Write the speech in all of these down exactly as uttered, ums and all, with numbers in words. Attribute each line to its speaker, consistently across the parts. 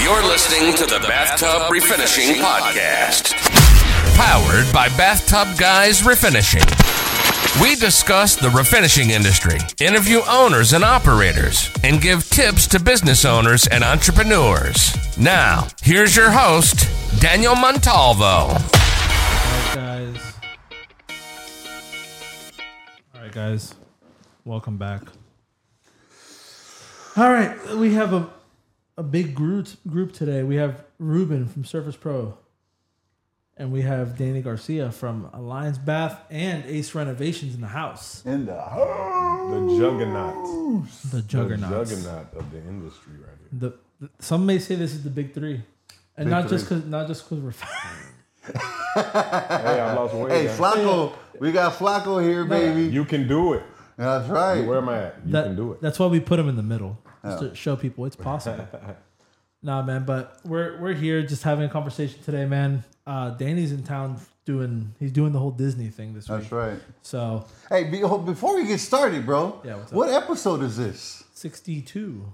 Speaker 1: You're listening to the Bathtub Refinishing Podcast. Powered by Bathtub Guys Refinishing. We discuss the refinishing industry, interview owners and operators, and give tips to business owners and entrepreneurs. Now, here's your host, Daniel Montalvo.
Speaker 2: All right, guys. All right, guys. Welcome back. All right, we have a a big group group today. We have Ruben from Surface Pro, and we have Danny Garcia from Alliance Bath and Ace Renovations in the house.
Speaker 3: In the house.
Speaker 4: The juggernaut.
Speaker 2: The juggernauts.
Speaker 4: The juggernaut of the industry right here.
Speaker 2: The, the some may say this is the big three, and
Speaker 3: Big
Speaker 2: not
Speaker 3: three.
Speaker 2: just because not just because we're fat.
Speaker 4: Hey, I lost weight.
Speaker 3: Hey,
Speaker 4: man.
Speaker 3: Flacco. We got Flacco here, baby.
Speaker 4: You can do it.
Speaker 3: That's right.
Speaker 4: Where am I at? You
Speaker 2: That-
Speaker 4: can do it.
Speaker 2: That's why we put him in the middle, just
Speaker 3: Yeah.
Speaker 2: to show people it's possible. Nah, man, but we're we're here just having a conversation today, man. Uh, Danny's in town doing he's doing the whole Disney thing this week.
Speaker 3: That's right.
Speaker 2: So
Speaker 3: Hey, be- oh, before we get started, bro.
Speaker 2: Yeah, what's up?
Speaker 3: What episode is this?
Speaker 2: sixty-two.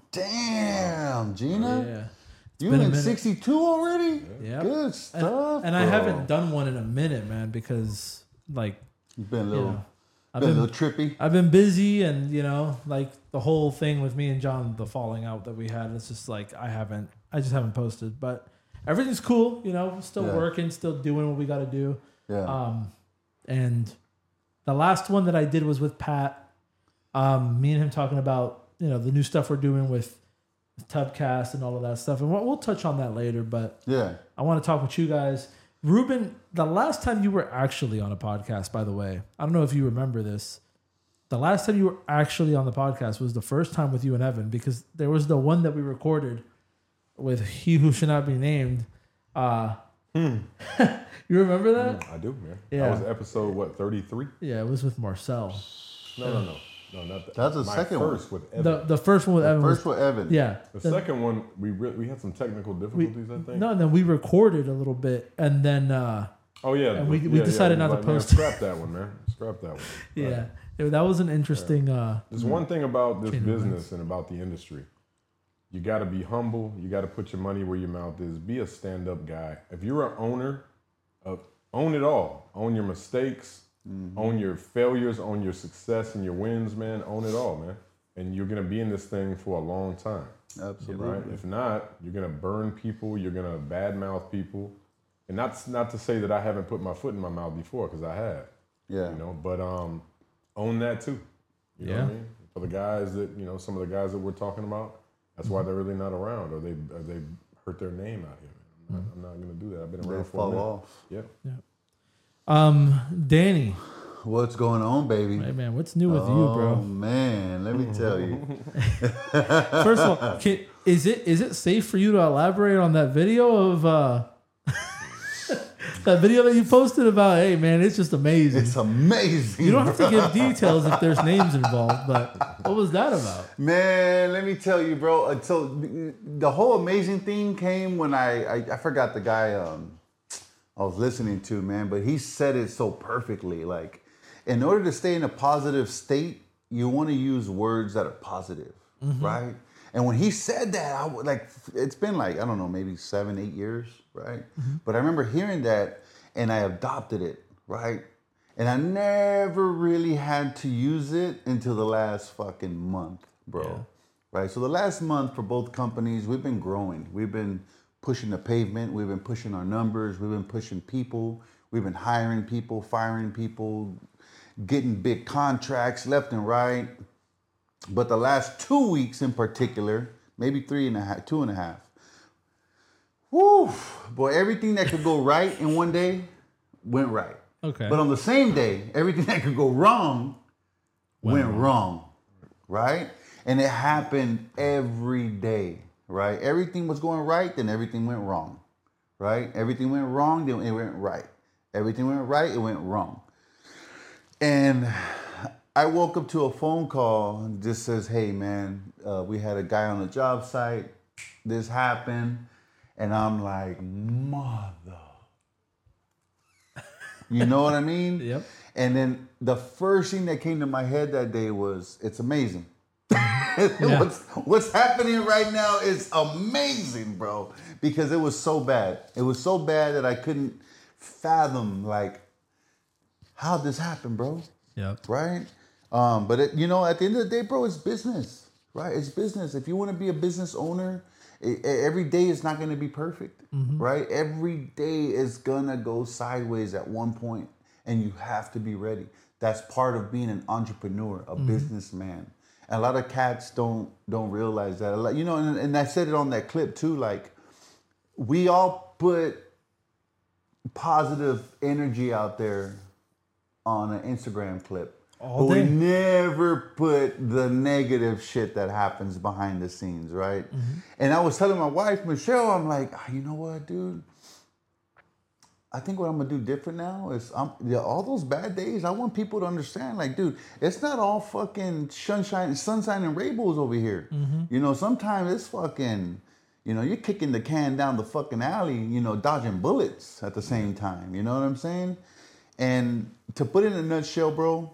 Speaker 3: Damn, Gina.
Speaker 2: Yeah.
Speaker 3: You
Speaker 2: been a
Speaker 3: in
Speaker 2: minute.
Speaker 3: sixty-two already?
Speaker 2: Yeah.
Speaker 3: Good
Speaker 2: And,
Speaker 3: stuff.
Speaker 2: and I
Speaker 3: bro.
Speaker 2: haven't done one in a minute, man, because like
Speaker 3: It's been a
Speaker 2: you
Speaker 3: little,
Speaker 2: know, I've
Speaker 3: been a
Speaker 2: been
Speaker 3: little trippy.
Speaker 2: I've been busy, and you know, like the whole thing with me and John, the falling out that we had. It's just like I haven't, I just haven't posted, but everything's cool. You know, still
Speaker 3: Yeah.
Speaker 2: working, still doing what we got to do.
Speaker 3: Yeah.
Speaker 2: Um, and the last one that I did was with Pat. Um, me and him talking about you know the new stuff we're doing with Tubcast and all of that stuff, and we'll, we'll touch on that later. But
Speaker 3: yeah.
Speaker 2: I want to talk with you guys, Ruben. The last time you were actually on a podcast, by the way, I don't know if you remember this. The last time you were actually on the podcast was the first time with you and Evan, because there was the one that we recorded with He Who Should Not Be Named. Uh, you remember that?
Speaker 4: I do, man.
Speaker 2: Yeah.
Speaker 4: That was episode, what, thirty-three?
Speaker 2: Yeah, it was with Marcel.
Speaker 4: No, no, no. No, not that.
Speaker 3: That's the
Speaker 4: My
Speaker 3: second one.
Speaker 4: first with Evan.
Speaker 2: The the first one with Evan
Speaker 3: First
Speaker 2: was
Speaker 3: with Evan.
Speaker 2: yeah.
Speaker 4: the
Speaker 2: The-
Speaker 4: second one, we re- we had some technical
Speaker 2: we,
Speaker 4: difficulties, I think.
Speaker 2: no, and then we recorded a little bit, and then uh,
Speaker 4: Oh, yeah.
Speaker 2: And we-
Speaker 4: yeah,
Speaker 2: we
Speaker 4: yeah,
Speaker 2: decided
Speaker 4: we
Speaker 2: not to
Speaker 4: like, man,
Speaker 2: post it.
Speaker 4: Scrap that one, man. Scrap that one.
Speaker 2: yeah,
Speaker 4: Right.
Speaker 2: it- that was an interesting. Uh,
Speaker 4: There's one thing about this
Speaker 2: Chain of
Speaker 4: business and about the industry. You got to be humble. You got to put your money where your mouth is. Be a stand-up guy. If you're an owner, of, own it all. Own your mistakes. Own your failures. Own your success and your wins, man. Own it all, man. And you're going to be in this thing for a long time.
Speaker 3: Absolutely.
Speaker 4: Right? If not, you're going to burn people. You're going to badmouth people. And not, not to say that I haven't put my foot in my mouth before, because I have.
Speaker 3: Yeah.
Speaker 4: You know, but um, own that too. You know
Speaker 2: Yeah.
Speaker 4: what I mean? For the guys that, you know, some of the guys that we're talking about, that's why they're really not around, or they or they hurt their name out here. I'm not, I'm not going to do that. I've been
Speaker 3: They
Speaker 4: around for a
Speaker 3: fall
Speaker 4: minute.
Speaker 3: off.
Speaker 4: Yeah.
Speaker 2: um, Danny,
Speaker 3: What's going on, baby?
Speaker 2: hey man, what's new with you,
Speaker 3: Oh,
Speaker 2: bro?
Speaker 3: man. Let me tell you.
Speaker 2: First of all, can, is it is it safe for you to elaborate on that video of uh, that video that you posted about? Hey man, it's just amazing.
Speaker 3: It's amazing.
Speaker 2: You don't have to
Speaker 3: bro.
Speaker 2: give details if there's names involved, but what was that about?
Speaker 3: Man, let me tell you, bro. uh, So the- the whole amazing thing came when I I, I forgot the guy um, I was listening to, man, but he said it so perfectly. Like, in order to stay in a positive state, you want to use words that are positive, right? And when he said that, I would like it's been like I don't know, maybe seven, eight years, right? But I remember hearing that, and I adopted it, right? And I never really had to use it until the last fucking month, bro.
Speaker 2: Yeah.
Speaker 3: Right? So the last month for both companies, we've been growing. We've been pushing the pavement. We've been pushing our numbers. We've been pushing people. We've been hiring people, firing people, getting big contracts left and right. But the last two weeks in particular, maybe three and a half, two and a half. Woo! Boy, everything that could go right in one day went right.
Speaker 2: Okay.
Speaker 3: But on the same day, everything that could go wrong went, wrong. Right? And it happened every day, right? Everything was going right, then everything went wrong, right? Everything went wrong, then it went right. Everything went right, it went wrong. And I woke up to a phone call and just says, hey, man, uh, we had a guy on the job site. This happened. And I'm like, mother. You know what I mean?
Speaker 2: Yep.
Speaker 3: And then the first thing that came to my head that day was, it's amazing.
Speaker 2: Yeah.
Speaker 3: what's what's happening right now is amazing, bro. Because it was so bad. It was so bad that I couldn't fathom like how this happened, bro.
Speaker 2: Yep.
Speaker 3: Right? Um, but it, you know, at the end of the day, bro, it's business, right? It's business. If you want to be a business owner, it, every day is not going to be perfect, mm-hmm. right? Every day is gonna go sideways at one point, and you have to be ready. That's part of being an entrepreneur, a mm-hmm. businessman. And a lot of cats don't don't realize that. A lot, you know, and, and I said it on that clip too. Like, we all put positive energy out there on an Instagram clip.
Speaker 2: All
Speaker 3: but
Speaker 2: day.
Speaker 3: we never put the negative shit that happens behind the scenes, right? Mm-hmm. And I was telling my wife, Michelle, I'm like, oh, you know what, dude? I think what I'm gonna do different now is, I'm, yeah, all those bad days, I want people to understand, like, dude, it's not all fucking sunshine, sunshine and rainbows over here. Mm-hmm. You know, sometimes it's fucking, you know, you're kicking the can down the fucking alley, you know, dodging bullets at the same time. You know what I'm saying? And to put it in a nutshell, bro,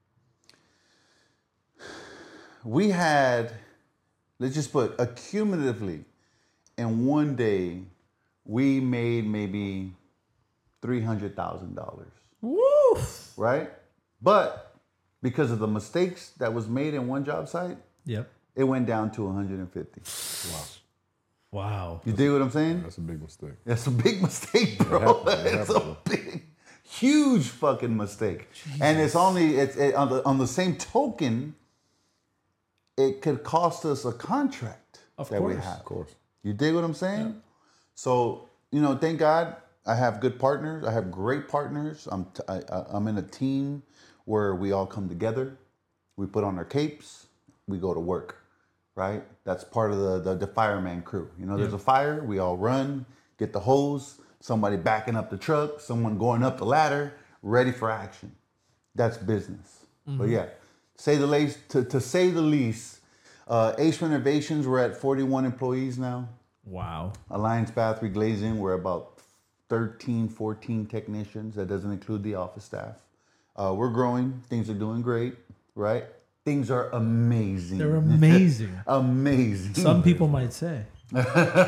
Speaker 3: we had, let's just put, accumulatively, in one day, we made maybe three hundred thousand dollars.
Speaker 2: Woo!
Speaker 3: Right? But because of the mistakes that was made in one job site,
Speaker 2: Yep.
Speaker 3: it went down to one hundred fifty.
Speaker 4: Wow.
Speaker 2: Wow.
Speaker 3: You dig what I'm saying?
Speaker 4: That's a big mistake.
Speaker 3: That's a big mistake, bro.
Speaker 4: happened, it
Speaker 3: It's a
Speaker 4: happened.
Speaker 3: big, huge fucking mistake.
Speaker 2: Jesus.
Speaker 3: And it's only, it's it, on, the, on the same token, it could cost us a contract
Speaker 2: Of
Speaker 3: that we
Speaker 2: course.
Speaker 3: have.
Speaker 4: Of course.
Speaker 3: You dig what I'm saying? So, you know, thank God I have good partners. I have great partners. I'm t- I, I- I'm in a team where we all come together. We put on our capes. We go to work, right? That's part of the, the, the fireman crew. You know, there's
Speaker 2: Yeah.
Speaker 3: a fire. We all run, get the hose, somebody backing up the truck, someone going up the ladder, ready for action. That's business.
Speaker 2: Mm-hmm.
Speaker 3: But yeah, say the least, to, to say the least, uh, Ace Renovations, we're at forty-one employees now.
Speaker 2: Wow.
Speaker 3: Alliance Bath Reglazing, we're about thirteen, fourteen technicians. That doesn't include the office staff. Uh, we're growing. Things are doing great, right? Things are amazing.
Speaker 2: They're amazing.
Speaker 3: Amazing.
Speaker 2: Some people might say. um,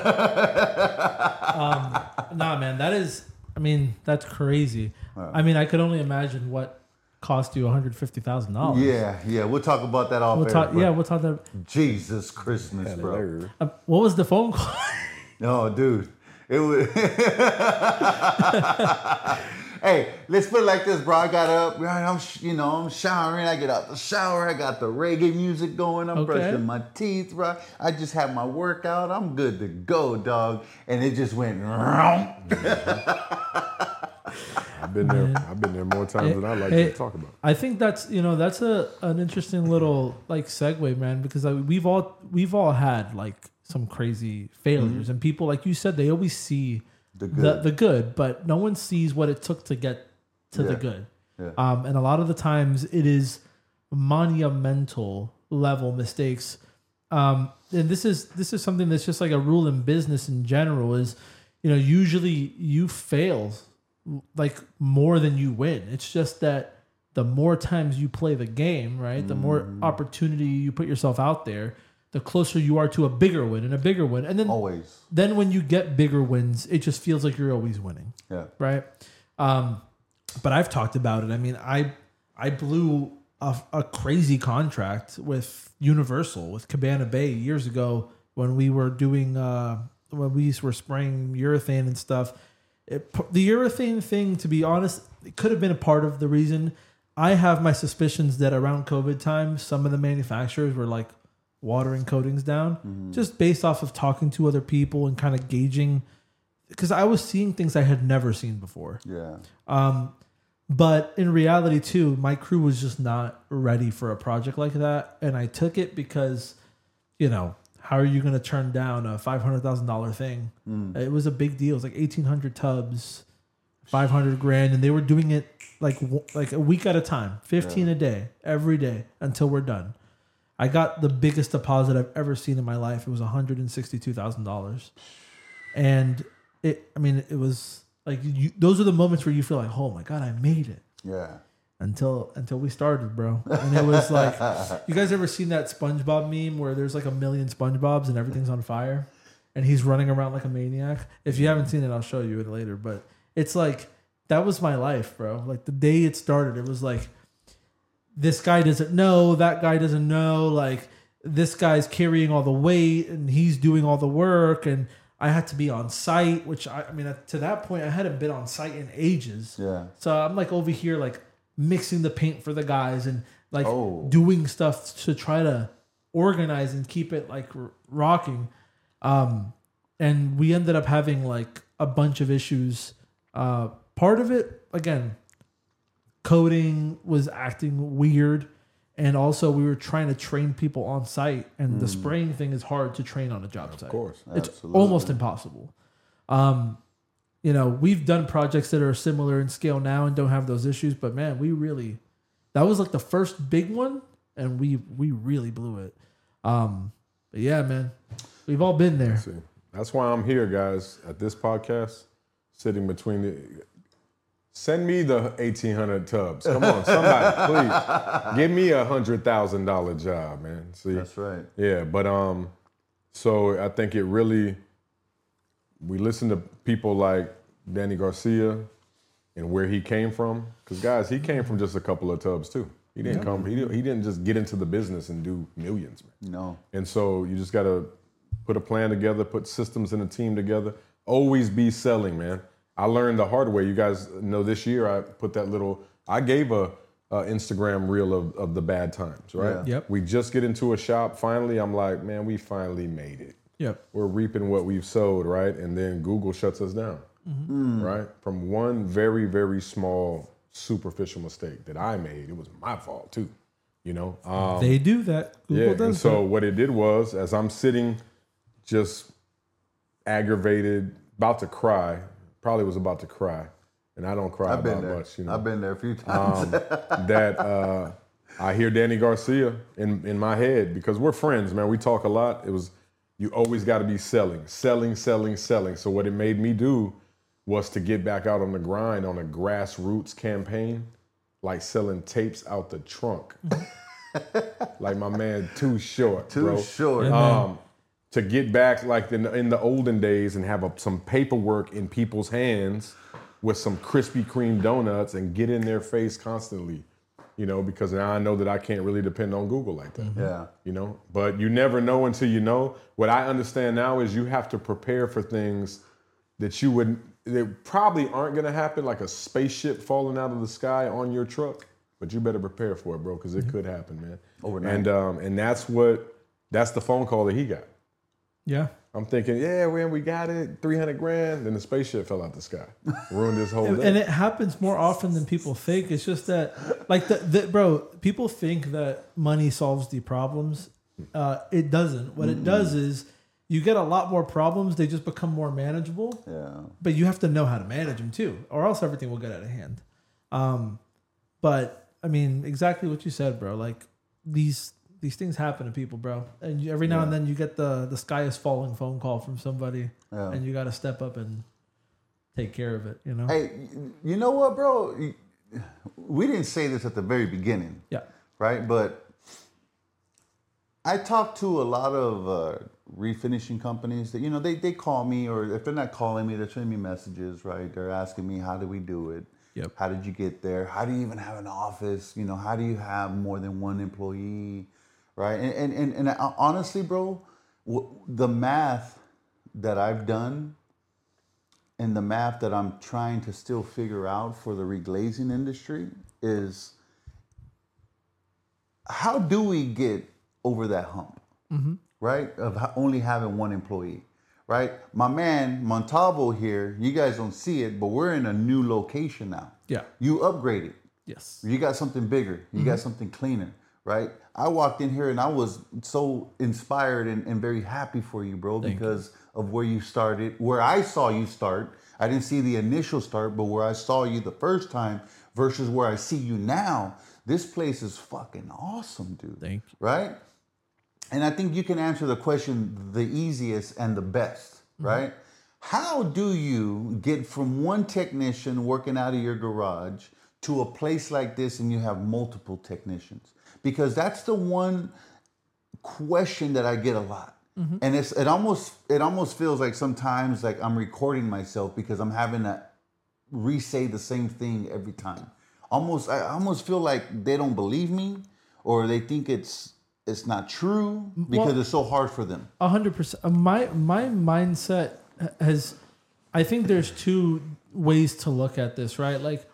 Speaker 2: nah, man, that is, I mean, that's crazy. I mean, I could only imagine what cost you one hundred fifty thousand dollars.
Speaker 3: Yeah, yeah. We'll talk about that off
Speaker 2: We'll
Speaker 3: air,
Speaker 2: talk,
Speaker 3: but
Speaker 2: yeah, we'll talk that.
Speaker 3: Jesus Christmas, bro.
Speaker 4: Hilarious.
Speaker 2: Uh, what was the phone call?
Speaker 3: No, dude. It was. Hey, let's put it like this, bro. I got up, right? I'm, sh- you know, I'm showering. I get out the shower. I got the reggae music going. I'm
Speaker 2: Okay.
Speaker 3: brushing my teeth, bro. I just had my workout. I'm good to go, dog. And it just went.
Speaker 4: I've been there. I've been there more times than I like
Speaker 2: Hey,
Speaker 4: to talk about.
Speaker 2: I think that's, you know, that's a an interesting little like segue, man, because like, we've all we've all had like some crazy failures,
Speaker 3: Mm-hmm.
Speaker 2: and people, like you said, they always see
Speaker 3: The
Speaker 2: the
Speaker 3: good.
Speaker 2: the good, but no one sees what it took to get to the
Speaker 3: Yeah.
Speaker 2: good.
Speaker 3: Yeah.
Speaker 2: Um, and a lot of the times it is monumental level mistakes. Um, and this is this is something that's just like a rule in business in general. Is, you know, usually you fail like more than you win. It's just that the more times you play the game, right, the more opportunity you put yourself out there, the closer you are to a bigger win and a bigger win. And then
Speaker 3: Always.
Speaker 2: then when you get bigger wins, it just feels like you're always winning,
Speaker 3: Yeah.
Speaker 2: right? Um, but I've talked about it. I mean, I I blew a, a crazy contract with Universal, with Cabana Bay years ago when we were doing uh, when we were spraying urethane and stuff. It, the urethane thing, to be honest, it could have been a part of the reason. I have my suspicions that around COVID time, some of the manufacturers were like watering coatings down,
Speaker 3: Mm-hmm.
Speaker 2: just based off of talking to other people and kind of gauging, because I was seeing things I had never seen before.
Speaker 3: Yeah.
Speaker 2: Um, but in reality, too, my crew was just not ready for a project like that, and I took it because, you know, how are you going to turn down a five hundred thousand dollar thing?
Speaker 3: Mm.
Speaker 2: It was a big deal. It was like eighteen hundred tubs, five hundred grand, and they were doing it like w- like a week at a time, fifteen a day, every day until we're done. I got the biggest deposit I've ever seen in my life. It was one hundred sixty-two thousand dollars, and it. I mean, it was like you, those are the moments where you feel like, oh my god, I made it.
Speaker 3: Yeah.
Speaker 2: until until we started, bro. And it was like, you guys ever seen that SpongeBob meme where there's like a million SpongeBobs and everything's on fire, and he's running around like a maniac? If you haven't seen it, I'll show you it later. But it's like that was my life, bro. Like the day it started, it was like, this guy doesn't know, that guy doesn't know, like this guy's carrying all the weight and he's doing all the work, and I had to be on site, which I, I mean, to that point, I hadn't been on site in ages.
Speaker 3: Yeah.
Speaker 2: So I'm like over here, like mixing the paint for the guys and like
Speaker 3: Oh.
Speaker 2: doing stuff to try to organize and keep it like r- rocking. Um, and we ended up having like a bunch of issues. Uh, part of it, again, coding was acting weird, and also we were trying to train people on site, and mm. the spraying thing is hard to train on a job
Speaker 4: of
Speaker 2: site.
Speaker 4: Of course.
Speaker 2: It's
Speaker 3: Absolutely.
Speaker 2: almost impossible. Um, you know, we've done projects that are similar in scale now and don't have those issues, but man, we really, that was like the first big one, and we we really blew it. Um, but yeah, man, we've all been there.
Speaker 4: See, that's why I'm here, guys, at this podcast, sitting between the... Send me the eighteen hundred tubs. Come on, somebody, please. Give me a one hundred thousand dollars job, man. See?
Speaker 3: That's right.
Speaker 4: Yeah, but um, so I think it really, we listen to people like Danny Garcia and where he came from. Because, guys, he came from just a couple of tubs, too. He didn't
Speaker 2: Yeah.
Speaker 4: come, he didn't, he didn't just get into the business and do millions, man.
Speaker 3: No.
Speaker 4: And so you just got to put a plan together, put systems and a team together. Always be selling, man. I learned the hard way. You guys know this year I put that little, I gave a, a Instagram reel of, of the bad times, right?
Speaker 3: Yeah.
Speaker 2: Yep.
Speaker 4: We just get into a shop. Finally, I'm like, man, we finally made it.
Speaker 2: Yep.
Speaker 4: We're reaping what we've sowed, right? And then Google shuts us down,
Speaker 2: Mm-hmm.
Speaker 4: right? From one very, very small, superficial mistake that I made. It was my fault too, you know? Um,
Speaker 2: They do that. Google
Speaker 4: yeah,
Speaker 2: does
Speaker 4: and so
Speaker 2: that.
Speaker 4: what it did was, as I'm sitting just aggravated, about to cry, probably was about to cry, and I don't cry
Speaker 3: I've been
Speaker 4: about
Speaker 3: there.
Speaker 4: much, you know.
Speaker 3: I've been there a few times.
Speaker 4: Um, that uh, I hear Danny Garcia in, in my head, because we're friends, man. We talk a lot. It was, you always got to be selling, selling, selling, selling. So what it made me do was to get back out on the grind on a grassroots campaign, like selling tapes out the trunk. Like my man, Too Short,
Speaker 3: Too
Speaker 4: bro.
Speaker 3: short.
Speaker 4: Um, to get back like in the, in the olden days and have a, some paperwork in people's hands with some Krispy Kreme donuts and get in their face constantly, you know, because now I know that I can't really depend on Google like that.
Speaker 3: Yeah.
Speaker 4: You know, but you never know until you know. What I understand now is you have to prepare for things that you would, that probably aren't going to happen, like a spaceship falling out of the sky on your truck, but you better prepare for it, bro, because it could happen, man.
Speaker 3: Overnight.
Speaker 4: And um, and that's what, that's the phone call that he got.
Speaker 2: Yeah.
Speaker 4: I'm thinking, yeah, man, we got it, three hundred grand. Then the spaceship fell out the sky, ruined this whole
Speaker 2: And,
Speaker 4: day.
Speaker 2: and it happens more often than people think. It's just that, like, the, the bro, people think that money solves the problems. Uh, it doesn't. What it does is you get a lot more problems. They just become more manageable.
Speaker 3: Yeah.
Speaker 2: But you have to know how to manage them too, or else everything will get out of hand. Um, but I mean, exactly what you said, bro. Like these these things happen to people, bro. And you, every now and then you get the the sky is falling phone call from somebody,
Speaker 3: Yeah.
Speaker 2: and you got to step up and take care of it. You know?
Speaker 3: Hey, you know what, bro? We didn't say this at the very beginning,
Speaker 2: Yeah.
Speaker 3: right? But I talk to a lot of uh, refinishing companies that, you know, they, they call me, or if they're not calling me, they're sending me messages, right? They're asking me, how do we do it?
Speaker 2: Yep.
Speaker 3: How did you get there? How do you even have an office? You know, how do you have more than one employee, right? And and and, and I, honestly, bro, w- the math that I've done and the math that I'm trying to still figure out for the reglazing industry is, how do we get over that hump, right? Of ha- only having one employee, right? My man Montalvo here, you guys don't see it, but we're in a new location now.
Speaker 2: Yeah.
Speaker 3: You upgraded.
Speaker 2: Yes.
Speaker 3: You got something bigger. You got something cleaner, right? I walked in here and I was so inspired and, and very happy for you, bro,
Speaker 2: Thank
Speaker 3: because of where you started, where I saw you start. I didn't see the initial start, but where I saw you the first time versus where I see you now. This place is fucking awesome, dude.
Speaker 2: Thank you.
Speaker 3: Right? And I think you can answer the question the easiest and the best, right? How do you get from one technician working out of your garage to a place like this and you have multiple technicians? Because that's the one question that I get a lot. Mm-hmm. And it's it almost it almost feels like sometimes like I'm recording myself because I'm having to re-say the same thing every time. Almost I almost feel like they don't believe me, or they think it's it's not true because well, it's so hard for them.
Speaker 2: A hundred percent. My my mindset has, I think there's two ways to look at this, right? Like,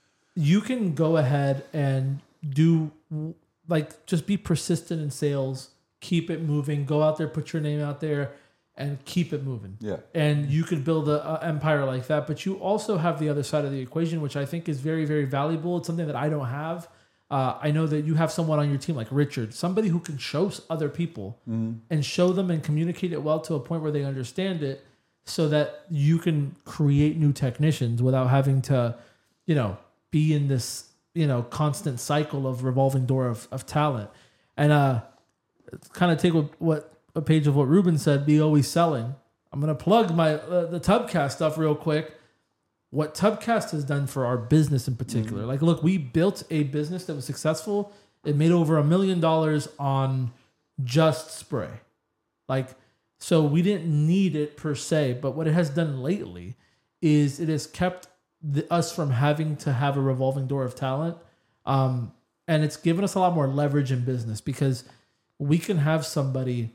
Speaker 2: you can go ahead and do, like, just be persistent in sales, keep it moving, go out there, put your name out there, and keep it moving.
Speaker 3: Yeah.
Speaker 2: And you could build an empire like that. But you also have the other side of the equation, which I think is very, very valuable. It's something that I don't have. Uh, I know that you have someone on your team like Richard, somebody who can show other people mm. and show them and communicate it well to a point where they understand it, so that you can create new technicians without having to, you know, be in this, you know, constant cycle of revolving door of, of talent. And uh, kind of take what, what a page of what Ruben said, be always selling. I'm going to plug my uh, the Tubcast stuff real quick. What Tubcast has done for our business in particular. Mm-hmm. Like, look, we built a business that was successful. It made over a million dollars on just spray. Like, so we didn't need it per se, but what it has done lately is it has kept the, us from having to have a revolving door of talent. Um, and it's given us a lot more leverage in business, because we can have somebody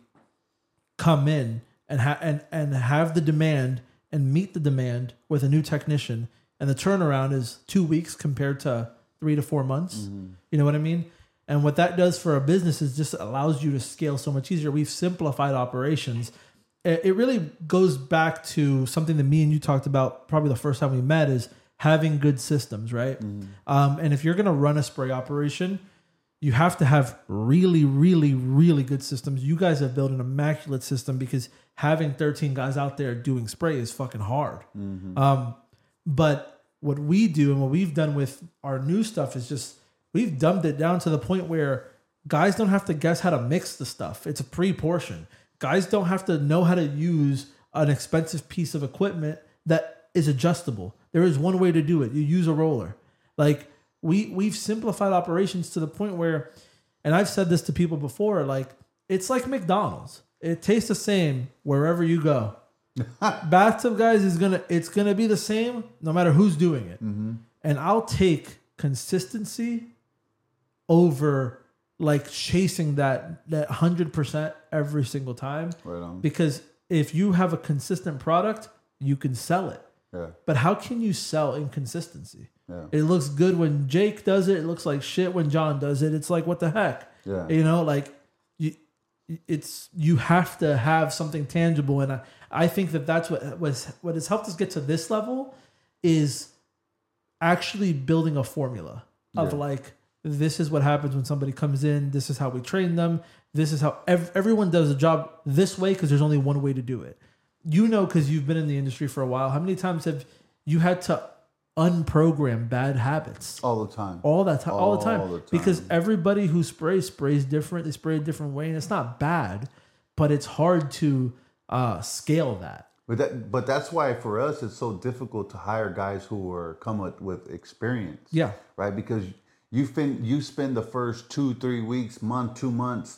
Speaker 2: come in and, ha- and, and have the demand and meet the demand with a new technician. And the turnaround is two weeks compared to three to four months. Mm-hmm. You know what I mean? And what that does for a business is just allows you to scale so much easier. We've simplified operations. It really goes back to something that me and you talked about probably the first time we met, is having good systems, right? Mm. Um, and if you're going to run a spray operation, you have to have really, really, really good systems. You guys have built an immaculate system, because having thirteen guys out there doing spray is fucking hard. Mm-hmm. Um, but what we do and what we've done with our new stuff is just, we've dumbed it down to the point where guys don't have to guess how to mix the stuff. It's a pre-portion. Guys don't have to know how to use an expensive piece of equipment that is adjustable. There is one way to do it. You use a roller. Like, we, we've simplified operations to the point where, and I've said this to people before, like, it's like McDonald's. It tastes the same wherever you go. Bathtub Guys is gonna, it's gonna be the same no matter who's doing it. Mm-hmm. And I'll take consistency over like chasing that that one hundred percent every single time. Right on. Because if you have a consistent product, you can sell it. Yeah. But how can you sell inconsistency? Yeah. It looks good when Jake does it. It looks like shit when John does it. It's like, what the heck? Yeah. You know, like, you, it's, you have to have something tangible. And I, I think that that's what was, what has helped us get to this level, is actually building a formula of yeah. like, this is what happens when somebody comes in. This is how we train them. This is how ev- everyone does a job this way, because there's only one way to do it. You know, because you've been in the industry for a while, how many times have you had to unprogram bad habits?
Speaker 3: All the time.
Speaker 2: All that time. All, all the time.
Speaker 3: the time.
Speaker 2: Because everybody who sprays, sprays different. They spray a different way. And it's not bad, but it's hard to uh, scale that.
Speaker 3: But that, but that's why for us, it's so difficult to hire guys who are come with, with experience.
Speaker 2: Yeah.
Speaker 3: Right? Because You spend you spend the first two, three weeks, month, two months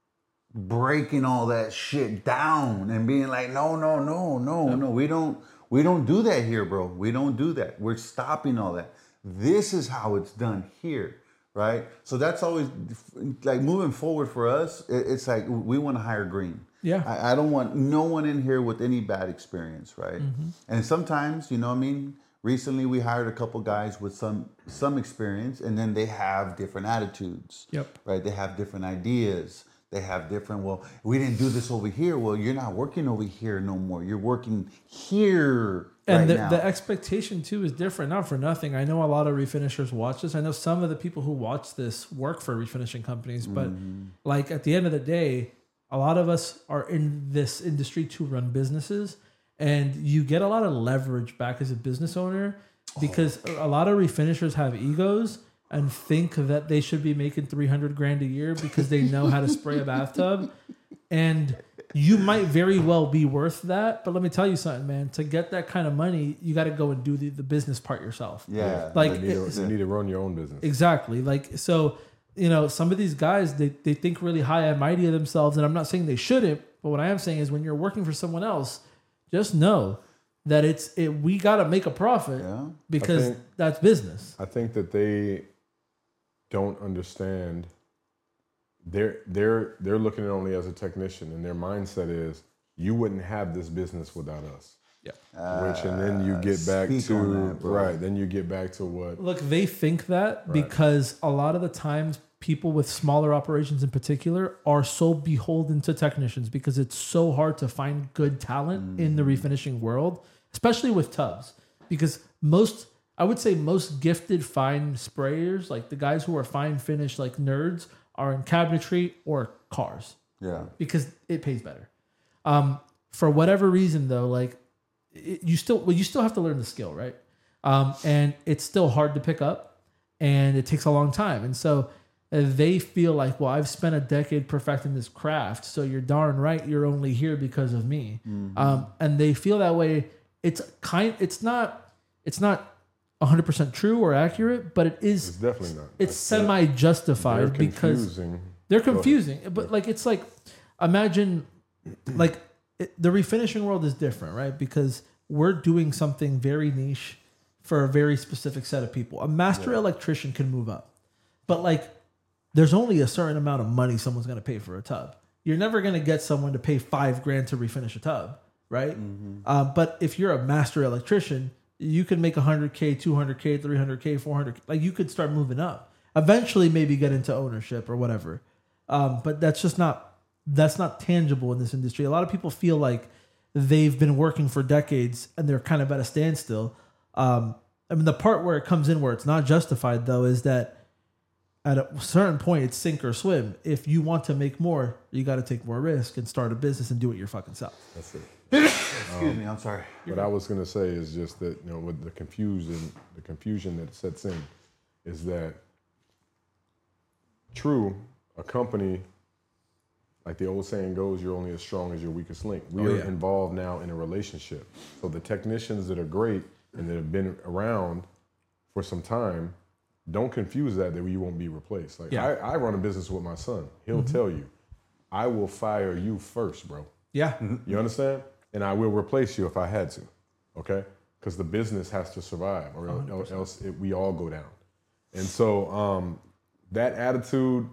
Speaker 3: breaking all that shit down and being like, no, no, no, no, no. We don't we don't do that here, bro. We don't do that. We're stopping all that. This is how it's done here, right? So that's always like moving forward for us. It's like we want to hire green.
Speaker 2: Yeah.
Speaker 3: I, I don't want no one in here with any bad experience, right? Mm-hmm. And sometimes, you know what I mean? Recently, we hired a couple guys with some some experience, and then they have different attitudes.
Speaker 2: Yep.
Speaker 3: Right? They have different ideas. They have different, well, we didn't do this over here. Well, you're not working over here no more. You're working here
Speaker 2: and
Speaker 3: right
Speaker 2: the,
Speaker 3: now.
Speaker 2: the expectation, too, is different. Not for nothing. I know a lot of refinishers watch this. I know some of the people who watch this work for refinishing companies. But, mm-hmm. like, at the end of the day, a lot of us are in this industry to run businesses. And you get a lot of leverage back as a business owner, because oh. a lot of refinishers have egos and think that they should be making three hundred grand a year because they know how to spray a bathtub. And you might very well be worth that. But let me tell you something, man. To get that kind of money, you got to go and do the, the business part yourself.
Speaker 3: Yeah.
Speaker 2: Like
Speaker 4: you need, to,
Speaker 2: it's-
Speaker 4: you need to run your own business.
Speaker 2: exactly. Like so, you know, some of these guys they they think really high and mighty of themselves, and I'm not saying they shouldn't. But what I am saying is, when you're working for someone else, just know that it's it. We got to make a profit
Speaker 3: Yeah.
Speaker 2: because
Speaker 4: I think-
Speaker 2: that's business.
Speaker 4: I think that they don't understand. They're they're they're looking at it only as a technician, and their mindset is you wouldn't have this business without us.
Speaker 2: Yeah.
Speaker 4: Which and then you get back
Speaker 3: speak
Speaker 4: to
Speaker 3: on that, bro.
Speaker 4: right. Then you get back to what
Speaker 2: Look, they think that because a lot of the times people with smaller operations in particular are so beholden to technicians because it's so hard to find good talent in the refinishing world, especially with tubs. Because most, I would say most gifted fine sprayers, like the guys who are fine finish like nerds, are in cabinetry or cars
Speaker 3: Yeah.
Speaker 2: because it pays better. Um, for whatever reason, though, like it, you still, well, you still have to learn the skill, right? Um, and it's still hard to pick up, and it takes a long time. And so uh, they feel like, well, I've spent a decade perfecting this craft, so you're darn right you're only here because of me. Um, and they feel that way. It's kind, it's not, it's not one hundred percent true or accurate, but it is.
Speaker 4: it's definitely not.
Speaker 2: It's
Speaker 4: That's-
Speaker 2: semi
Speaker 4: they're
Speaker 2: justified because
Speaker 4: confusing.
Speaker 2: they're confusing, but like it's like imagine like it, the refinishing world is different, right? Because we're doing something very niche for a very specific set of people. A master electrician can move up, but like there's only a certain amount of money someone's going to pay for a tub. You're never going to get someone to pay five grand to refinish a tub, right? Um, but if you're a master electrician, you can make one hundred K, two hundred K, three hundred K, four hundred K. Like you could start moving up. Eventually, maybe get into ownership or whatever. Um, but that's just not that's not tangible in this industry. A lot of people feel like they've been working for decades and they're kind of at a standstill. Um, I mean, the part where it comes in where it's not justified though is that at a certain point it's sink or swim. If you want to make more, you got to take more risk and start a business and do it your fucking self.
Speaker 4: That's it.
Speaker 3: Excuse me. I'm sorry.
Speaker 4: What I was gonna say is just that you know with the confusion, the confusion that sets in, is that true a company, like the old saying goes, you're only as strong as your weakest link. We
Speaker 2: Oh,
Speaker 4: are
Speaker 2: yeah.
Speaker 4: involved now in a relationship. So the technicians that are great and that have been around for some time, don't confuse that that you won't be replaced. Like
Speaker 2: Yeah.
Speaker 4: I, I run a business with my son. He'll tell you, I will fire you first, bro.
Speaker 2: Yeah.
Speaker 4: You understand? And I will replace you if I had to, okay? Because the business has to survive, or el- else it, we all go down. And so um, that attitude,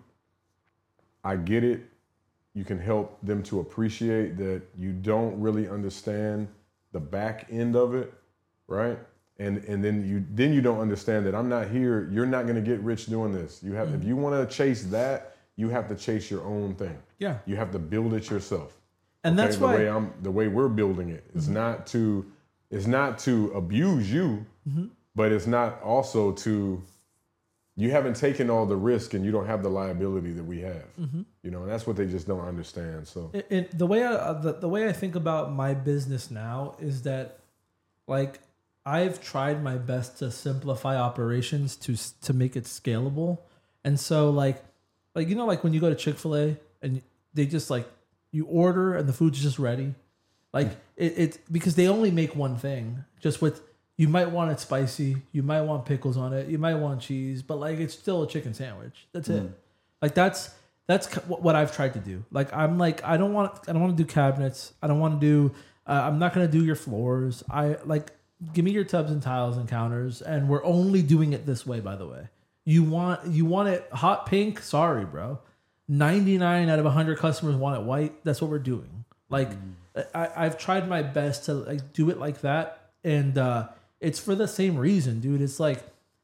Speaker 4: I get it. You can help them to appreciate that you don't really understand the back end of it, right? And and then you then you don't understand that I'm not here. You're not going to get rich doing this. You have if you want to chase that, you have to chase your own thing.
Speaker 2: Yeah.
Speaker 4: You have to build it yourself.
Speaker 2: And that's
Speaker 4: the
Speaker 2: why
Speaker 4: way I'm the way we're building it is not to is not to abuse you, but it's not also to you haven't taken all the risk and you don't have the liability that we have. You know, and that's what they just don't understand. So
Speaker 2: It, it, the way I uh, the, the way I think about my business now is that, like, I've tried my best to simplify operations to s- to make it scalable, and so like, like you know, like when you go to Chick-fil-A and they just like you order and the food's just ready, like it, it's because they only make one thing. Just with you might want it spicy, you might want pickles on it, you might want cheese, but like it's still a chicken sandwich. That's it. Like that's. That's c- what what I've tried to do. Like I'm like I don't want I don't want to do cabinets. I don't want to do. Uh, I'm not gonna do your floors. I like give me your tubs and tiles and counters, and we're only doing it this way. By the way, you want you want it hot pink? Sorry, bro. ninety-nine out of one hundred customers want it white. That's what we're doing. Like I, I've tried my best to like do it like that, and uh, it's for the same reason, dude. It's like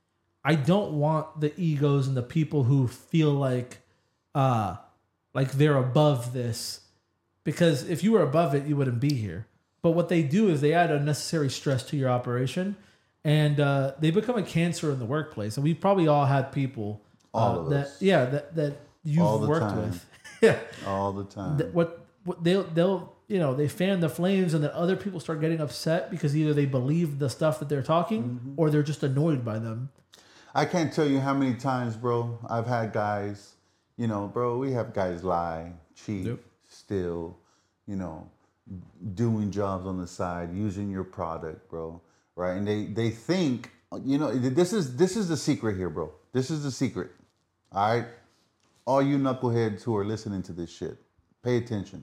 Speaker 2: I don't want the egos and the people who feel like. Uh, like they're above this, because if you were above it, you wouldn't be here. But what they do is they add unnecessary stress to your operation, and uh, they become a cancer in the workplace. And we probably all had people,
Speaker 3: All
Speaker 2: uh,
Speaker 3: of
Speaker 2: that
Speaker 3: us.
Speaker 2: yeah that that you've
Speaker 3: All the
Speaker 2: worked
Speaker 3: time.
Speaker 2: with, yeah.
Speaker 3: All the time.
Speaker 2: Th- what what they'll they'll you know they fan the flames, and then other people start getting upset because either they believe the stuff that they're talking
Speaker 3: Mm-hmm.
Speaker 2: or they're just annoyed by them.
Speaker 3: I can't tell you how many times, bro, I've had guys, you know, bro, we have guys lie, cheat,
Speaker 2: Yep.
Speaker 3: steal, you know, doing jobs on the side, using your product, bro. Right? And they they think, you know, this is this is the secret here, bro. This is the secret. All right? All you knuckleheads who are listening to this shit, pay attention.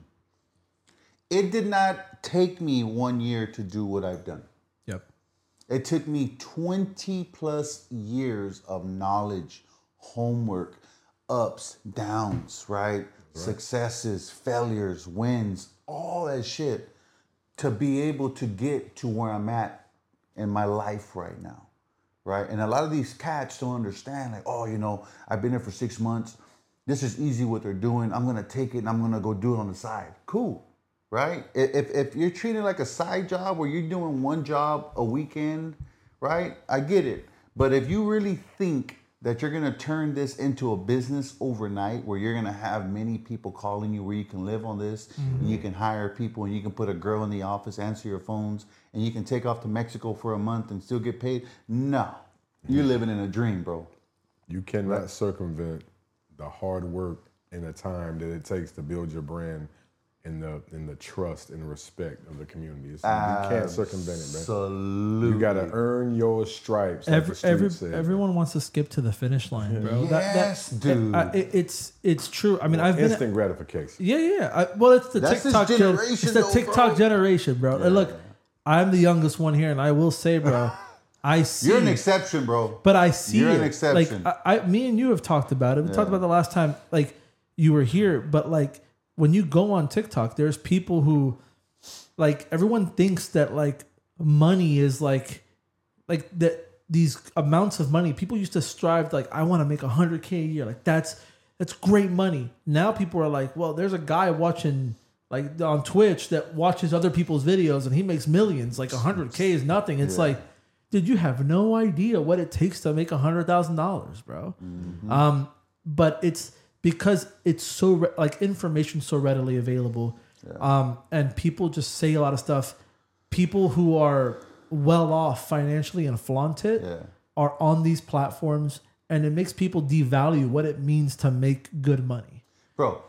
Speaker 3: It did not take me one year to do what I've done.
Speaker 2: Yep.
Speaker 3: It took me twenty plus years of knowledge, homework, ups, downs, right? right? Successes, failures, wins, all that shit to be able to get to where I'm at in my life right now, right? And a lot of these cats don't understand, like, oh, you know, I've been here for six months. This is easy what they're doing. I'm gonna take it and I'm gonna go do it on the side. Cool. Right? If, if you're treating it like a side job where you're doing one job a weekend, right? I get it. But if you really think that you're going to turn this into a business overnight where you're going to have many people calling you where you can live on this, mm-hmm. and you can hire people and you can put a girl in the office, answer your phones, and you can take off to Mexico for a month and still get paid. No. Mm-hmm. You're living in a dream, bro.
Speaker 4: You cannot right. circumvent the hard work and the time that it takes to build your brand in the in the trust and respect of the community. It's, you can't circumvent it, man.
Speaker 3: Absolutely.
Speaker 4: You gotta earn your stripes. Like
Speaker 2: Every,
Speaker 4: the street
Speaker 2: every,
Speaker 4: said.
Speaker 2: Everyone wants to skip to the finish line, bro.
Speaker 3: Yes,
Speaker 2: that, that,
Speaker 3: dude.
Speaker 2: It, it, it's it's true. I mean,
Speaker 4: well,
Speaker 2: I've been
Speaker 4: instant gratification.
Speaker 2: Yeah, yeah. I, well, it's the
Speaker 3: That's
Speaker 2: TikTok
Speaker 3: this generation.
Speaker 2: It's the
Speaker 3: though,
Speaker 2: TikTok
Speaker 3: bro.
Speaker 2: generation, bro.
Speaker 3: Yeah.
Speaker 2: And look, I'm the youngest one here, and I will say, bro, I see.
Speaker 3: You're an exception, bro.
Speaker 2: But I see
Speaker 3: You're
Speaker 2: it.
Speaker 3: an exception.
Speaker 2: Like I, I, me and you have talked about it. We
Speaker 3: Yeah.
Speaker 2: talked about the last time, like you were here, but like. When you go on TikTok, there's people who, like, everyone thinks that like money is like, like that these amounts of money. People used to strive like, I want to make a hundred k a year. Like that's that's great money. Now people are like, well, there's a guy watching like on Twitch that watches other people's videos and he makes millions. Like a hundred k is nothing. It's yeah. like, dude, you have no idea what it takes to make a hundred thousand dollars, bro. Mm-hmm. Um, but it's. Because it's so re- like information so readily available, yeah. um, and people just say a lot of stuff. People who are well off financially and flaunt it
Speaker 3: yeah.
Speaker 2: are on these platforms, and it makes people devalue what it means to make good money.
Speaker 3: Bro,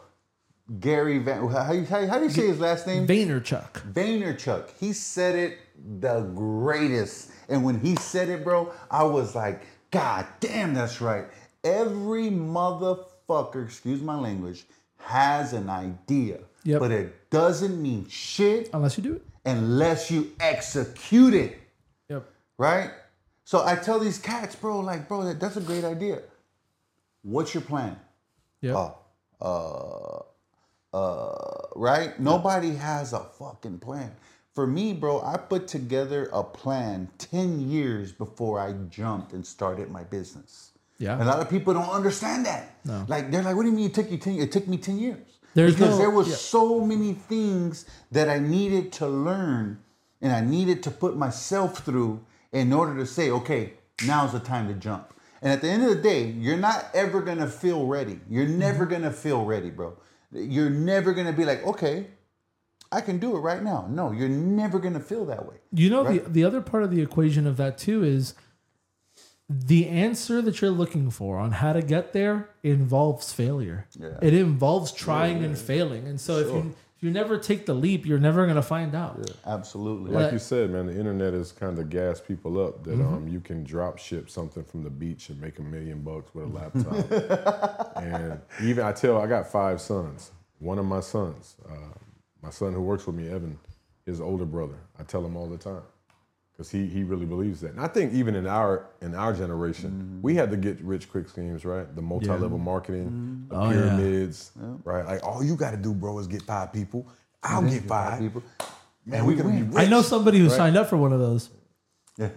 Speaker 3: Gary Van, how, you, how, how do you say his last name?
Speaker 2: Vaynerchuk.
Speaker 3: Vaynerchuk. He said it the greatest, and when he said it, bro, I was like, God damn, that's right. Every motherfucker. Fucker, excuse my language, has an idea,
Speaker 2: yep.
Speaker 3: but it doesn't mean shit
Speaker 2: unless you do it.
Speaker 3: Unless you execute it.
Speaker 2: Yep.
Speaker 3: Right? So I tell these cats, bro, like, bro, that, that's a great idea. What's your plan?
Speaker 2: Yeah.
Speaker 3: Uh, uh, uh, right? Nobody has a fucking plan. For me, bro, I put together a plan ten years before I jumped and started my business.
Speaker 2: Yeah.
Speaker 3: A lot of people don't understand that. No. Like they're like, what do you mean it took you ten years? It took me ten years.
Speaker 2: There's
Speaker 3: because
Speaker 2: no,
Speaker 3: there was
Speaker 2: yeah.
Speaker 3: so many things that I needed to learn and I needed to put myself through in order to say, okay, now's the time to jump. And at the end of the day, you're not ever gonna feel ready. You're never mm-hmm. gonna feel ready, bro. You're never gonna be like, okay, I can do it right now. No, you're never gonna feel that way.
Speaker 2: You know,
Speaker 3: right?
Speaker 2: the the other part of the equation of that too is the answer that you're looking for on how to get there involves failure. Yeah. It involves trying yeah, yeah, and failing. And so sure. if you if you never take the leap, you're never going to find out.
Speaker 3: Yeah, absolutely.
Speaker 4: Like you said, man, the internet has kind of gassed people up that mm-hmm. um, you can drop ship something from the beach and make a million bucks with a laptop. And even I tell, I got five sons. One of my sons, uh, my son who works with me, Evan, his older brother, I tell him all the time. Because he, he really believes that. And I think even in our in our generation, mm-hmm. we had the get rich quick schemes, right? The multi-level yeah. marketing, mm-hmm. the oh, pyramids, yeah. right? Like, all you got to do, bro, is get five people. I'll mm-hmm. get five. five people. Man, we, we can be rich.
Speaker 2: I know somebody who right? signed up for one of those.
Speaker 4: This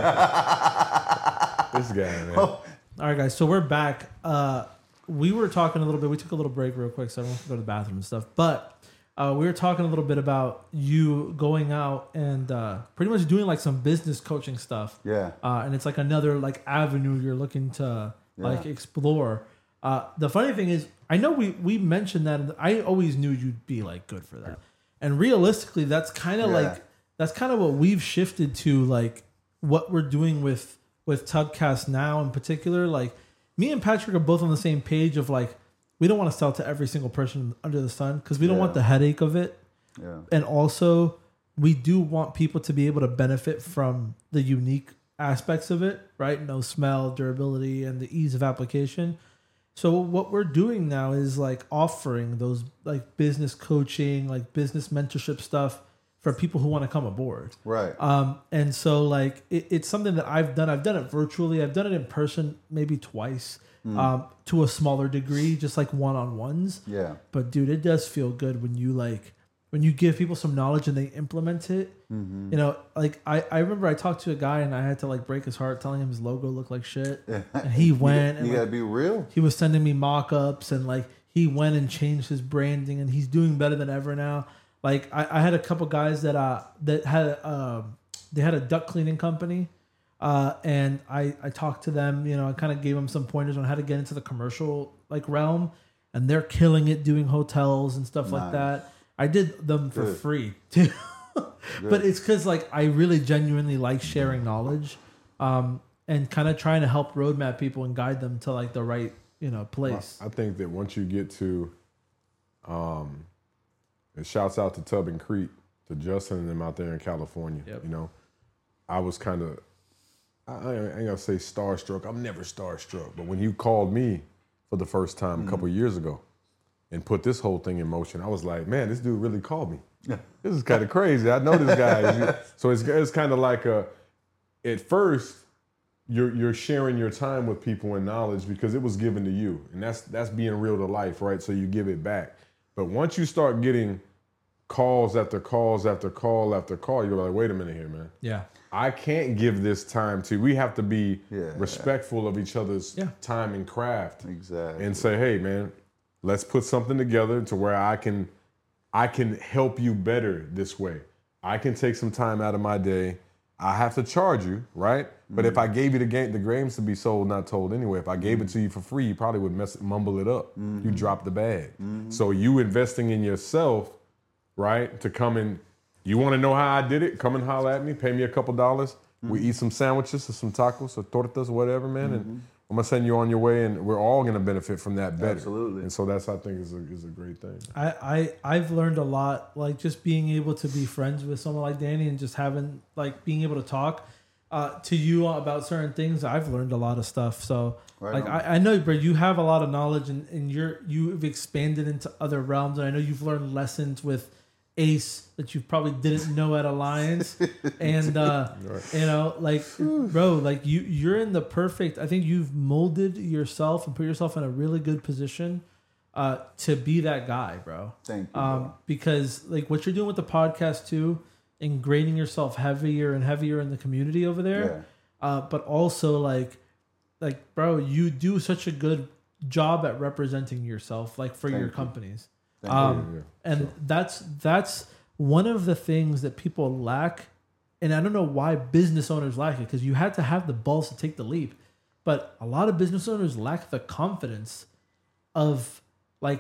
Speaker 4: guy, man.
Speaker 2: All right, guys. So we're back. Uh, we were talking a little bit. We took a little break real quick, so I don't have to go to the bathroom and stuff. But Uh, we were talking a little bit about you going out and uh, pretty much doing like some business coaching stuff.
Speaker 3: Yeah.
Speaker 2: Uh, and it's like another like avenue you're looking to yeah. like explore. Uh, the funny thing is, I know we we mentioned that. And I always knew you'd be like good for that. And realistically, that's kind of yeah. like that's kind of what we've shifted to, like what we're doing with with Tubcast now in particular. Like me and Patrick are both on the same page of like, we don't want to sell to every single person under the sun because we don't yeah. want the headache of it.
Speaker 3: Yeah.
Speaker 2: And also, we do want people to be able to benefit from the unique aspects of it, right? No smell, durability, and the ease of application. So what we're doing now is like offering those like business coaching, like business mentorship stuff for people who want to come aboard.
Speaker 3: Right.
Speaker 2: Um, and so like it, it's something that I've done. I've done it virtually. I've done it in person maybe twice, mm. um, to a smaller degree, just like one-on-ones.
Speaker 3: Yeah.
Speaker 2: But dude, it does feel good when you like when you give people some knowledge and they implement it.
Speaker 3: Mm-hmm.
Speaker 2: You know, like I, I remember I talked to a guy and I had to like break his heart telling him his logo looked like shit. And he went
Speaker 3: you,
Speaker 2: and
Speaker 3: you
Speaker 2: like,
Speaker 3: gotta be real.
Speaker 2: He was sending me mock-ups and like he went and changed his branding and he's doing better than ever now. Like I, I had a couple guys that uh that had uh, they had a duct cleaning company, uh, and I, I talked to them. You know, I kind of gave them some pointers on how to get into the commercial like realm, and they're killing it doing hotels and stuff
Speaker 3: Nice.
Speaker 2: like that. I did them for
Speaker 3: Good.
Speaker 2: free too, but it's because like I really genuinely like sharing knowledge, um, and kind of trying to help roadmap people and guide them to like the right you know place.
Speaker 4: I think that once you get to, um. And shouts out to Tub and Creek, to Justin and them out there in California.
Speaker 2: Yep.
Speaker 4: You know, I was kind of, I, I ain't gonna say starstruck. I'm never starstruck. But when you called me for the first time mm-hmm. a couple of years ago and put this whole thing in motion, I was like, man, this dude really called me. This is kind of crazy. I know this guy. So it's, it's kind of like a, at first, you're you're sharing your time with people and knowledge because it was given to you. And that's that's being real to life, right? So you give it back. But once you start getting calls after calls after call after call, you're like, wait a minute here, man.
Speaker 2: Yeah.
Speaker 4: I can't give this time to, we have to be
Speaker 3: yeah.
Speaker 4: respectful of each other's
Speaker 2: yeah.
Speaker 4: time and craft.
Speaker 3: Exactly.
Speaker 4: And say, hey, man, let's put something together to where I can, I can help you better this way. I can take some time out of my day. I have to charge you, right? But mm-hmm. if I gave you the game, the games to be sold, not told anyway, if I gave mm-hmm. it to you for free, you probably would mess, mumble it up. Mm-hmm. You drop the bag. Mm-hmm. So you investing in yourself, right, to come in, you want to know how I did it? Come and holler at me, pay me a couple dollars. Mm-hmm. We eat some sandwiches or some tacos or tortas or whatever, man, mm-hmm. and I'm going to send you on your way, and we're all going to benefit from that better.
Speaker 3: Absolutely.
Speaker 4: And so that's, I think, is a, is a great thing.
Speaker 2: I, I, I've learned a lot, like just being able to be friends with someone like Danny and just having, like, being able to talk uh, to you about certain things. I've learned a lot of stuff. So, right like, I, I know, bro, you have a lot of knowledge and, and you're, you've expanded into other realms. And I know you've learned lessons with Ace that you probably didn't know at Alliance. And, uh, right. you know, like, bro, like you, you're in the perfect, I think you've molded yourself and put yourself in a really good position uh, to be that guy, bro.
Speaker 3: Thank you.
Speaker 2: Um, because like what you're doing with the podcast too, ingraining yourself heavier and heavier in the community over there. Yeah. Uh, but also like, like, bro, you do such a good job at representing yourself, like for Thank your you. companies. Um, and sure. that's that's one of the things that people lack, and I don't know why business owners lack it, because you had to have the balls to take the leap, but a lot of business owners lack the confidence of like,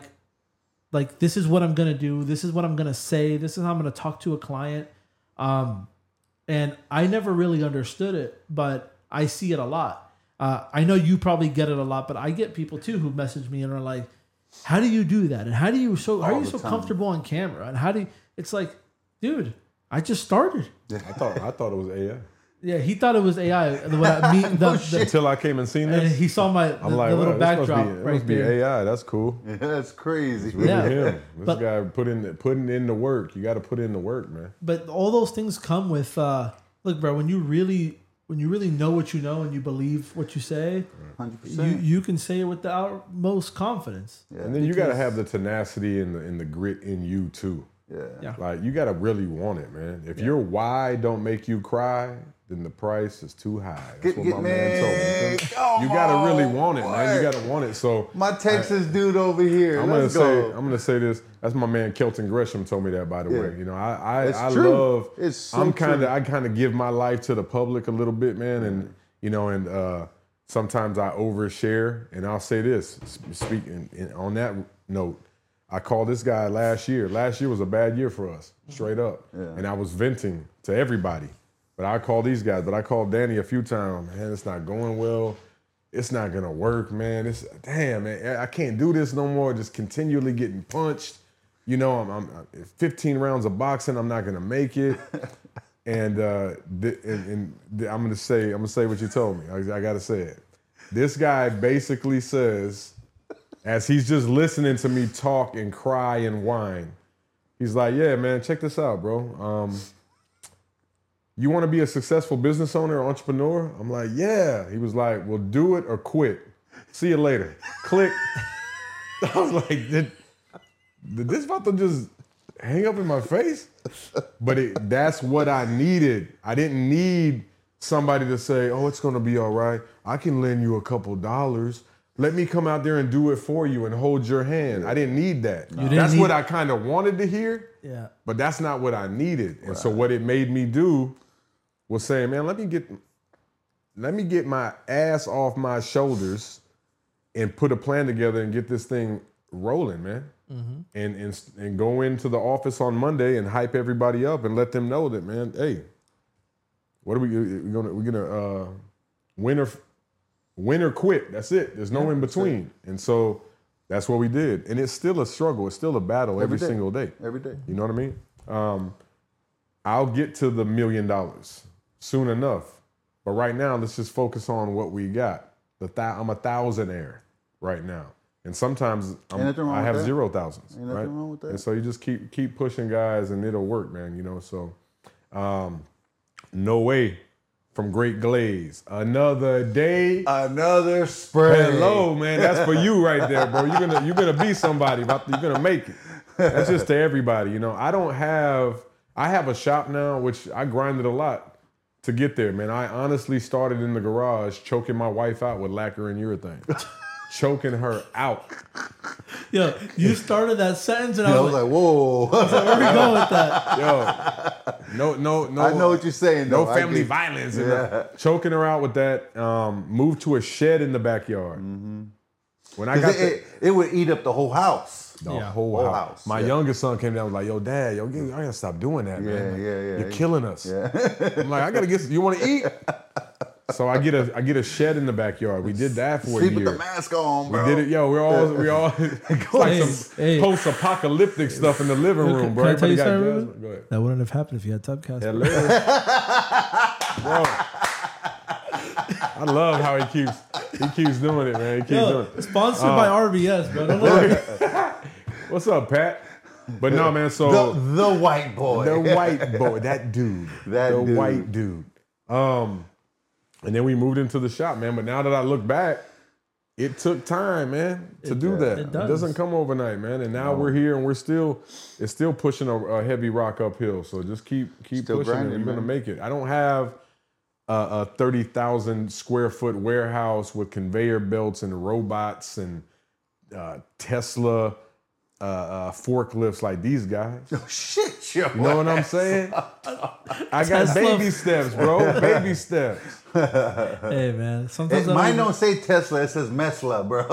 Speaker 2: like this is what I'm gonna do, this is what I'm gonna say, this is how I'm gonna talk to a client, um, and I never really understood it, but I see it a lot. Uh, I know you probably get it a lot, but I get people too who message me and are like, how do you do that? And how do you so how are you so time. comfortable on camera? And how do you, it's like, dude, I just started.
Speaker 4: I thought I thought it was A I.
Speaker 2: Yeah, he thought it was A I. The, I mean, the,
Speaker 3: oh,
Speaker 2: the,
Speaker 4: Until I came and seen this,
Speaker 2: and he saw my the,
Speaker 4: I'm like,
Speaker 2: the little
Speaker 4: wow,
Speaker 2: backdrop
Speaker 4: this must be,
Speaker 2: right
Speaker 4: must be
Speaker 2: there.
Speaker 4: A I. That's cool.
Speaker 3: Yeah, that's crazy.
Speaker 4: It's really
Speaker 2: Yeah.
Speaker 4: him. This
Speaker 2: But-
Speaker 4: guy put in putting in the work. You got to put in the work, man.
Speaker 2: But all those things come with uh, look, bro. When you really when you really know what you know and you believe what you say,
Speaker 3: one hundred
Speaker 2: you
Speaker 3: percent.
Speaker 2: you can say it with the utmost confidence.
Speaker 3: Yeah.
Speaker 4: And then you got to have the tenacity and the and the grit in you too.
Speaker 3: Yeah.
Speaker 2: Yeah.
Speaker 4: Like you got to really want it, man. If your why don't make you cry, then the price is too high. That's
Speaker 3: Get-
Speaker 4: what
Speaker 3: get
Speaker 4: my man told me.
Speaker 3: Come
Speaker 4: You got to really
Speaker 3: on,
Speaker 4: want it, man. You got to want it. So
Speaker 3: My Texas dude over here.
Speaker 4: I'm gonna
Speaker 3: Let's
Speaker 4: say
Speaker 3: go.
Speaker 4: I'm gonna say this. That's my man Kelton Gresham told me that, by the
Speaker 3: Yeah.
Speaker 4: way. You know, I I,
Speaker 3: It's
Speaker 4: I
Speaker 3: true.
Speaker 4: love.
Speaker 3: It's so
Speaker 4: I'm kind
Speaker 3: true.
Speaker 4: of I kind of give my life to the public a little bit, man, and you know, and uh, sometimes I overshare. And I'll say this, speaking in, on that note, I called this guy last year. Last year was a bad year for us, straight up,
Speaker 3: Yeah.
Speaker 4: and I was venting to everybody. But I called these guys. But I called Danny a few times. Man, it's not going well. It's not gonna work, man. It's damn, man. I can't do this no more. Just continually getting punched. you know, I'm, I'm fifteen rounds of boxing. I'm not gonna make it. And, uh, th- and, and th- I'm gonna say, I'm gonna say what you told me. I, I gotta say it. This guy basically says, as he's just listening to me talk and cry and whine, he's like, "Yeah, man, check this out, bro. Um, you want to be a successful business owner or entrepreneur?" I'm like, "Yeah." He was like, "Well, do it or quit. See you later." Click. I was like, "Did, did this about to just hang up in my face?" But it, that's what I needed. I didn't need somebody to say, "Oh, it's gonna be all right. I can lend you a couple dollars. Let me come out there and do it for you and hold your hand." I didn't need that.
Speaker 2: You didn't
Speaker 4: that's
Speaker 2: need-
Speaker 4: what I kind of wanted to hear.
Speaker 2: Yeah.
Speaker 4: But that's not what I needed. And so what it made me do was saying, "Man, let me get let me get my ass off my shoulders and put a plan together and get this thing rolling, man." Mm-hmm. And, and and go into the office on Monday and hype everybody up and let them know that, man, hey, what are we we're gonna we're gonna uh, win or win or quit. That's it. There's no yeah, in between. And so that's what we did. And it's still a struggle. It's still a battle every, every day. single day.
Speaker 3: Every day.
Speaker 4: You know what I mean? Um, I'll get to the million dollars soon enough. But right now, let's just focus on what we got. The th- I'm a thousandaire right now. And sometimes I'm, I have zero thousands.
Speaker 3: Ain't nothing
Speaker 4: right?
Speaker 3: wrong with that.
Speaker 4: And so you just keep keep pushing guys and it'll work, man. You know, so um, No Way from Great Glaze. Another day.
Speaker 3: Another spray.
Speaker 4: Hello, man. That's for you right there, bro. You're gonna you're gonna be somebody. You're gonna make it. That's just to everybody. You know, I don't have I have a shop now, which I grinded a lot to get there, man. I honestly started in the garage choking my wife out with lacquer and urethane. Choking her out.
Speaker 2: Yo, you started that sentence and
Speaker 3: Yeah,
Speaker 2: I
Speaker 3: I
Speaker 2: was
Speaker 3: was
Speaker 2: like,
Speaker 3: like, whoa.
Speaker 2: I was like, where are we going with that?
Speaker 4: Yo, no, no, no.
Speaker 3: I know what you're saying, though.
Speaker 4: No
Speaker 3: I
Speaker 4: family
Speaker 3: get-
Speaker 4: violence. And
Speaker 3: Yeah.
Speaker 4: uh, choking her out with that. Um, moved to a shed in the backyard. Mm-hmm. When I got
Speaker 3: 'Cause
Speaker 4: the,
Speaker 3: it, it, it would eat up the whole house.
Speaker 4: the
Speaker 2: Yeah.
Speaker 4: whole,
Speaker 3: Whole
Speaker 4: house.
Speaker 3: house,
Speaker 4: My
Speaker 3: yeah.
Speaker 4: youngest son came down and was like, "Yo, Dad, yo, I gotta stop doing that,
Speaker 3: Yeah,
Speaker 4: man. Like,
Speaker 3: yeah, yeah.
Speaker 4: You're killing us."
Speaker 3: Yeah.
Speaker 4: I'm like, I gotta get. You want to eat? So I get a I get a shed in the backyard. We did that for
Speaker 3: Sleep
Speaker 4: a
Speaker 3: with
Speaker 4: year.
Speaker 3: the mask on,
Speaker 4: We
Speaker 3: bro.
Speaker 4: did it, yo. We're all we all it's like
Speaker 2: Hey,
Speaker 4: some
Speaker 2: hey.
Speaker 4: post-apocalyptic stuff in the living
Speaker 2: Can-
Speaker 4: room,
Speaker 2: can
Speaker 4: bro.
Speaker 2: I tell you
Speaker 4: Everybody got
Speaker 2: something,
Speaker 4: gas-
Speaker 2: Ruben?
Speaker 4: Go ahead.
Speaker 2: That wouldn't have happened if you had Tubcast.
Speaker 4: Hello. Bro. I love how he keeps he keeps doing it, man. He keeps doing
Speaker 2: Yo,
Speaker 4: it.
Speaker 2: sponsored by R B S, bro. Don't look.
Speaker 4: What's up, Pat? But no, man. So
Speaker 3: The, the white boy.
Speaker 4: the white boy, that dude,
Speaker 3: That
Speaker 4: the
Speaker 3: dude.
Speaker 4: white dude. Um, and then we moved into the shop, man. But now that I look back, it took time, man, to
Speaker 2: It-
Speaker 4: do that.
Speaker 2: it
Speaker 4: It,
Speaker 2: does.
Speaker 4: doesn't come overnight, man. And now we're here, and we're still, it's still pushing a, a heavy rock uphill. So just keep keep
Speaker 3: Still
Speaker 4: pushing,
Speaker 3: grinding,
Speaker 4: and you're gonna
Speaker 3: man.
Speaker 4: make it. I don't have a, a thirty thousand square foot warehouse with conveyor belts and robots and uh, Tesla uh, uh, forklifts like these guys.
Speaker 3: Shit, yo.
Speaker 4: You know what I'm saying? I got
Speaker 2: Tesla.
Speaker 4: baby steps, bro. Baby steps.
Speaker 2: Hey, man. Sometimes
Speaker 3: It,
Speaker 2: I
Speaker 3: mine
Speaker 2: don't
Speaker 3: don't say Tesla, it says Mesla, bro.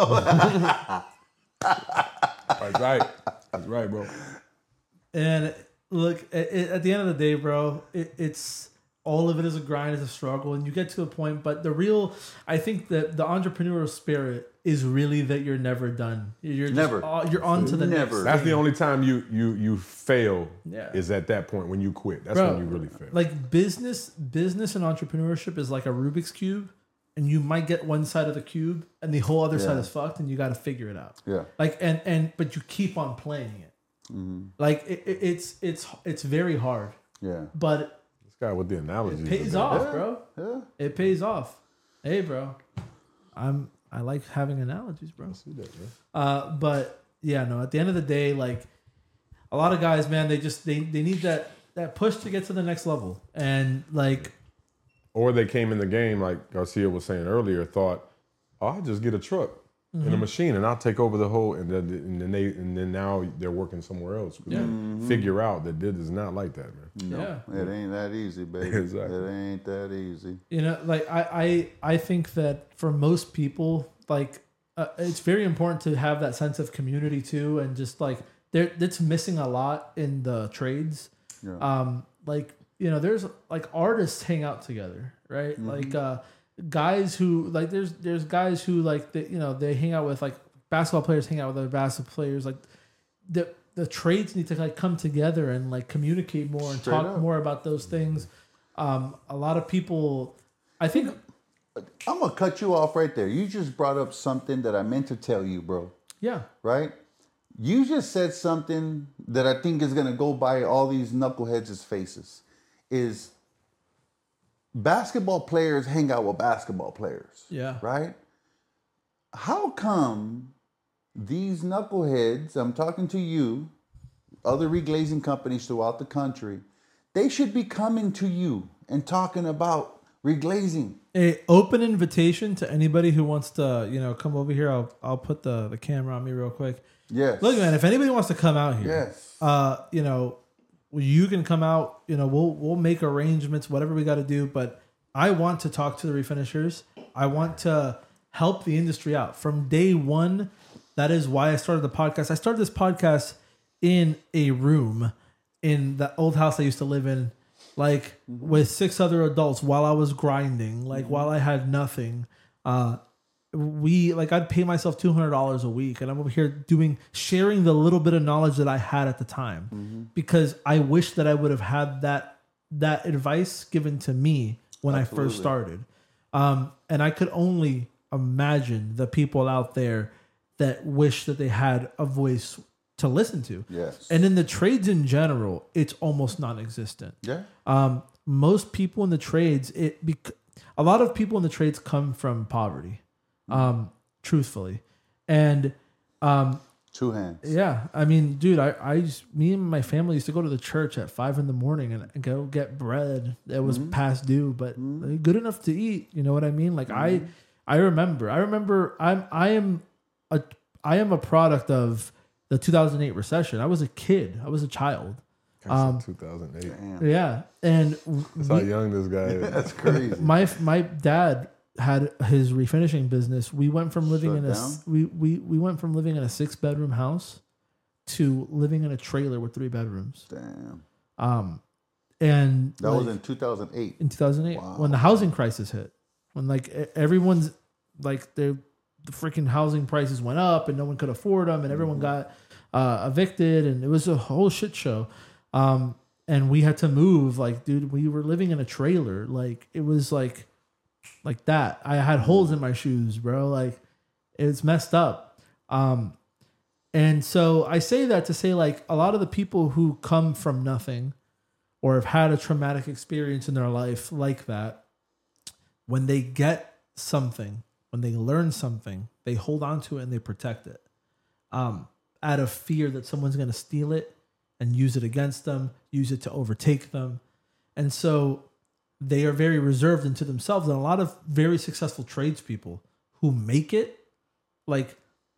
Speaker 4: That's right. That's right, bro.
Speaker 2: And look, at, at the end of the day, bro, it, it's all of it is a grind, it's a struggle, and you get to a point. But the real, I think that the entrepreneurial spirit is really that you're never done. You're just,
Speaker 3: Never.
Speaker 2: uh, you're on to the
Speaker 3: Never.
Speaker 2: next.
Speaker 4: That's
Speaker 2: thing.
Speaker 4: the only time you you you fail
Speaker 2: Yeah.
Speaker 4: is at that point when you quit. That's
Speaker 2: Bro,
Speaker 4: when you really fail.
Speaker 2: Like business, business and entrepreneurship is like a Rubik's cube, and you might get one side of the cube, and the whole other side
Speaker 3: Yeah.
Speaker 2: is fucked, and you got to figure it out.
Speaker 3: Yeah.
Speaker 2: Like and and but you keep on playing it. Like it, it, it's it's it's very hard,
Speaker 3: Yeah.
Speaker 2: but
Speaker 4: This guy with the analogies.
Speaker 2: it pays
Speaker 4: is that-
Speaker 2: off,
Speaker 3: Yeah.
Speaker 2: bro.
Speaker 3: Yeah.
Speaker 2: It pays off. Hey, bro. I'm I like having analogies, bro.
Speaker 4: See that, man.
Speaker 2: Uh, but yeah, no. At the end of the day, like a lot of guys, man, they just they they need that that push to get to the next level, and like
Speaker 4: Or they came in the game, like Garcia was saying earlier, thought, oh, I'll just get a truck
Speaker 2: Mm-hmm.
Speaker 4: and a machine and I'll take over the whole, and then, and then they, and then now they're working somewhere else.
Speaker 2: Yeah.
Speaker 4: They figure out that it is not like that, man.
Speaker 3: No,
Speaker 2: Yeah.
Speaker 3: it ain't that easy, baby.
Speaker 4: Exactly.
Speaker 3: It ain't that easy.
Speaker 2: you know, like I I I think that for most people, like uh, it's very important to have that sense of community too, and just like there that's missing a lot in the trades.
Speaker 3: Yeah.
Speaker 2: Um, like you know, there's like artists hang out together, right?
Speaker 3: Mm-hmm.
Speaker 2: Like uh, guys who like there's there's guys who like they, you know they hang out with like basketball players hang out with other basketball players. Like the the trades need to like come together and like communicate more and
Speaker 3: Straight
Speaker 2: talk
Speaker 3: up.
Speaker 2: more about those things. Um, a lot of people, I think,
Speaker 3: I'm gonna cut you off right there. You just brought up something that I meant to tell you, bro.
Speaker 2: yeah,
Speaker 3: Right? You just said something that I think is gonna go by all these knuckleheads' faces. Is basketball players hang out with basketball players.
Speaker 2: Yeah.
Speaker 3: Right? How come these knuckleheads, I'm talking to you, other reglazing companies throughout the country, they should be coming to you and talking about reglazing.
Speaker 2: a open invitation to anybody who wants to, you know, come over here. I'll I'll put the, the camera on me real quick.
Speaker 3: Yes.
Speaker 2: Look, man, if anybody wants to come out here,
Speaker 3: Yes.
Speaker 2: uh, you know, you can come out. You know, we'll we'll make arrangements, whatever we got to do. But I want to talk to the refinishers. I want to help the industry out from day one. That is why I started the podcast. I started this podcast in a room in the old house I used to live in, like with six other adults while I was grinding, like while I had nothing. Uh, we like I'd pay myself two hundred dollars a week, and I'm over here doing sharing the little bit of knowledge that I had at the time,
Speaker 3: Mm-hmm.
Speaker 2: because I wish that I would have had that that advice given to me when I
Speaker 3: Absolutely.
Speaker 2: first started. Um, and I could only imagine the people out there that wish that they had a voice to listen to.
Speaker 3: Yes.
Speaker 2: And in the trades in general, it's almost non-existent.
Speaker 3: Yeah.
Speaker 2: Um, most people in the trades, it bec- a lot of people in the trades come from poverty, um, truthfully, and um,
Speaker 3: Two hands.
Speaker 2: yeah, I mean, dude, I, I just, me and my family used to go to the church at five in the morning and, and go get bread that was past due, but good enough to eat. You know what I mean? Like I, I remember, I remember, I'm, I am a, I am a product of the two thousand eight recession. I was a kid. I was a child. Um,
Speaker 4: two thousand eight.
Speaker 3: Damn.
Speaker 2: Yeah, and
Speaker 4: That's how
Speaker 2: we-
Speaker 4: young this guy is.
Speaker 3: That's crazy.
Speaker 2: my my dad had his refinishing business. We went from living
Speaker 3: Shut
Speaker 2: in a
Speaker 3: down?
Speaker 2: we, we we went from living in a six bedroom house to living in a trailer with three bedrooms.
Speaker 3: Damn.
Speaker 2: Um, and
Speaker 3: That
Speaker 2: like,
Speaker 3: was in two thousand eight.
Speaker 2: in two thousand eight
Speaker 3: Wow.
Speaker 2: when the housing crisis hit, when like e- everyone's like the the freaking housing prices went up and no one could afford them, and everyone got uh, evicted, and it was a whole shit show. Um, and we had to move. Like, dude, we were living in a trailer. Like, it was like like that. I had holes in my shoes, bro. Like, it's messed up. Um, and so I say that to say, like, a lot of the people who come from nothing or have had a traumatic experience in their life like that, when they get something, when they learn something, they hold on to it and they protect it. Um, out of fear that someone's going to steal it and use it against them, use it to overtake them. And so they are very reserved into themselves. And a lot of very successful tradespeople who make it, like,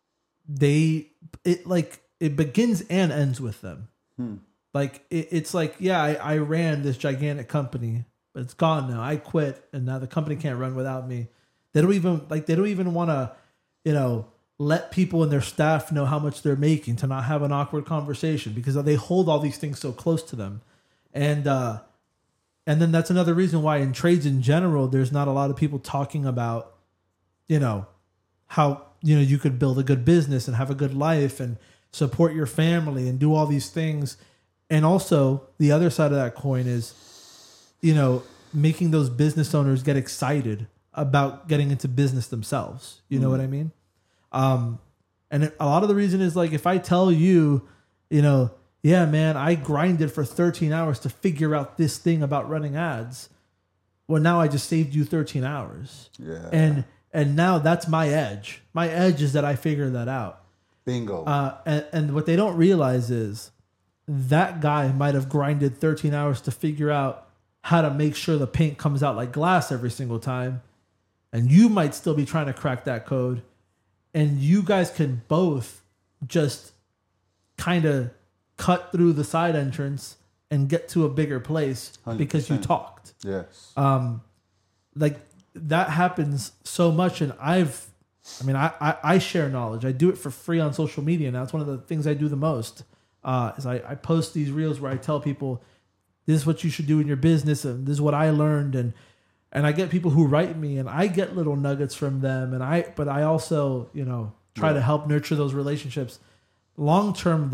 Speaker 2: they, it like, it begins and ends with them.
Speaker 3: Hmm.
Speaker 2: Like, it, it's like, yeah, I, I ran this gigantic company, but it's gone now. I quit, and now the company can't run without me. They don't even, like, they don't even want to, you know, let people in their staff know how much they're making, to not have an awkward conversation, because they hold all these things so close to them. And, uh, and then that's another reason why in trades in general, there's not a lot of people talking about, you know, how, you know, you could build a good business and have a good life and support your family and do all these things. And also the other side of that coin is, you know, making those business owners get excited about getting into business themselves. You know
Speaker 3: Mm.
Speaker 2: what I mean? Um, and it, a lot of the reason is, like, if I tell you, you know, yeah, man, I grinded for thirteen hours to figure out this thing about running ads. Well, now I just saved you thirteen hours.
Speaker 3: Yeah.
Speaker 2: And, and now that's my edge. My edge is that I figured that out.
Speaker 3: Bingo.
Speaker 2: Uh, and, and what they don't realize is that guy might have grinded thirteen hours to figure out how to make sure the paint comes out like glass every single time. And you might still be trying to crack that code. And you guys can both just kind of cut through the side entrance and get to a bigger place because you
Speaker 3: one hundred percent.
Speaker 2: talked.
Speaker 3: yes.
Speaker 2: Um, like, that happens so much. And I've, I mean, I, I, I share knowledge. I do it for free on social media now. It's one of the things I do the most. Uh, is I, I post these reels where I tell people, this is what you should do in your business, and this is what I learned. And, and I get people who write me, and I get little nuggets from them. And I, but I also, you know, try
Speaker 3: Yeah.
Speaker 2: to help nurture those relationships. Long term, though,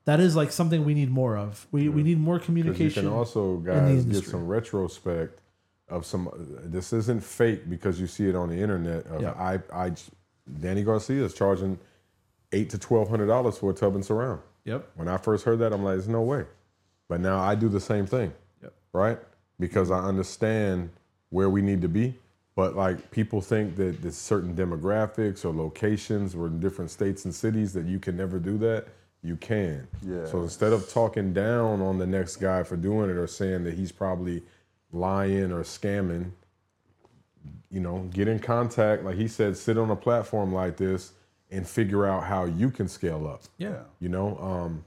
Speaker 2: that is like something we need more of. We we need more
Speaker 4: Because
Speaker 2: communication.
Speaker 4: you can also,
Speaker 2: in the
Speaker 4: guys, get
Speaker 2: industry.
Speaker 4: some retrospect of some. This isn't fake because you see it on the internet. Of
Speaker 2: Yeah.
Speaker 4: I, I, Danny Garcia is charging eight to twelve hundred dollars for a tub and surround.
Speaker 2: Yep.
Speaker 4: When I first heard that, I'm like, there's no way. But now I do the same thing.
Speaker 2: Yep.
Speaker 4: Right? Because I understand where we need to be. But like people think that there's certain demographics or locations or in different states and cities that you can never do that. You can.
Speaker 3: Yeah.
Speaker 4: So instead of talking down on the next guy for doing it or saying that he's probably lying or scamming, you know, get in contact. Like he said, sit on a platform like this and figure out how you can scale up.
Speaker 2: Yeah.
Speaker 4: You know, um,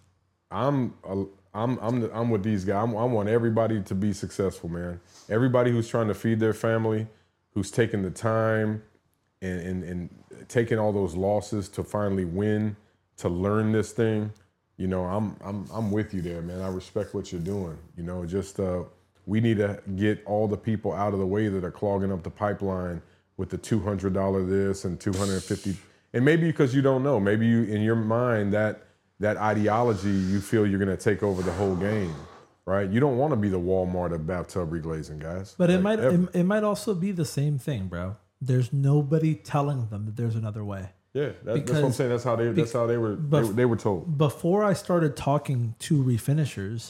Speaker 4: I'm a, I'm I'm I'm with these guys. I'm, I want everybody to be successful, man. Everybody who's trying to feed their family, who's taking the time and and, and taking all those losses to finally win, to learn this thing. You know, I'm I'm I'm with you there, man. I respect what you're doing. You know, just uh, we need to get all the people out of the way that are clogging up the pipeline with the two hundred dollars this and two hundred fifty. And maybe because you don't know, maybe you in your mind that that ideology, you feel you're going to take over the whole game, right? You don't want to be the Walmart of bathtub reglazing, guys.
Speaker 2: But it
Speaker 4: Like,
Speaker 2: might
Speaker 4: ever.
Speaker 2: it, it might also be the same thing, bro. There's nobody telling them that there's another way.
Speaker 4: Yeah, that, that's what I'm
Speaker 2: Because-
Speaker 4: saying. That's how they. That's how they were. They,
Speaker 2: bef-
Speaker 4: were- they were told.
Speaker 2: Before I started talking to refinishers,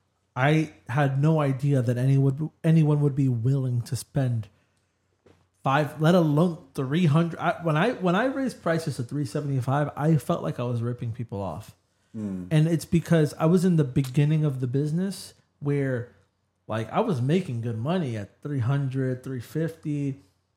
Speaker 2: I had no idea that anyone anyone would be willing to spend five, let alone three hundred. I, when I when I raised prices to three seventy five, I felt like I was ripping people off, and it's because I was in the beginning of the business where, like, I was making good money at three hundred, three fifty,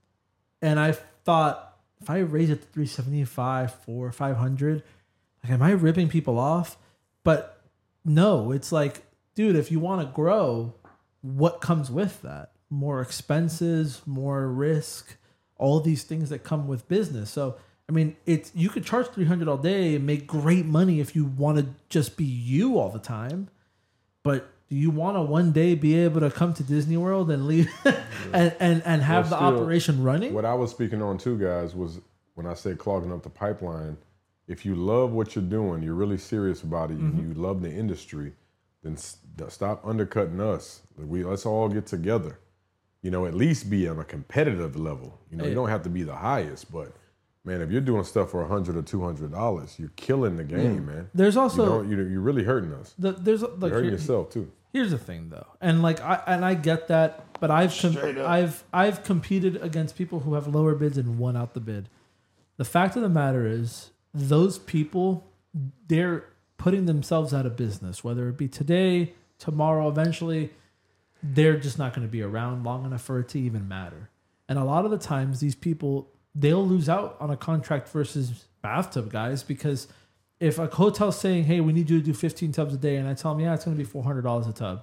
Speaker 2: and I thought if I raise it to three seventy five, four, five hundred, like, am I ripping people off? But no, it's like, dude, if you want to grow, what comes with that? More expenses, more risk, all these things that come with business. So, I mean, it's you could charge three hundred all day and make great money if you want to just be you all the time. But do you want to one day be able to come to Disney World and leave and, and, and have
Speaker 4: Well,
Speaker 2: the
Speaker 4: still,
Speaker 2: operation running?
Speaker 4: What I was speaking on too, guys, was when I said clogging up the pipeline. If you love what you're doing, you're really serious about it,
Speaker 2: Mm-hmm.
Speaker 4: you love the industry, then s- stop undercutting us. We let's all get together. You know, at least be on a competitive level. You know,
Speaker 2: Hey.
Speaker 4: you don't have to be the highest, but man, if you're doing stuff for a hundred or two hundred dollars, you're killing the game, man.
Speaker 2: There's
Speaker 4: You
Speaker 2: also
Speaker 4: don't, you're, you're really hurting us.
Speaker 2: the, there's like
Speaker 4: You're hurting
Speaker 2: here-
Speaker 4: yourself too.
Speaker 2: Here's the thing, though, and like I and I get that, but I've com- I've I've competed against people who have lower bids and won out the bid. The fact of the matter is, those people, they're putting themselves out of business. Whether it be today, tomorrow, eventually, they're just not going to be around long enough for it to even matter. And a lot of the times, these people, they'll lose out on a contract versus bathtub guys because if a hotel's saying, hey, we need you to do fifteen tubs a day, and I tell them, yeah, it's going to be four hundred dollars a tub,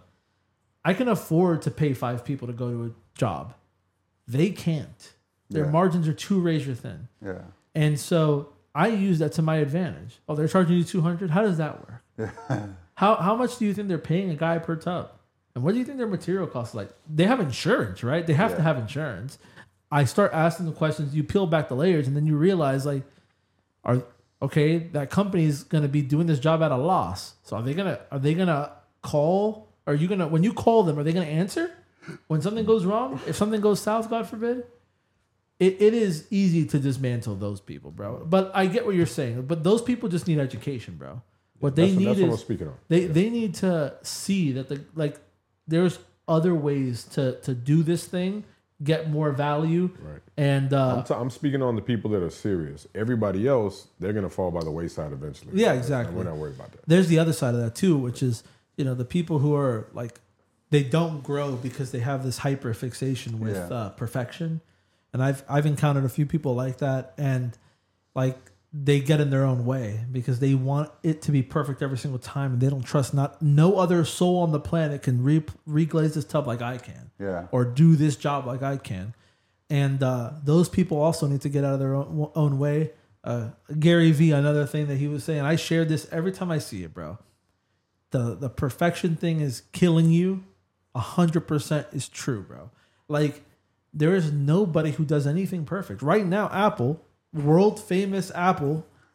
Speaker 2: I can afford to pay five people to go to a job. They can't. Their
Speaker 3: Yeah.
Speaker 2: margins are too razor thin.
Speaker 3: Yeah.
Speaker 2: And so I use that to my advantage. Oh, they're charging you two hundred dollars? How does that work? how how much do you think they're paying a guy per tub? And what do you think their material costs? Like, they have insurance, right? They have to
Speaker 3: Yeah.
Speaker 2: have insurance. I start asking the questions, you peel back the layers, and then you realize, like, are okay, that company is going to be doing this job at a loss. So are they going to are they going to call? Are you going to when you call them, are they going to answer when something goes wrong? If something goes south, God forbid? It, it is easy to dismantle those people, bro. But I get what you're saying. But those people just need education, bro. What they
Speaker 4: That's,
Speaker 2: need
Speaker 4: that's what I'm
Speaker 2: is
Speaker 4: speaking on.
Speaker 2: they they need to see that the like there's other ways to to do this thing, get more value,
Speaker 4: Right.
Speaker 2: and uh,
Speaker 4: I'm, t- I'm speaking on the people that are serious. Everybody else, they're gonna fall by the wayside eventually.
Speaker 2: Yeah,
Speaker 4: And
Speaker 2: exactly.
Speaker 4: we're not worried about that.
Speaker 2: there's the other side of that too, which is, you know, the people who are like, they don't grow because they have this hyper fixation with
Speaker 3: Yeah.
Speaker 2: uh, perfection. And I've I've encountered a few people like that, and like they get in their own way because they want it to be perfect every single time, and they don't trust not no other soul on the planet can re reglaze this tub like I can,
Speaker 3: Yeah.
Speaker 2: or do this job like I can. And uh, those people also need to get out of their own, own way. Uh, Gary Vee, another thing that he was saying, I share this every time I see it, bro. The the perfection thing is killing you. A hundred percent is true, bro. Like, there is nobody who does anything perfect right now. Apple, world famous Apple,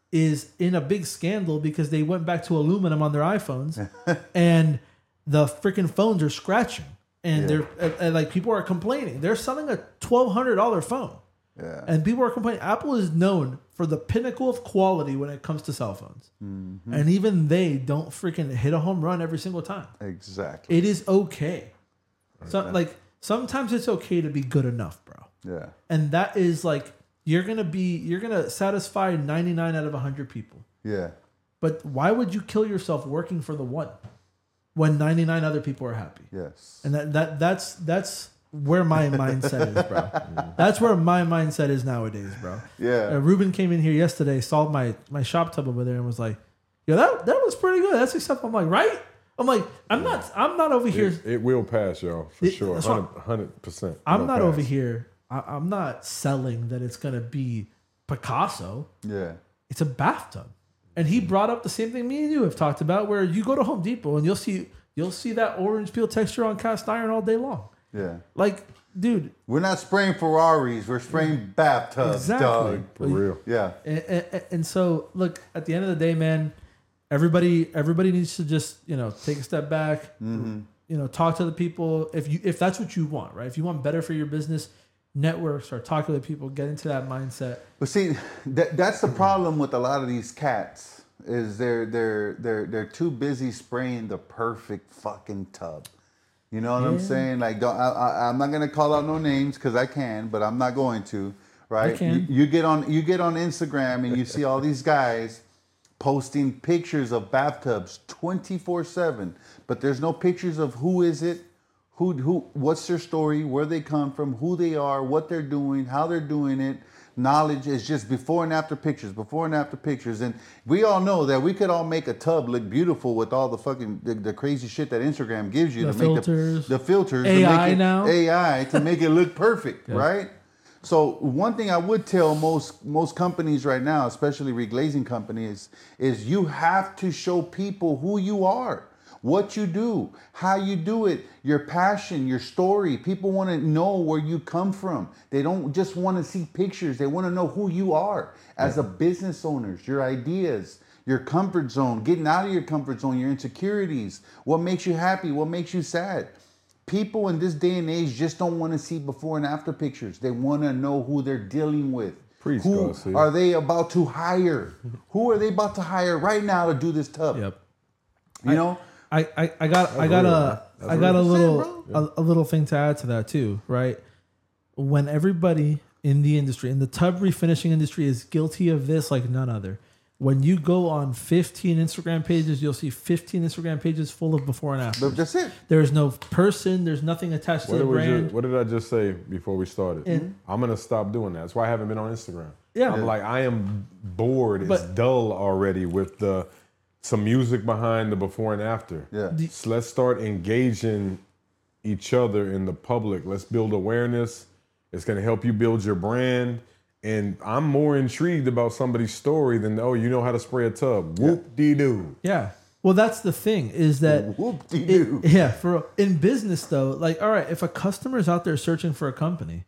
Speaker 2: is in a big scandal because they went back to aluminum on their iPhones and the freaking phones are scratching and
Speaker 3: Yeah.
Speaker 2: they're and, and like people are complaining. They're selling a twelve hundred dollars phone.
Speaker 3: Yeah.
Speaker 2: And people are complaining. Apple is known for the pinnacle of quality when it comes to cell phones.
Speaker 3: Mm-hmm.
Speaker 2: And even they don't freaking hit a home run every single time.
Speaker 3: Exactly.
Speaker 2: It is okay. So like sometimes it's okay to be good enough, bro.
Speaker 3: Yeah.
Speaker 2: And that is like you're gonna be you're gonna satisfy ninety-nine out of one hundred people.
Speaker 3: Yeah.
Speaker 2: But why would you kill yourself working for the one when ninety-nine other people are happy?
Speaker 3: Yes.
Speaker 2: And that, that that's that's where my mindset is, bro. That's where my mindset is nowadays, bro.
Speaker 3: Yeah.
Speaker 2: Uh, Ruben came in here yesterday, saw my my shop tub over there, and was like, "Yo, that that was pretty good. That's acceptable." I'm like, "Right?" I'm like, "I'm not. I'm not over here.
Speaker 4: It, it will pass, y'all, for
Speaker 2: It-
Speaker 4: sure.
Speaker 2: that's what-
Speaker 4: one hundred percent.
Speaker 2: I'm
Speaker 4: It'll
Speaker 2: not over
Speaker 4: pass.
Speaker 2: here. I, I'm not selling that it's gonna be Picasso.
Speaker 3: Yeah.
Speaker 2: It's a bathtub." And he brought up the same thing me and you have talked about, where you go to Home Depot and you'll see you'll see that orange peel texture on cast iron all day long.
Speaker 3: Yeah.
Speaker 2: Like, dude,
Speaker 3: We're not spraying Ferraris. We're spraying bathtubs,
Speaker 2: exactly.
Speaker 3: dog.
Speaker 4: For real.
Speaker 3: Yeah.
Speaker 2: And, and, and so, look, at the end of the day, man, everybody everybody needs to just, you know, take a step back,
Speaker 3: Mm-hmm.
Speaker 2: you know, talk to the people. If you if that's what you want, right? If you want better for your business, network, start talking to people, get into that mindset.
Speaker 3: But see, that, that's the problem with a lot of these cats is they're they're they're they're too busy spraying the perfect fucking tub. You know what I'm
Speaker 2: Yeah.
Speaker 3: saying? Like, don't, I, I, I'm not gonna call out no names because I can, but I'm not going to. Right?
Speaker 2: You can.
Speaker 3: You, you get on you get on Instagram and you see all these guys posting pictures of bathtubs twenty-four seven, but there's no pictures of who is it, who who what's their story, where they come from, who they are, what they're doing, how they're doing it. Knowledge is just before and after pictures, before and after pictures, and we all know that we could all make a tub look beautiful with all the fucking the, the crazy shit that Instagram gives you
Speaker 2: The
Speaker 3: to
Speaker 2: filters.
Speaker 3: make the, the filters,
Speaker 2: A I
Speaker 3: to make it,
Speaker 2: now.
Speaker 3: A I to make it look perfect, right? So one thing I would tell most most companies right now, especially reglazing companies, is you have to show people who you are, what you do, how you do it, your passion, your story. People want to know where you come from. They don't just want to see pictures. They want to know who you are as a business owner, your ideas, your comfort zone, getting out of your comfort zone, your insecurities, what makes you happy, what makes you sad. People in this day and age just don't want to see before and after pictures. They want to know who they're dealing with.
Speaker 4: Preach,
Speaker 3: who
Speaker 4: Garcia.
Speaker 3: are they about to hire? Who are they about to hire right now to do this tub?
Speaker 2: Yep.
Speaker 3: You know?
Speaker 2: I, I, I got I got
Speaker 4: real,
Speaker 2: a
Speaker 4: man. That's
Speaker 2: I got a
Speaker 3: real.
Speaker 2: little
Speaker 3: Saying,
Speaker 2: a, a little thing to add to that too, right? When everybody in the industry, in the tub refinishing industry, is guilty of this like none other. When you go on fifteen Instagram pages, you'll see fifteen Instagram pages full of before and after.
Speaker 3: But that's it.
Speaker 2: There's no person. There's nothing attached
Speaker 4: What
Speaker 2: to the
Speaker 4: did, we
Speaker 2: brand.
Speaker 4: just, what did I just say before we started?
Speaker 2: And-
Speaker 4: I'm gonna stop doing that. That's why I haven't been on Instagram.
Speaker 2: Yeah.
Speaker 4: I'm like, I am bored. It's
Speaker 2: But-
Speaker 4: dull already with the some music behind the before and after.
Speaker 3: Yeah.
Speaker 2: The-
Speaker 4: So let's start engaging each other in the public. Let's build awareness. It's gonna help you build your brand. And I'm more intrigued about somebody's story than, oh, you know how to spray a tub. Whoop dee doo.
Speaker 2: Yeah. Well, that's the thing is that
Speaker 3: Whoop-de-doo.
Speaker 2: it- yeah, for in business though, like all right, if a customer's out there searching for a company,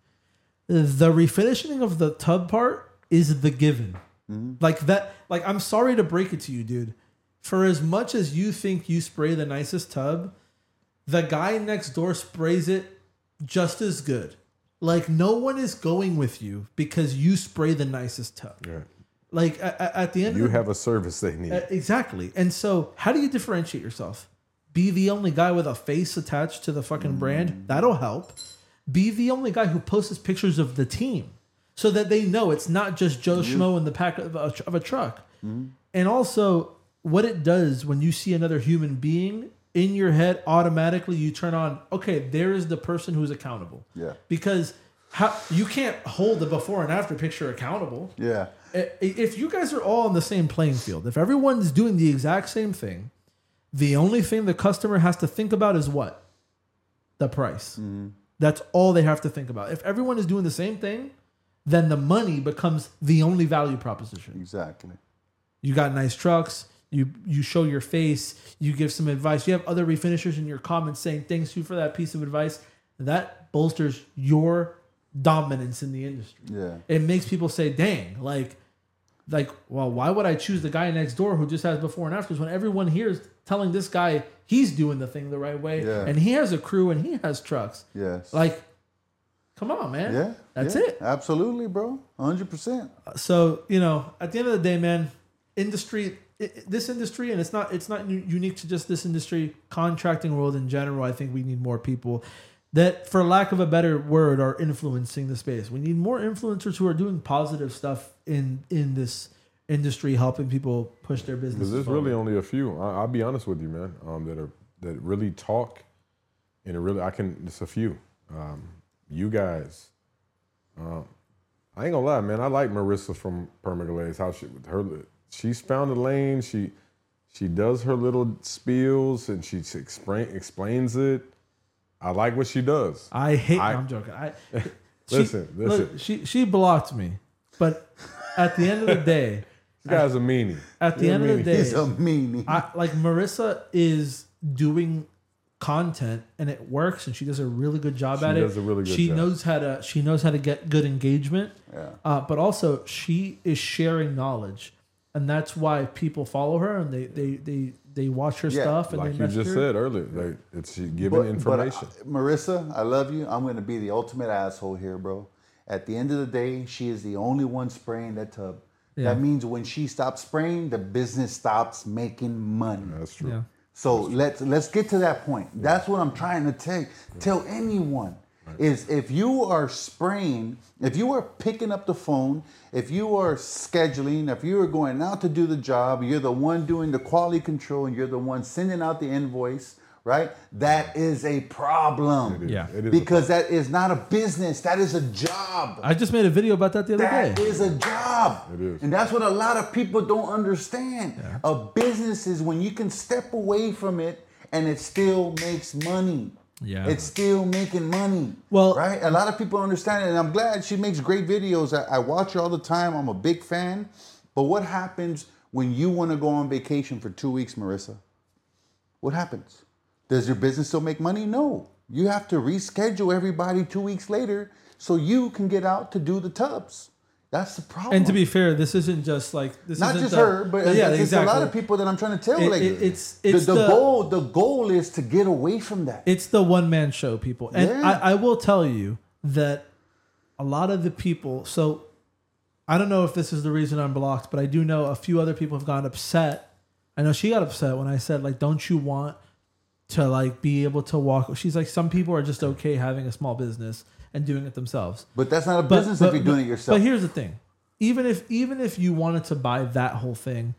Speaker 2: the refinishing of the tub part is the given. Like that, like I'm sorry to break it to you, dude. For as much as you think you spray the nicest tub, the guy next door sprays it just as good. Like no one is going with you because you spray the nicest tub.
Speaker 4: Yeah.
Speaker 2: Like at, at the end
Speaker 4: You
Speaker 2: of the
Speaker 4: have a service they need.
Speaker 2: Uh, exactly. And so, how do you differentiate yourself? Be the only guy with a face attached to the fucking brand. That'll help. Be the only guy who posts pictures of the team so that they know it's not just Joe Schmo in the back of a, of a truck. And also, what it does when you see another human being in your head, automatically you turn on, okay, there is the person who's accountable.
Speaker 3: Yeah.
Speaker 2: Because how, you can't hold the before and after picture accountable.
Speaker 3: Yeah.
Speaker 2: If you guys are all on the same playing field, if everyone's doing the exact same thing, the only thing the customer has to think about is what? The price.
Speaker 3: Mm-hmm.
Speaker 2: That's all they have to think about. If everyone is doing the same thing, then the money becomes the only value proposition.
Speaker 3: Exactly.
Speaker 2: You got nice trucks. You you show your face. You give some advice. You have other refinishers in your comments saying thanks you for that piece of advice. That bolsters your dominance in the industry.
Speaker 3: Yeah.
Speaker 2: It makes people say, dang, like like, well, why would I choose the guy next door who just has before and afters when everyone here is telling this guy he's doing the thing the right way,
Speaker 3: Yeah.
Speaker 2: and he has a crew and he has trucks.
Speaker 3: Yes.
Speaker 2: Like, come on, man.
Speaker 3: Yeah.
Speaker 2: That's
Speaker 3: yeah,
Speaker 2: it.
Speaker 3: Absolutely, bro. one hundred percent.
Speaker 2: So, you know, at the end of the day, man, industry, it, this industry, and it's not it's not u- unique to just this industry, contracting world in general, I think we need more people that, for lack of a better word, are influencing the space. We need more influencers who are doing positive stuff in in this industry, helping people push their business.
Speaker 4: Because there's really only a few. I, I'll be honest with you, man. Um, that are that really talk, and it really I can. It's a few. Um, you guys. Um, I ain't gonna lie, man. I like Marissa from Permaglaze. How she with her, she's found a lane. She she does her little spiels and she explain explains it. I like what she does.
Speaker 2: I hate.
Speaker 4: I-
Speaker 2: no, I'm joking. I she,
Speaker 4: Listen, listen.
Speaker 2: look, she she blocked me, but at the end of the day,
Speaker 4: This guy's a meanie.
Speaker 2: at the
Speaker 4: You're a
Speaker 2: end of the
Speaker 4: meanie.
Speaker 2: day,
Speaker 3: He's a meanie.
Speaker 2: I like Marissa is doing content and it works and she does a really good job
Speaker 4: She
Speaker 2: at it.
Speaker 4: does a really good
Speaker 2: she
Speaker 4: job.
Speaker 2: knows how to she knows how to get good engagement.
Speaker 3: Yeah.
Speaker 2: Uh, but also she is sharing knowledge. And that's why people follow her and they they they, they watch her
Speaker 3: Yeah,
Speaker 2: stuff and
Speaker 4: Like
Speaker 2: they
Speaker 4: you
Speaker 2: message
Speaker 4: just
Speaker 2: her.
Speaker 4: said earlier, like it's she giving
Speaker 3: But- but,
Speaker 4: information.
Speaker 3: uh, Marissa, I love you. I'm going to be the ultimate asshole here, bro. At the end of the day, she is the only one spraying that tub.
Speaker 2: Yeah.
Speaker 3: That means when she stops spraying, the business stops making money.
Speaker 4: That's true.
Speaker 2: Yeah.
Speaker 3: So let's let's get to that point. That's what I'm trying to tell tell anyone is if you are spraying, if you are picking up the phone, if you are scheduling, if you are going out to do the job, you're the one doing the quality control and you're the one sending out the invoice, right? That is a problem.
Speaker 4: It is.
Speaker 2: Yeah.
Speaker 4: It is
Speaker 3: Because that is not a business. That is a job.
Speaker 2: I just made a video about that the other
Speaker 3: That
Speaker 2: day.
Speaker 3: is a job.
Speaker 4: It is.
Speaker 3: And that's what a lot of people don't understand. A business is when you can step away from it and it still makes money.
Speaker 2: Yeah.
Speaker 3: It's still making money.
Speaker 2: Well-
Speaker 3: right? A lot of people understand it. And I'm glad she makes great videos. I, I watch her all the time. I'm a big fan. But what happens when you want to go on vacation for two weeks, Marissa? What happens? Does your business still make money? No. You have to reschedule everybody two weeks later so you can get out to do the tubs. That's the problem.
Speaker 2: And to be fair, this isn't just like this
Speaker 3: not
Speaker 2: isn't
Speaker 3: just
Speaker 2: the-
Speaker 3: her, but
Speaker 2: yeah,
Speaker 3: it's,
Speaker 2: exactly.
Speaker 3: it's a lot of people that I'm trying to tell.
Speaker 2: It-
Speaker 3: like
Speaker 2: it- it's-
Speaker 3: the-
Speaker 2: it's
Speaker 3: the,
Speaker 2: the-
Speaker 3: goal. The goal is to get away from that.
Speaker 2: It's the one man show, people. And
Speaker 3: Yeah.
Speaker 2: I, I will tell you that a lot of the people, so I don't know if this is the reason I'm blocked, but I do know a few other people have gotten upset. I know she got upset when I said, like, don't you want to like be able to walk? She's like, some people are just okay having a small business and doing it themselves.
Speaker 3: But that's not a
Speaker 2: But-
Speaker 3: business
Speaker 2: but-
Speaker 3: if you're doing
Speaker 2: but-
Speaker 3: it yourself.
Speaker 2: But here's the thing. Even if even if you wanted to buy that whole thing,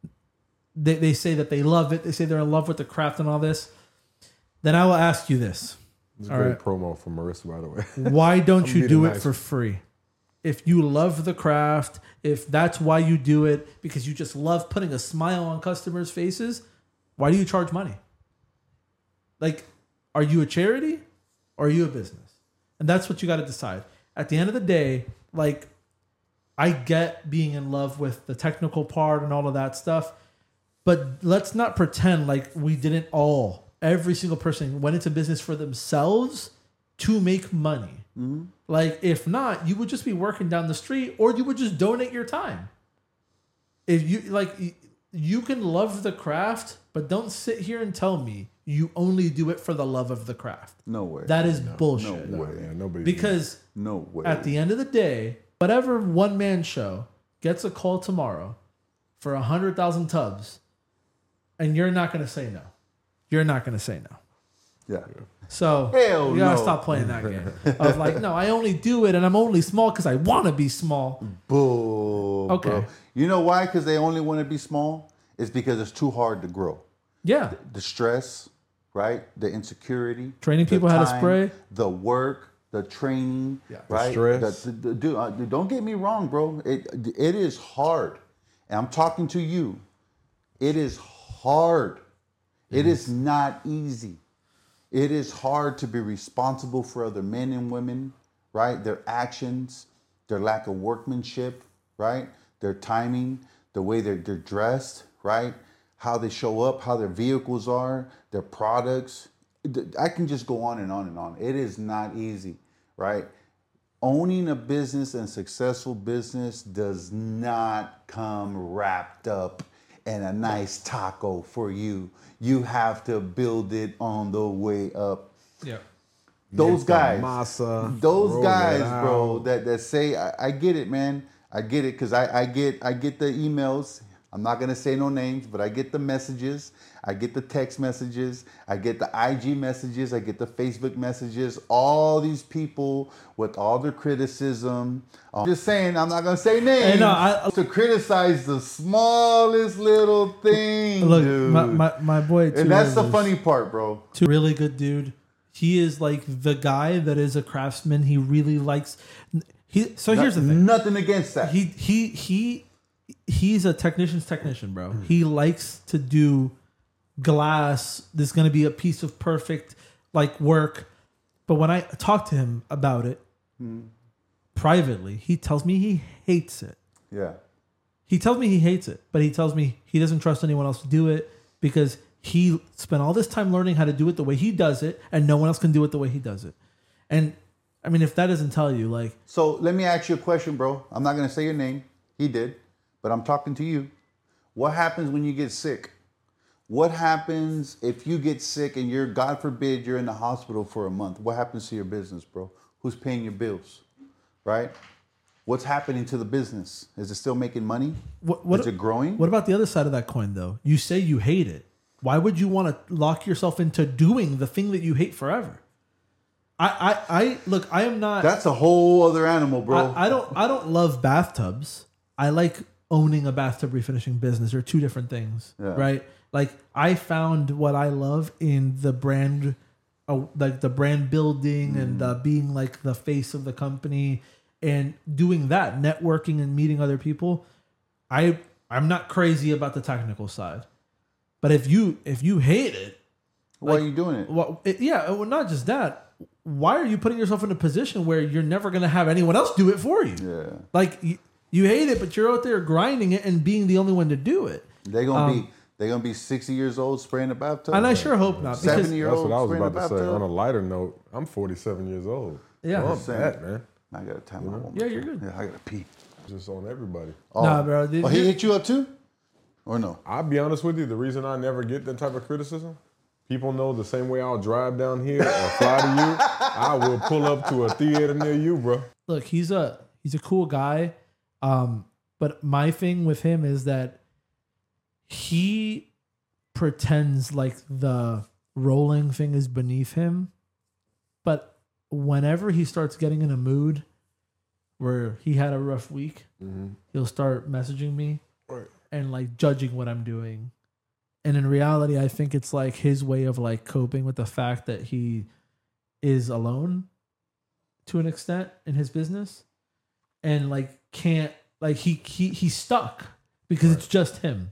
Speaker 2: they, they say that they love it. They say they're in love with the craft and all this. Then I will ask you this.
Speaker 4: It's a
Speaker 2: All
Speaker 4: great
Speaker 2: right.
Speaker 4: promo from Marissa, by the way.
Speaker 2: Why don't
Speaker 4: I'm
Speaker 2: you
Speaker 4: being
Speaker 2: do it
Speaker 4: nice.
Speaker 2: for free? If you love the craft, if that's why you do it, because you just love putting a smile on customers' faces, why do you charge money? Like, are you a charity or are you a business? And that's what you got to decide. At the end of the day, like, I get being in love with the technical part and all of that stuff, but let's not pretend like we didn't all, every single person went into business for themselves to make money.
Speaker 3: Mm-hmm.
Speaker 2: Like, if not, you would just be working down the street or you would just donate your time. If you like, y- you can love the craft, but don't sit here and tell me you only do it for the love of the craft.
Speaker 3: no way.
Speaker 2: That is bullshit.
Speaker 3: no
Speaker 4: No,
Speaker 3: way.
Speaker 4: yeah, nobody.
Speaker 2: Because
Speaker 3: no way.
Speaker 2: at the end of the day, whatever one man show gets a call tomorrow for a hundred thousand tubs, and you're not going to say no. You're not going to say no.
Speaker 3: yeah.
Speaker 2: So
Speaker 3: Hell
Speaker 2: you gotta
Speaker 3: no.
Speaker 2: stop playing that game of like, no, I only do it, and I'm only small because I want to be small.
Speaker 3: Bull.
Speaker 2: Okay.
Speaker 3: Bro. You know why? Because they only want to be small. It's because it's too hard to grow.
Speaker 2: Yeah,
Speaker 3: The stress, right? The insecurity.
Speaker 2: Training
Speaker 3: the
Speaker 2: people how to
Speaker 3: time,
Speaker 2: spray.
Speaker 3: The work, the training, right?
Speaker 4: stress.
Speaker 3: The- the- the- dude, uh, dude, don't get me wrong, bro. It it is hard, and I'm talking to you. It is hard. It is not easy. It is hard to be responsible for other men and women, right? Their actions, their lack of workmanship, right? Their timing, the way they're, they're dressed, right? How they show up, how their vehicles are, their products. I can just go on and on and on. It is not easy, right? owning a business and successful business does not come wrapped up in a nice taco for you. You have to build it on the way up.
Speaker 2: Yeah.
Speaker 3: Those
Speaker 4: Get the
Speaker 3: guys,
Speaker 4: masa,
Speaker 3: those
Speaker 4: roll
Speaker 3: guys,
Speaker 4: it
Speaker 3: bro,
Speaker 4: out.
Speaker 3: that, that say, I, I get it, man. I get it, because I, I get I get the emails. I'm not gonna say no names, but I get the messages. I get the text messages. I get the I G messages. I get the Facebook messages. All these people with all their criticism. I'm just saying, I'm not gonna say names.
Speaker 2: Hey, no, I-
Speaker 3: to criticize the smallest little thing,
Speaker 2: Look,
Speaker 3: dude.
Speaker 2: my, my, my boy,
Speaker 3: and that's the
Speaker 2: is-
Speaker 3: funny part, bro.
Speaker 2: Too really good dude. He is like the guy that is a craftsman. He really likes. He so here's the thing.
Speaker 3: Nothing against that.
Speaker 2: He he he he's a technician's technician, bro. He likes to do glass. There's going to be a piece of perfect like work. But when I talk to him about it privately, he tells me he hates it.
Speaker 3: yeah.
Speaker 2: He tells me he hates it, but he tells me he doesn't trust anyone else to do it because he spent all this time learning how to do it the way he does it, and no one else can do it the way he does it. And I mean, if that doesn't tell you, like,
Speaker 3: So let me ask you a question, bro. I'm not gonna say your name. He did, but I'm talking to you. What happens when you get sick? What happens if you get sick and you're, God forbid, you're in the hospital for a month? What happens to your business, bro? Who's paying your bills, right? What's happening to the business? Is it still making money?
Speaker 2: what what
Speaker 3: Is it growing?
Speaker 2: What about the other side of that coin, though? You say you hate it. Why would you want to lock yourself into doing the thing that you hate forever? I, I, I look. I am not.
Speaker 3: That's a whole other animal, bro.
Speaker 2: I, I don't. I don't love bathtubs. I like owning a bathtub refinishing business. They're two different things,
Speaker 3: Yeah.
Speaker 2: right? Like I found what I love in the brand, uh, like the brand building and uh, being like the face of the company and doing that, networking and meeting other people. I I'm not crazy about the technical side, but if you if you hate it,
Speaker 3: Why are you doing it?
Speaker 2: well, it, yeah, well, not just that. Why are you putting yourself in a position where you're never going to have anyone else do it for you?
Speaker 3: Yeah.
Speaker 2: Like you, you hate it, but you're out there grinding it and being the only one to do it.
Speaker 3: They're gonna
Speaker 2: Um,
Speaker 3: be they're gonna be sixty years old spraying a bathtub.
Speaker 2: And I sure hope not. Because,
Speaker 3: seventy year
Speaker 4: That's
Speaker 3: old
Speaker 4: what I was
Speaker 3: spraying a
Speaker 4: about to say.
Speaker 3: bathtub.
Speaker 4: On a lighter note, I'm forty-seven years old.
Speaker 2: Yeah.
Speaker 4: Well, I'm
Speaker 3: Same.
Speaker 4: that, man.
Speaker 3: I gotta time out. one
Speaker 2: Yeah,
Speaker 3: more
Speaker 2: you're
Speaker 3: time.
Speaker 2: good.
Speaker 3: Yeah, I gotta pee.
Speaker 4: Just on everybody.
Speaker 3: Oh.
Speaker 2: Nah, bro. Did
Speaker 3: Oh, he
Speaker 2: you-
Speaker 3: hit you up too, or no?
Speaker 4: I'll be honest with you. The reason I never get that type of criticism, people know the same way I'll drive down here or fly to you, I will pull up to a theater near you, bro.
Speaker 2: look, he's a he's a cool guy. Um, but my thing with him is that he pretends like the rolling thing is beneath him. But whenever he starts getting in a mood where he had a rough week, he'll start messaging me
Speaker 4: Right.
Speaker 2: and like judging what I'm doing. And in reality, I think it's like his way of like coping with the fact that he is alone to an extent in his business and like can't like he he he's stuck because it's just him.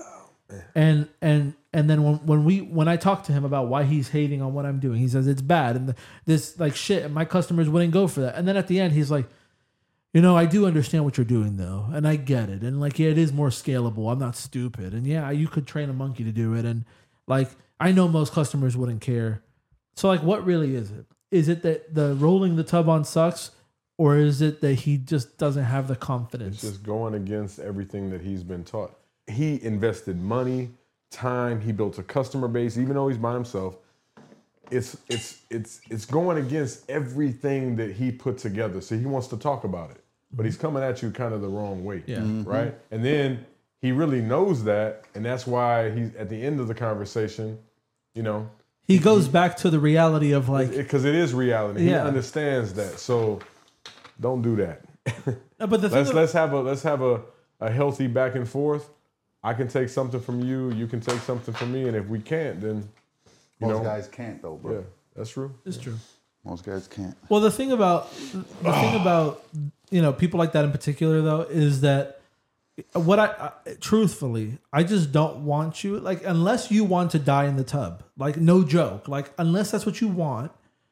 Speaker 2: And and and then when when we when I talk to him about why he's hating on what I'm doing, he says it's bad and the, this like shit and my customers wouldn't go for that. And then at the end he's like, you know, I do understand what you're doing though, and I get it. And like, yeah, it is more scalable. I'm not stupid. And yeah, you could train a monkey to do it. And like, I know most customers wouldn't care. So like, what really is it? Is it that the rolling the tub on sucks, or is it that he just doesn't have the confidence?
Speaker 4: It's just going against everything that he's been taught. He invested money, time. He built a customer base, even though he's by himself. It's it's it's it's going against everything that he put together. So he wants to talk about it, but he's coming at you kind of the wrong way.
Speaker 2: Yeah.
Speaker 4: Right. And then he really knows that, and that's why he's at the end of the conversation. You know,
Speaker 2: he goes back to the reality of like,
Speaker 4: because it, it is reality. He
Speaker 2: Yeah.
Speaker 4: understands that. So don't do that.
Speaker 2: no, but the thing
Speaker 4: let's
Speaker 2: of-
Speaker 4: let's have a let's have a, a healthy back and forth. I can take something from you, you can take something from me, and if we can't, then you
Speaker 3: Most
Speaker 4: know,
Speaker 3: guys can't though, bro.
Speaker 4: yeah, that's true.
Speaker 2: it's true.
Speaker 3: Most guys can't.
Speaker 2: Well, the thing about the thing about you know people like that in particular though is that what I, I truthfully I just don't want you like unless you want to die in the tub, like no joke, like unless that's what you want,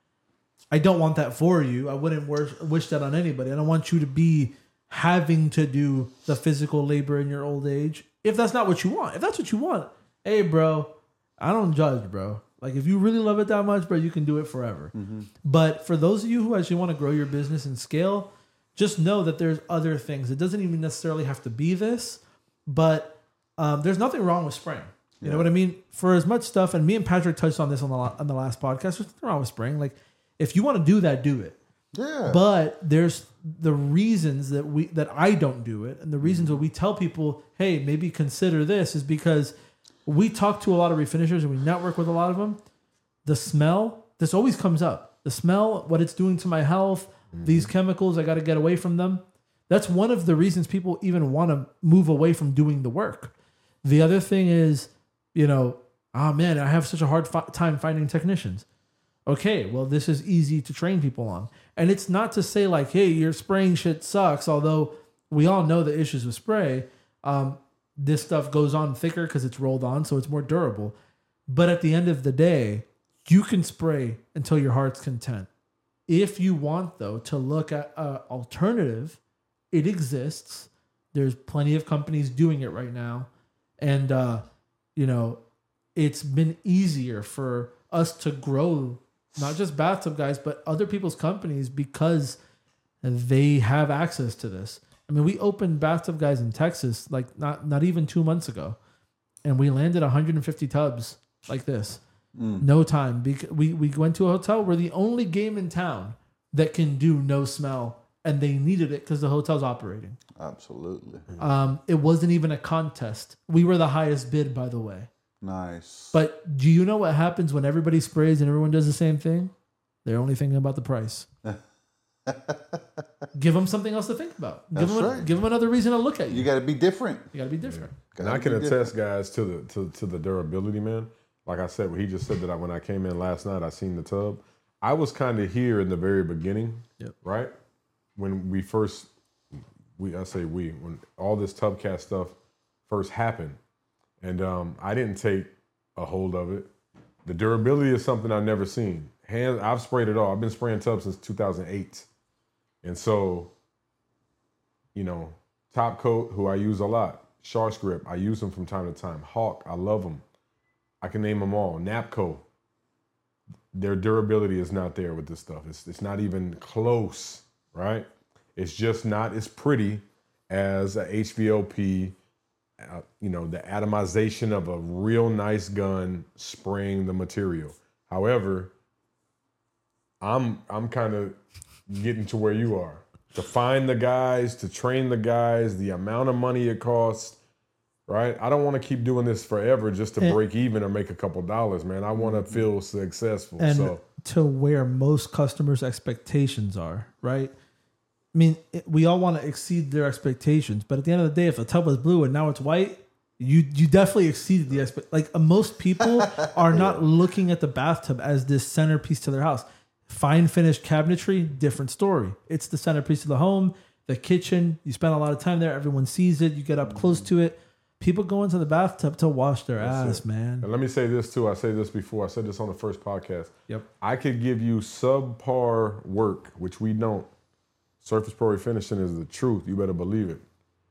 Speaker 2: I don't want that for you. I wouldn't wish, wish that on anybody. I don't want you to be having to do the physical labor in your old age if that's not what you want. If that's what you want, hey bro, I don't judge, bro. Like if you really love it that much, bro, you can do it forever. Mm-hmm. But for those of you who actually want to grow your business and scale, just know that there's other things. It doesn't even necessarily have to be this, but um, there's nothing wrong with spraying. You yeah. know what I mean? For as much stuff, and me and Patrick touched on this on the on the last podcast. There's nothing wrong with spraying. Like if you want to do that, do it.
Speaker 3: Yeah.
Speaker 2: But there's the reasons that we that I don't do it, and the reasons that we tell people, hey, maybe consider this, is because we talk to a lot of refinishers and we network with a lot of them. The smell, this always comes up. The smell, what it's doing to my health, mm-hmm. these chemicals, I got to get away from them. That's one of the reasons people even want to move away from doing the work. The other thing is, you know, oh man, I have such a hard fi- time finding technicians. Okay, well, this is easy to train people on. And it's not to say like, hey, your spraying shit sucks, although we all know the issues with spray. Um, this stuff goes on thicker because it's rolled on, so it's more durable. But at the end of the day, you can spray until your heart's content. If you want, though, to look at an alternative, it exists. There's plenty of companies doing it right now. And, uh, you know, it's been easier for us to grow, not just Bathtub Guys, but other people's companies because they have access to this. I mean, we opened Bathtub Guys in Texas like not not even two months ago, and we landed one hundred fifty tubs like this, mm. no time. Because we we went to a hotel. We're the only game in town that can do no smell, and they needed it because the hotel's operating.
Speaker 3: Absolutely.
Speaker 2: Um, it wasn't even a contest. We were the highest bid, by the way.
Speaker 3: Nice.
Speaker 2: But do you know what happens when everybody sprays and everyone does the same thing? They're only thinking about the price. Give them something else to think about. Give
Speaker 3: That's
Speaker 2: them, a,
Speaker 3: right.
Speaker 2: give them another reason to look at you.
Speaker 3: You got to be different.
Speaker 2: You got to be different.
Speaker 4: And I can attest, guys, to the to, to the durability, man. Like I said, he just said that I, when I came in last night, I seen the tub. I was kind of here in the very beginning,
Speaker 2: yep.
Speaker 4: right? When we first, we I say we, when all this Tubcast stuff first happened. And um, I didn't take a hold of it. The durability is something I've never seen. Hands, I've sprayed it all. I've been spraying tubs since two thousand eight. And so, you know, Top Coat, who I use a lot. Sharks Grip, I use them from time to time. Hawk, I love them. I can name them all. Napco, their durability is not there with this stuff. It's, it's not even close, right? It's just not as pretty as a H V O P, uh, you know, the atomization of a real nice gun spraying the material. However, I'm I'm kind of getting to where you are. To find the guys, to train the guys, the amount of money it costs, right? I don't want to keep doing this forever just to and, break even or make a couple dollars, man. I want to feel successful.
Speaker 2: And
Speaker 4: so.
Speaker 2: to where most customers' expectations are, right? I mean, it, we all want to exceed their expectations, but at the end of the day, if a tub was blue and now it's white, you you definitely exceeded the expect. Like uh, most people are not looking at the bathtub as this centerpiece to their house. Fine finished cabinetry, different story. It's the centerpiece of the home, the kitchen. You spend a lot of time there. Everyone sees it. You get up close to it. People go into the bathtub to wash their
Speaker 4: That's
Speaker 2: ass,
Speaker 4: it.
Speaker 2: man.
Speaker 4: And let me say this too. I said this before. I said this on the first podcast.
Speaker 2: Yep.
Speaker 4: I could give you subpar work, which we don't. Surface Pro Refinishing is the truth. You better believe it.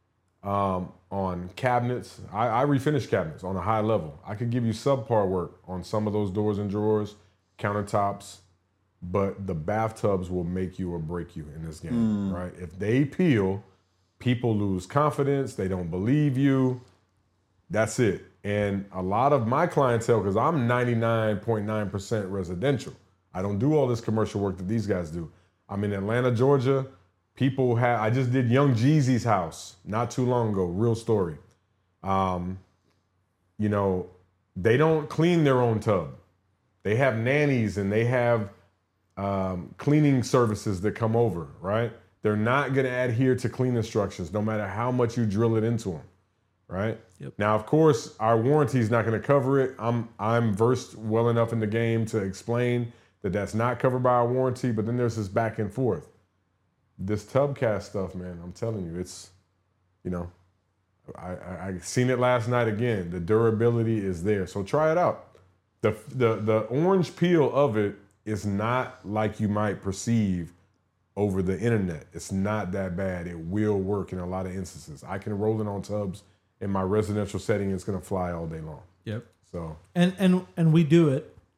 Speaker 4: Um, on cabinets, I, I refinish cabinets on a high level. I could give you subpar work on some of those doors and drawers, countertops, but the bathtubs will make you or break you in this game, mm. right? If they peel, people lose confidence. They don't believe you. That's it. And a lot of my clientele, because I'm ninety-nine point nine percent residential. I don't do all this commercial work that these guys do. I'm in Atlanta, Georgia. People have, I just did Young Jeezy's house not too long ago, real story. Um, you know, they don't clean their own tub. They have nannies and they have um, cleaning services that come over, right? They're not gonna adhere to clean instructions no matter how much you drill it into them, right? Yep. Now, of course, our warranty is not gonna cover it. I'm, I'm versed well enough in the game to explain that that's not covered by our warranty, but then there's this back and forth. This Tubcast stuff, man, I'm telling you, it's, you know, I, I, I seen it last night again. The durability is there, so try it out. The, the, the orange peel of it is not like you might perceive over the internet. It's not that bad. It will work in a lot of instances. I can roll it on tubs in my residential setting. It's gonna fly all day long.
Speaker 2: Yep.
Speaker 4: So
Speaker 2: and and and we do it.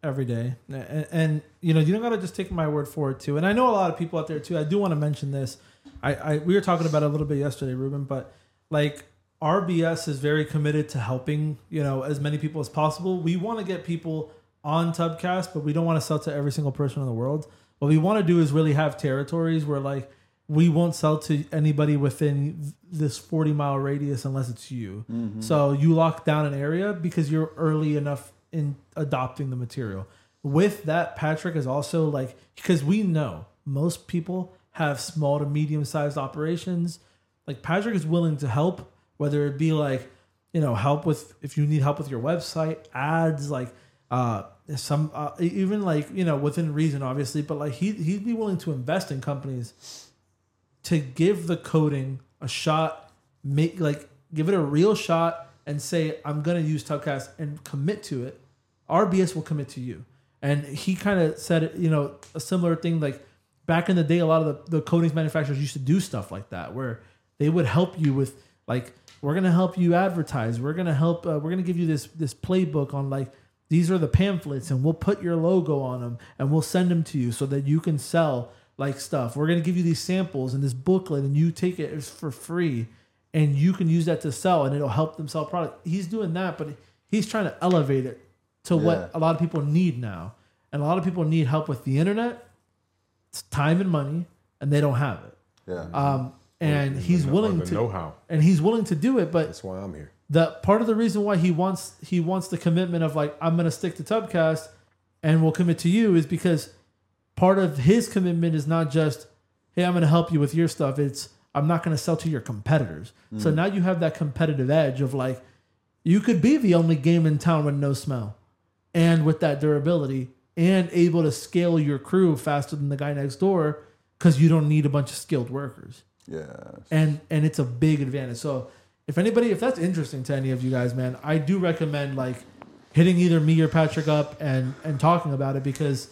Speaker 2: every day. And, and, you know, you don't got to just take my word for it, too. And I know a lot of people out there, too. I do want to mention this. I, I We were talking about it a little bit yesterday, Ruben, but, like, R B S is very committed to helping, you know, as many people as possible. We want to get people on Tubcast, but we don't want to sell to every single person in the world. What we want to do is really have territories where, like, we won't sell to anybody within this forty mile radius unless it's you. Mm-hmm. So you lock down an area because you're early enough in adopting the material. With that, Patrick is also like, because we know most people have small to medium sized operations. Like, Patrick is willing to help, whether it be like, you know, help with, if you need help with your website, ads, like, uh, some, uh, even like, you know, within reason, obviously, but like he, he'd be willing to invest in companies to give the coding a shot, make like, give it a real shot and say, I'm going to use Tubcast and commit to it. R B S will commit to you. And he kind of said, you know, a similar thing, like back in the day, a lot of the, the coatings manufacturers used to do stuff like that, where they would help you with like, we're going to help you advertise. We're going to help, uh, we're going to give you this, this playbook on like, these are the pamphlets and we'll put your logo on them and we'll send them to you so that you can sell like stuff. We're going to give you these samples and this booklet and you take it for free and you can use that to sell and it'll help them sell product. He's doing that, but he's trying to elevate it to yeah. what a lot of people need now. And a lot of people need help with the internet, it's time and money, and they don't have it.
Speaker 3: Yeah.
Speaker 2: Um, and he's willing to
Speaker 4: know-how.
Speaker 2: And he's willing to do it, but
Speaker 4: that's why I'm here.
Speaker 2: The part of the reason why he wants he wants the commitment of like, I'm gonna stick to Tubcast and we'll commit to you is because part of his commitment is not just, hey, I'm gonna help you with your stuff. It's, I'm not gonna sell to your competitors. Mm. So now you have that competitive edge of like, you could be the only game in town with no smell and with that durability and able to scale your crew faster than the guy next door because you don't need a bunch of skilled workers.
Speaker 3: Yeah.
Speaker 2: And and it's a big advantage. So if anybody, if that's interesting to any of you guys, man, I do recommend like hitting either me or Patrick up and and talking about it because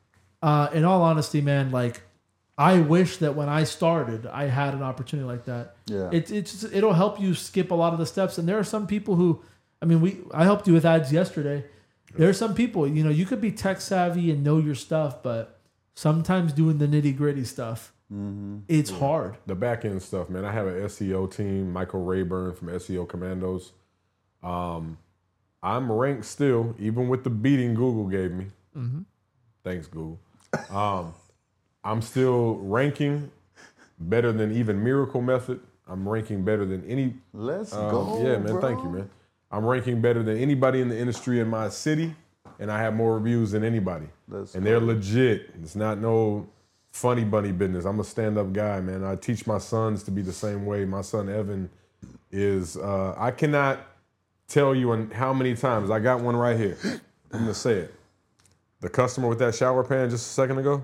Speaker 2: uh, in all honesty, man, like I wish that when I started, I had an opportunity like that.
Speaker 3: Yeah.
Speaker 2: It, it's it'll help you skip a lot of the steps. And there are some people who, I mean, we I helped you with ads yesterday. There are some people, you know, you could be tech savvy and know your stuff, but sometimes doing the nitty gritty stuff, mm-hmm. it's yeah. hard.
Speaker 4: The back end stuff, man. I have an S E O team, Michael Rayburn from S E O Commandos. Um, I'm ranked still, even with the beating Google gave me. Mm-hmm. Thanks, Google. Um, I'm still ranking better than even Miracle Method. I'm ranking better than any.
Speaker 3: Let's
Speaker 4: um,
Speaker 3: go.
Speaker 4: Yeah, man.
Speaker 3: Bro.
Speaker 4: Thank you, man. I'm ranking better than anybody in the industry in my city, and I have more reviews than anybody.
Speaker 3: Let's
Speaker 4: and
Speaker 3: go.
Speaker 4: they're legit. It's not no funny bunny business. I'm a stand-up guy, man. I teach my sons to be the same way. My son Evan is. Uh, I cannot tell you on how many times I got one right here. I'm gonna say it. The customer with that shower pan just a second ago.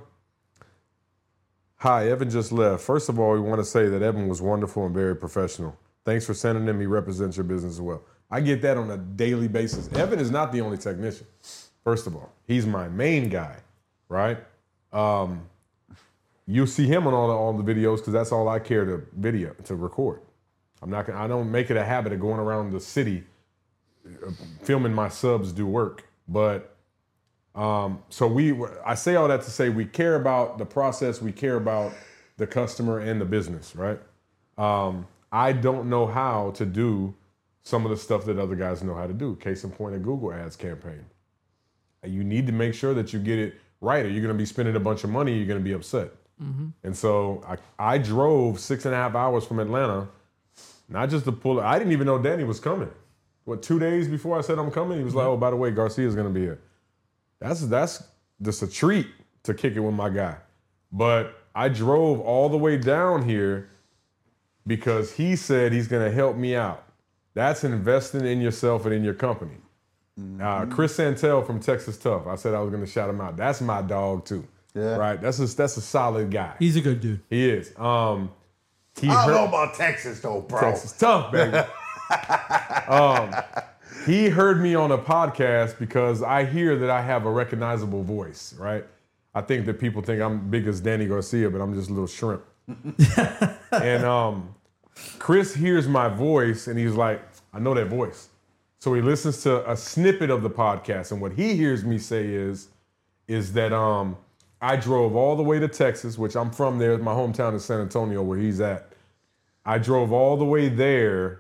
Speaker 4: Hi, Evan just left. First of all, we want to say that Evan was wonderful and very professional. Thanks for sending him. He represents your business as well. I get that on a daily basis. Evan is not the only technician. First of all, he's my main guy, right? Um, you'll see him on all the, all the videos because that's all I care to video to record. I'm not. I don't make it a habit of going around the city uh, filming my subs do work. But um, so we. I say all that to say we care about the process. We care about the customer and the business, right? Um, I don't know how to do some of the stuff that other guys know how to do. Case in point, a Google Ads campaign. You need to make sure that you get it right or you're gonna be spending a bunch of money, you're gonna be upset. Mm-hmm. And so I, I drove six and a half hours from Atlanta, not just to pull it. I didn't even know Danny was coming. What, two days before I said I'm coming, he was like, oh, by the way, Garcia's gonna be here. That's, that's just a treat to kick it with my guy. But I drove all the way down here because he said he's gonna help me out. That's investing in yourself and in your company. Mm-hmm. Uh, Chris Santel from Texas Tough. I said I was going to shout him out. That's my dog too. Yeah. Right. That's a, that's a solid guy.
Speaker 2: He's a good dude.
Speaker 4: He is. Um, he
Speaker 3: I don't
Speaker 4: heard,
Speaker 3: know about Texas though, bro.
Speaker 4: Texas Tough, baby. um, he heard me on a podcast because I hear that I have a recognizable voice. Right. I think that people think I'm big as Danny Garcia, but I'm just a little shrimp. and um. Chris hears my voice and he's like, I know that voice. So he listens to a snippet of the podcast, and what he hears me say is, is that um, I drove all the way to Texas, which I'm from there. My hometown is San Antonio, where he's at. I drove all the way there,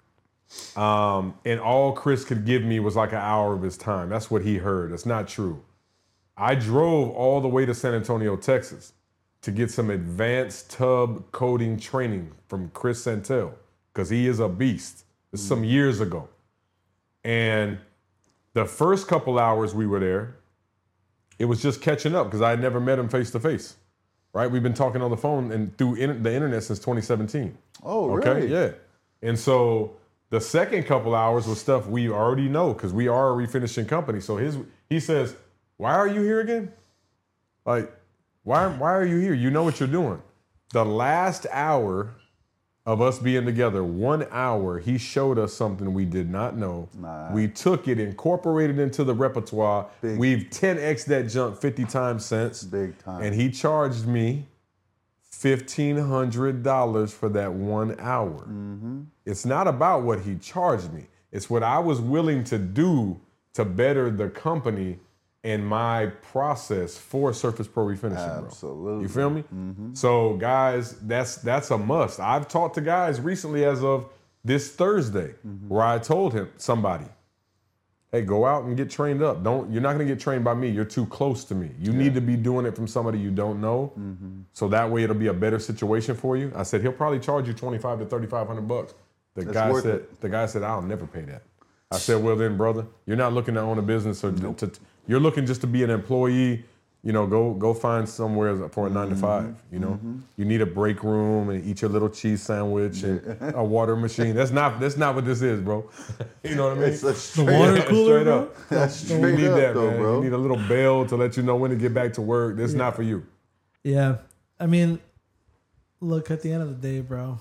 Speaker 4: um, and all Chris could give me was like an hour of his time. That's what he heard. That's not true. I drove all the way to San Antonio, Texas, to get some advanced tub coating training from Chris Santel, because he is a beast. This is some years ago. And the first couple hours we were there, it was just catching up because I had never met him face to face, right? We've been talking on the phone and through in, the internet since twenty seventeen.
Speaker 3: Oh,
Speaker 4: okay?
Speaker 3: really?
Speaker 4: Yeah. And so the second couple hours was stuff we already know because we are a refinishing company. So his he says, why are you here again? Like, why, why are you here? You know what you're doing. The last hour of us being together, one hour, he showed us something we did not know.
Speaker 3: Nah.
Speaker 4: We took it, incorporated into the repertoire.
Speaker 3: Big.
Speaker 4: We've ten X that junk fifty times since.
Speaker 3: Big time.
Speaker 4: And he charged me fifteen hundred dollars for that one hour.
Speaker 3: Mm-hmm.
Speaker 4: It's not about what he charged me. It's what I was willing to do to better the company and my process for Surface Pro Refinishing, bro.
Speaker 3: Absolutely.
Speaker 4: You feel me?
Speaker 3: Mm-hmm.
Speaker 4: So, guys, that's that's a must. I've talked to guys recently as of this Thursday
Speaker 3: Mm-hmm.
Speaker 4: where I told him, somebody, hey, go out and get trained up. Don't You're not going to get trained by me. You're too close to me. You
Speaker 3: Yeah.
Speaker 4: need to be doing it from somebody you don't know.
Speaker 3: Mm-hmm.
Speaker 4: So that way it'll be a better situation for you. I said, he'll probably charge you twenty-five to thirty-five hundred bucks. The
Speaker 3: That's
Speaker 4: guy
Speaker 3: worth
Speaker 4: said,
Speaker 3: it.
Speaker 4: the guy said, I'll never pay that. I said, well then, brother, you're not looking to own a business or
Speaker 3: Nope.
Speaker 4: to, to you're looking just to be an employee. You know, go go find somewhere for a nine to five. You know,
Speaker 3: Mm-hmm.
Speaker 4: you need a break room and eat your little cheese sandwich and a water machine. That's not that's not what this is, bro. You know what I mean?
Speaker 3: It's a
Speaker 2: The
Speaker 3: straight
Speaker 2: water
Speaker 3: up-
Speaker 2: cooler,
Speaker 4: Straight
Speaker 2: bro?
Speaker 4: up.
Speaker 3: That's
Speaker 4: You
Speaker 3: straight
Speaker 4: need
Speaker 3: up,
Speaker 4: that,
Speaker 3: though,
Speaker 4: man.
Speaker 3: bro.
Speaker 4: You need a little bell to let you know when to get back to work. That's not for you.
Speaker 2: Yeah. I mean, look, at the end of the day, bro,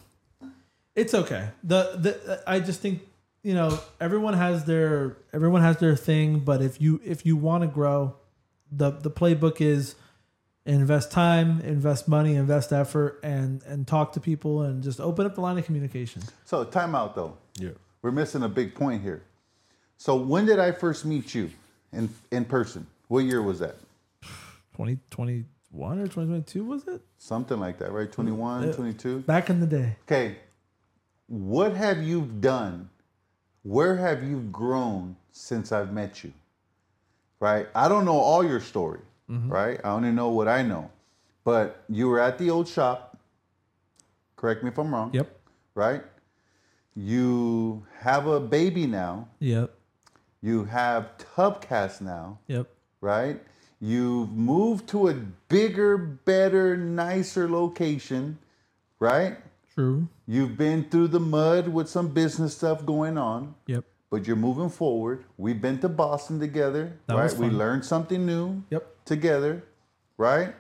Speaker 2: it's okay. The the I just think, you know, everyone has their everyone has their thing, but if you if you want to grow, the the playbook is invest time, invest money, invest effort, and and talk to people and just open up the line of communication.
Speaker 3: So, time out, though.
Speaker 4: Yeah.
Speaker 3: We're missing a big point here. So, when did I first meet you in, in person? What year was that?
Speaker 2: twenty twenty-one or twenty twenty-two, was it?
Speaker 3: Something like that, right? twenty-one, twenty-two?
Speaker 2: Back in the day.
Speaker 3: Okay. What have you done? Where have you grown since I've met you? Right? I don't know all your story, right? I only know what I know. But you were at the old shop. Correct me if I'm wrong.
Speaker 2: Yep.
Speaker 3: Right? You have a baby now.
Speaker 2: Yep.
Speaker 3: You have Tubcast now.
Speaker 2: Yep.
Speaker 3: Right? You've moved to a bigger, better, nicer location, right?
Speaker 2: True.
Speaker 3: You've been through the mud with some business stuff going on,
Speaker 2: Yep.
Speaker 3: but you're moving forward. We've been to Boston together,
Speaker 2: That
Speaker 3: right?
Speaker 2: was
Speaker 3: We
Speaker 2: fun.
Speaker 3: learned something new
Speaker 2: Yep.
Speaker 3: together, right?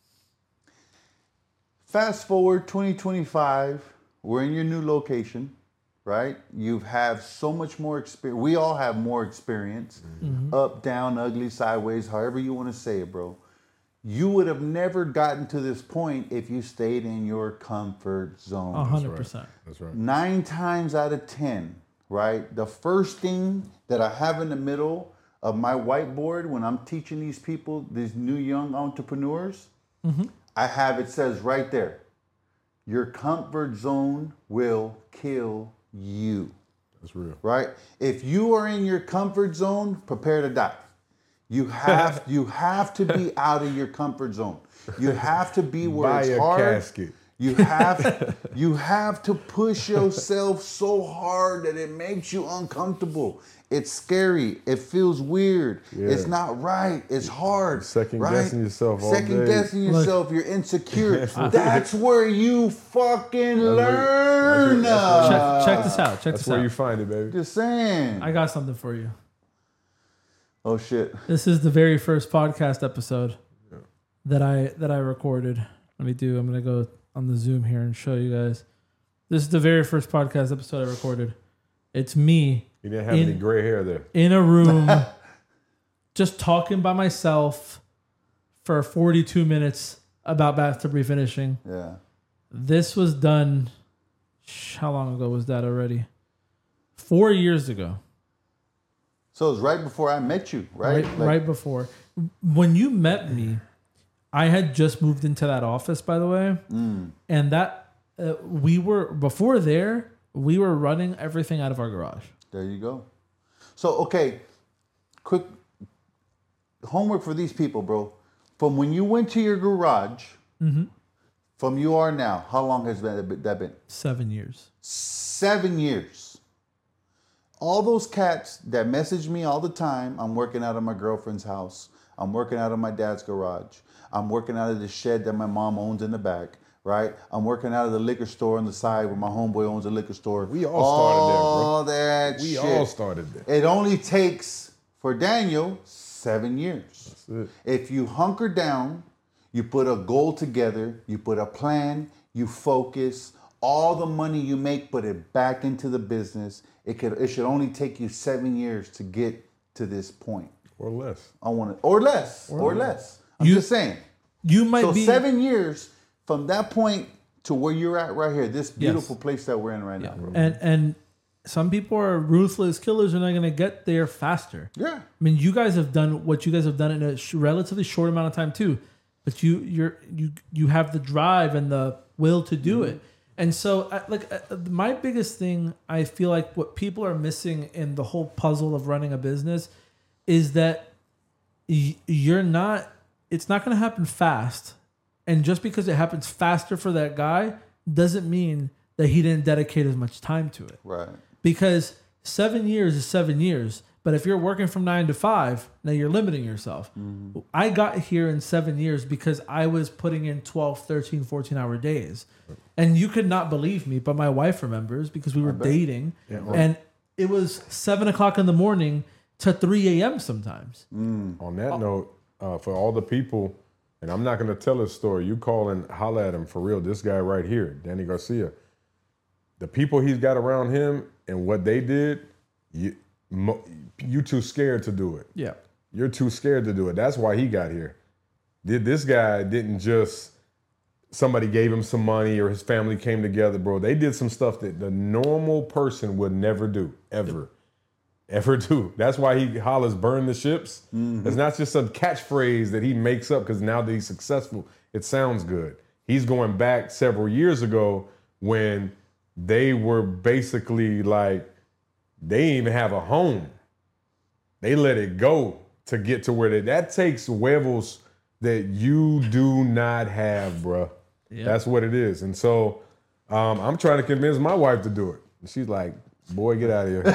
Speaker 3: Fast forward twenty twenty-five, we're in your new location, right? You have so much more experience. We all have more experience, up, down, ugly, sideways, however you want to say it, bro. You would have never gotten to this point if you stayed in your comfort zone.
Speaker 2: A hundred percent.
Speaker 4: That's right.
Speaker 3: Nine times out of ten, right? The first thing that I have in the middle of my whiteboard when I'm teaching these people, these new young entrepreneurs, I have it says right there, your comfort zone will kill you,
Speaker 4: That's real.
Speaker 3: right? If you are in your comfort zone, prepare to die. You have you have to be out of your comfort zone. You have to be where
Speaker 4: Buy
Speaker 3: it's
Speaker 4: a
Speaker 3: hard.
Speaker 4: casket.
Speaker 3: You have you have to push yourself so hard that it makes you uncomfortable. It's scary. It feels weird.
Speaker 4: Yeah.
Speaker 3: It's not right. It's hard.
Speaker 4: Second
Speaker 3: right?
Speaker 4: guessing yourself all
Speaker 3: Second
Speaker 4: day.
Speaker 3: guessing yourself. You're insecure. That's where you fucking learn.
Speaker 4: that's
Speaker 2: Check, check this out. Check
Speaker 4: That's
Speaker 2: this
Speaker 4: where
Speaker 2: out.
Speaker 4: you find it, baby.
Speaker 3: Just saying.
Speaker 2: I got something for you.
Speaker 3: Oh shit.
Speaker 2: This is the very first podcast episode that I that I recorded. Let me do. I'm gonna go on the Zoom here and show you guys. This is the very first podcast episode I recorded. It's me
Speaker 4: You didn't have
Speaker 2: In-
Speaker 4: any gray hair there.
Speaker 2: in a room, just talking by myself for forty-two minutes about bathtub refinishing.
Speaker 3: Yeah.
Speaker 2: This was done. sh- How long ago was that already? Four years ago.
Speaker 3: So it was right before I met you, right?
Speaker 2: Right,
Speaker 3: Like-
Speaker 2: right before. When you met me, I had just moved into that office, by the way.
Speaker 3: Mm.
Speaker 2: And that, uh, we were, before there, we were running everything out of our garage.
Speaker 3: There you go. So, okay, quick homework for these people, bro. From when you went to your garage,
Speaker 2: Mm-hmm.
Speaker 3: from you are now, how long has that that been?
Speaker 2: Seven years.
Speaker 3: Seven years. All those cats that message me all the time, I'm working out of my girlfriend's house. I'm working out of my dad's garage. I'm working out of the shed that my mom owns in the back, right? I'm working out of the liquor store on the side where my homeboy owns a liquor store.
Speaker 4: We all started there, bro.
Speaker 3: All that
Speaker 4: We
Speaker 3: shit.
Speaker 4: all started there.
Speaker 3: It only takes, for Daniel, seven years.
Speaker 4: That's it.
Speaker 3: If you hunker down, you put a goal together, you put a plan, you focus, all the money you make, put it back into the business. It could it should only take you seven years to get to this point.
Speaker 4: Or less.
Speaker 3: I want to, or less, or, less. I'm
Speaker 2: You-
Speaker 3: just saying.
Speaker 2: You might
Speaker 3: So
Speaker 2: be
Speaker 3: seven years from that point to where you're at right here, this beautiful place that we're in right now, bro.
Speaker 2: and and some people are ruthless killers and are going to get there faster.
Speaker 3: Yeah.
Speaker 2: I mean, you guys have done what you guys have done in a sh- relatively short amount of time too, but you you're you you have the drive and the will to do
Speaker 3: Mm-hmm.
Speaker 2: it. And so, I- like uh, my biggest thing, I feel like what people are missing in the whole puzzle of running a business is that y- you're not. It's not going to happen fast, and just because it happens faster for that guy doesn't mean that he didn't dedicate as much time to it.
Speaker 3: Right.
Speaker 2: Because seven years is seven years. But if you're working from nine to five, now you're limiting yourself.
Speaker 3: Mm-hmm.
Speaker 2: I got here in seven years because I was putting in twelve, thirteen, fourteen hour days. And you could not believe me, but my wife remembers because we were dating. And it was seven o'clock in the morning to three a.m. sometimes.
Speaker 4: On that note, uh, for all the people, and I'm not going to tell his story. You call and holler at him for real. This guy right here, Danny Garcia. The people he's got around him and what they did, you mo- you too scared to do it.
Speaker 2: Yeah.
Speaker 4: You're too scared to do it. That's why he got here. Did this guy didn't just somebody gave him some money or his family came together, bro. They did some stuff that the normal person would never do, ever. Ever do. That's why he hollers burn the ships. It's not just some catchphrase that he makes up because now that he's successful, it sounds good. He's going back several years ago when they were basically like, they didn't even have a home. They let it go to get to where they, that takes huevos that you do not have, bruh.
Speaker 2: Yeah.
Speaker 4: That's what it is. And so um, I'm trying to convince my wife to do it. And she's like, boy, get out of here.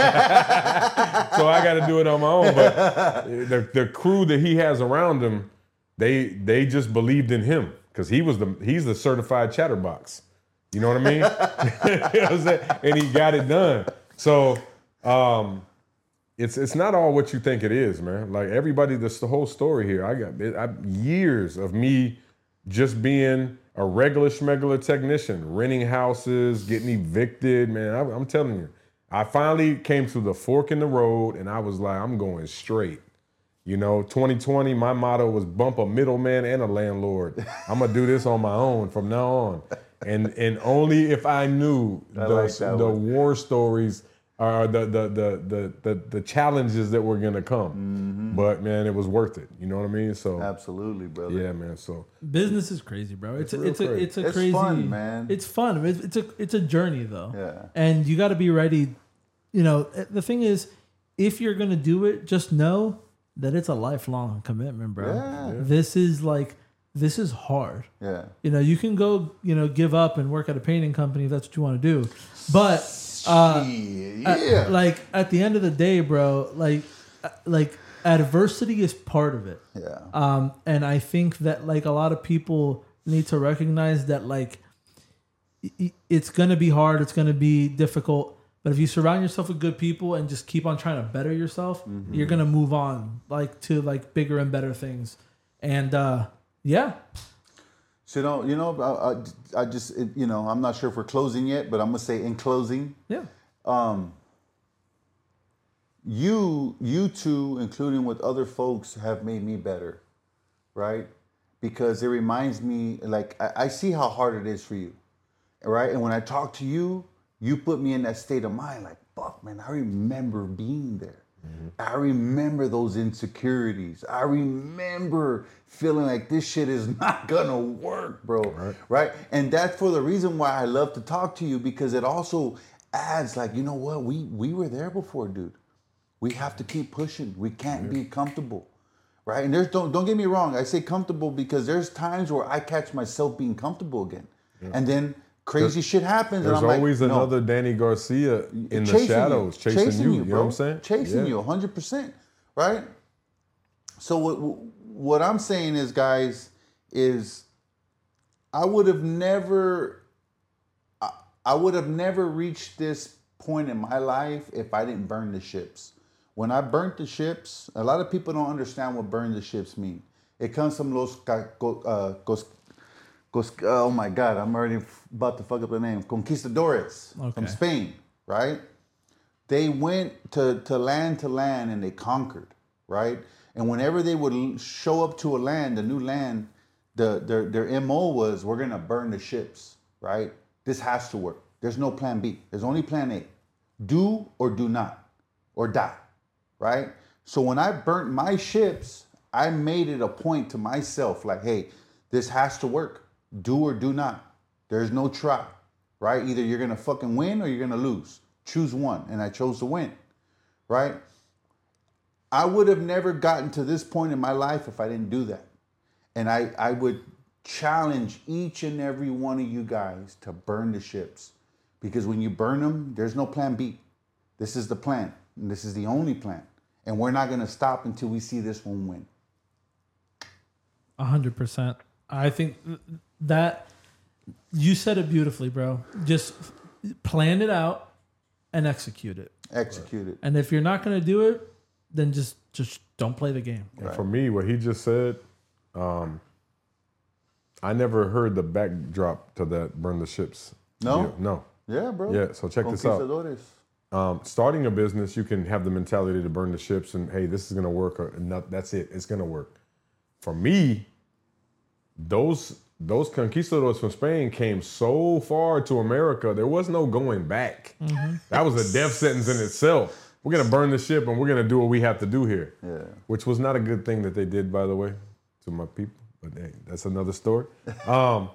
Speaker 4: So I got to do it on my own. But the, the crew that he has around him, they they just believed in him because he was the he's the certified chatterbox. You know what I mean? You know what I'm saying? And he got it done. So um, it's it's not all what you think it is, man. Like everybody, this the whole story here. I got I, years of me just being a regular schmegular technician, renting houses, getting evicted, man. I, I'm telling you, I finally came to the fork in the road, and I was like, I'm going straight. You know, twenty twenty, my motto was bump a middleman and a landlord. I'm gonna do this on my own from now on, and and only if I knew
Speaker 3: I
Speaker 4: the,
Speaker 3: like that
Speaker 4: the
Speaker 3: one.
Speaker 4: war stories or the the, the the the the challenges that were gonna come.
Speaker 3: Mm-hmm.
Speaker 4: But man, it was worth it. You know what I mean? So
Speaker 3: Absolutely, brother.
Speaker 4: yeah, man. So
Speaker 2: Business is crazy, bro. It's, a,
Speaker 4: real
Speaker 2: it's a
Speaker 4: crazy.
Speaker 2: it's a
Speaker 3: It's
Speaker 2: crazy
Speaker 3: fun, man.
Speaker 2: It's fun. It's, it's a it's a journey though.
Speaker 3: Yeah.
Speaker 2: And you got to be ready. You know, the thing is, if you're gonna do it, just know that it's a lifelong commitment, bro.
Speaker 3: Yeah.
Speaker 2: This is like this is hard.
Speaker 3: Yeah.
Speaker 2: You know, you can go, you know, give up and work at a painting company if that's what you want to do, but uh,
Speaker 3: yeah.
Speaker 2: at- like at the end of the day, bro, like uh, like adversity is part of it.
Speaker 3: yeah.
Speaker 2: Um, and I think that like a lot of people need to recognize that like i- it's gonna be hard, it's gonna be difficult. But if you surround yourself with good people and just keep on trying to better yourself, you're gonna move on like to like bigger and better things. And uh, yeah,
Speaker 3: So, you know, you know, I, I, I just, it, you know, I'm not sure if we're closing yet, but I'm gonna say in closing,
Speaker 2: yeah,
Speaker 3: you, you two, including with other folks, have made me better, right? Because it reminds me, like, I, I see how hard it is for you, right? And when I talk to you, you put me in that state of mind, like, fuck, man, I remember being there. I remember those insecurities. I remember feeling like this shit is not gonna work, bro.
Speaker 4: Right.
Speaker 3: Right? And that's for the reason why I love to talk to you, because it also adds like, you know what, we we were there before, dude. We have to keep pushing. We can't yeah. be comfortable. Right? And there's don't don't get me wrong, I say comfortable because there's times where I catch myself being comfortable again. Yeah. And then crazy there's, shit happens.
Speaker 4: There's
Speaker 3: and I'm
Speaker 4: always
Speaker 3: like,
Speaker 4: another
Speaker 3: no.
Speaker 4: Danny Garcia in
Speaker 3: chasing
Speaker 4: the shadows,
Speaker 3: you.
Speaker 4: chasing,
Speaker 3: chasing
Speaker 4: you.
Speaker 3: you,
Speaker 4: You
Speaker 3: bro.
Speaker 4: know what I'm saying?
Speaker 3: Chasing
Speaker 4: yeah.
Speaker 3: you, one hundred percent. Right? So what what I'm saying is, guys, is I would have never, I, I would have never reached this point in my life if I didn't burn the ships. When I burnt the ships, a lot of people don't understand what burn the ships mean. It comes from los, uh, cos, cos, oh my God, I'm already about to fuck up the name. Conquistadores okay. from Spain, right? They went to, to land to land and they conquered, right? And whenever they would show up to a land, a new land, the, their, their M O was, we're gonna burn the ships, right? This has to work. There's no plan B. There's only plan A. Do or do not, or die, right? So when I burnt my ships, I made it a point to myself, like, hey, this has to work. Do or do not. There's no try, right? Either you're gonna fucking win or you're gonna lose. Choose one, and I chose to win, right? I would have never gotten to this point in my life if I didn't do that. And I, I would challenge each and every one of you guys to burn the ships. Because when you burn them, there's no plan B. This is the plan, and this is the only plan. And we're not gonna stop until we see this one win.
Speaker 2: A hundred percent. I think that you said it beautifully, bro. Just plan it out and execute it.
Speaker 3: Execute it.
Speaker 2: And if you're not going to do it, then just just don't play the game.
Speaker 4: And right. for me, what he just said, um, I never heard the backdrop to that burn the ships.
Speaker 3: No?
Speaker 4: Yeah, no.
Speaker 3: Yeah, bro.
Speaker 4: Yeah, so check this out. Um, starting a business, you can have the mentality to burn the ships and, hey, this is going to work. Or not, that's it. It's going to work. For me, those those conquistadors from Spain came so far to America, there was no going back. Mm-hmm. That was a death sentence in itself. We're going to burn the ship and we're going to do what we have to do here.
Speaker 3: Yeah.
Speaker 4: Which was not a good thing that they did, by the way, to my people. But hey, that's another story. um,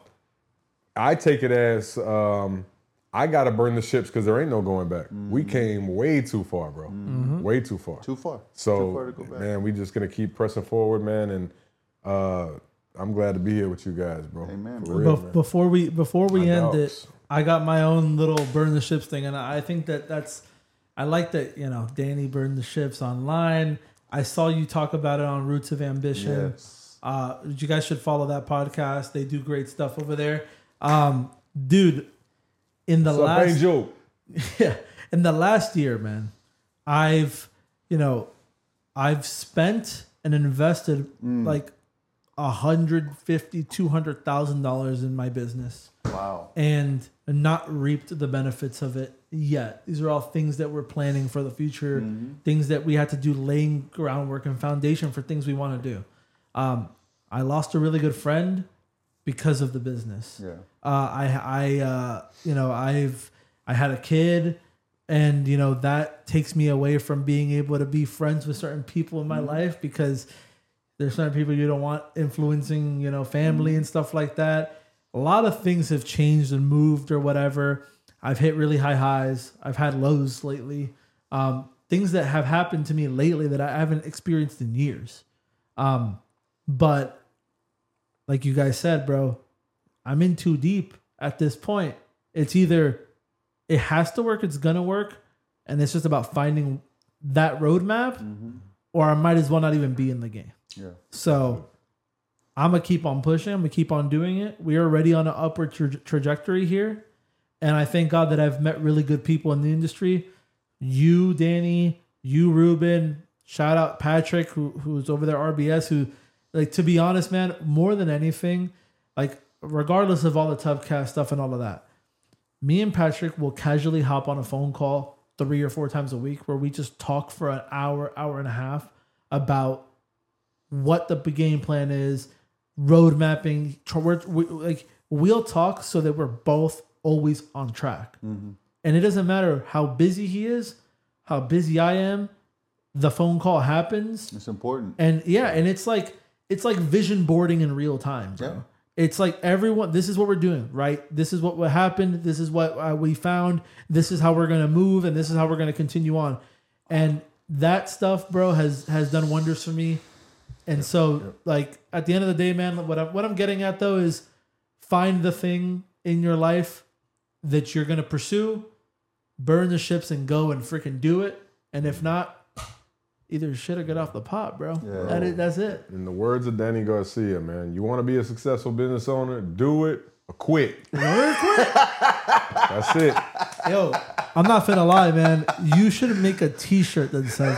Speaker 4: I take it as um, I got to burn the ships because there ain't no going back. Mm-hmm. We came way too far, bro. Mm-hmm. Way too far.
Speaker 3: Too far.
Speaker 4: So,
Speaker 3: too far to go back.
Speaker 4: Man, we just going to keep pressing forward, man. And uh, I'm glad to be here with you guys, bro.
Speaker 3: Amen,
Speaker 2: bro. Real, Be- before we before we
Speaker 4: my
Speaker 2: end
Speaker 4: dogs.
Speaker 2: it, I got my own little burn the ships thing, and I think that that's I like that, you know, Danny burned the ships online. I saw you talk about it on Roots of Ambition.
Speaker 3: Yes.
Speaker 2: Uh, you guys should follow that podcast. They do great stuff over there. Um, dude, in the
Speaker 4: What's
Speaker 2: last
Speaker 4: up, Angel?
Speaker 2: yeah, in the last year, man, I've, you know, I've spent and invested mm. like a hundred fifty, two hundred thousand dollars in my business.
Speaker 3: Wow.
Speaker 2: And not reaped the benefits of it yet. These are all things that we're planning for the future, mm-hmm. things that we had to do, laying groundwork and foundation for things we want to do. Um, I lost a really good friend because of the business.
Speaker 3: Yeah.
Speaker 2: Uh, I, I, uh, you know, I've, I had a kid, and you know that takes me away from being able to be friends with certain people in my mm-hmm. life, because there's certain people you don't want influencing, you know, family mm-hmm. and stuff like that. A lot of things have changed and moved or whatever. I've hit really high highs. I've had lows lately. Um, things that have happened to me lately that I haven't experienced in years. Um, but like you guys said, bro, I'm in too deep at this point. It's either it has to work, it's gonna work, and it's just about finding that roadmap, mm-hmm. or I might as well not even be in the game.
Speaker 3: Yeah.
Speaker 2: So I'm gonna keep on pushing. I'm gonna keep on doing it. We are already on an upward tra- trajectory here, and I thank God that I've met really good people in the industry. You, Danny, you, Ruben. Shout out Patrick, who who's over there, R B S. Who, like, to be honest, man, more than anything, like, regardless of all the Tubcast stuff and all of that, me and Patrick will casually hop on a phone call three or four times a week where we just talk for an hour, hour and a half about what the game plan is, road mapping. We're, we, like, we'll talk so that we're both always on track. Mm-hmm. And it doesn't matter how busy he is, how busy I am. the phone call happens.
Speaker 3: It's important.
Speaker 2: And yeah, and it's like it's like vision boarding in real time, bro.
Speaker 3: Yeah.
Speaker 2: It's like everyone, this is what we're doing, right? This is what happened. This is what uh, we found. This is how we're going to move, and this is how we're going to continue on. And that stuff, bro, has has done wonders for me. And so, yep. like, at the end of the day, man, what I'm, what I'm getting at, though, is find the thing in your life that you're going to pursue, burn the ships and go and freaking do it. And if not, either shit or get off the pot, bro. Yeah. That is, that's it.
Speaker 4: In the words of Danny Garcia, man, you want to be a successful business owner, do it or quit.
Speaker 2: Or quit.
Speaker 4: That's it.
Speaker 2: Yo, I'm not finna lie, man. You should make a T-shirt that says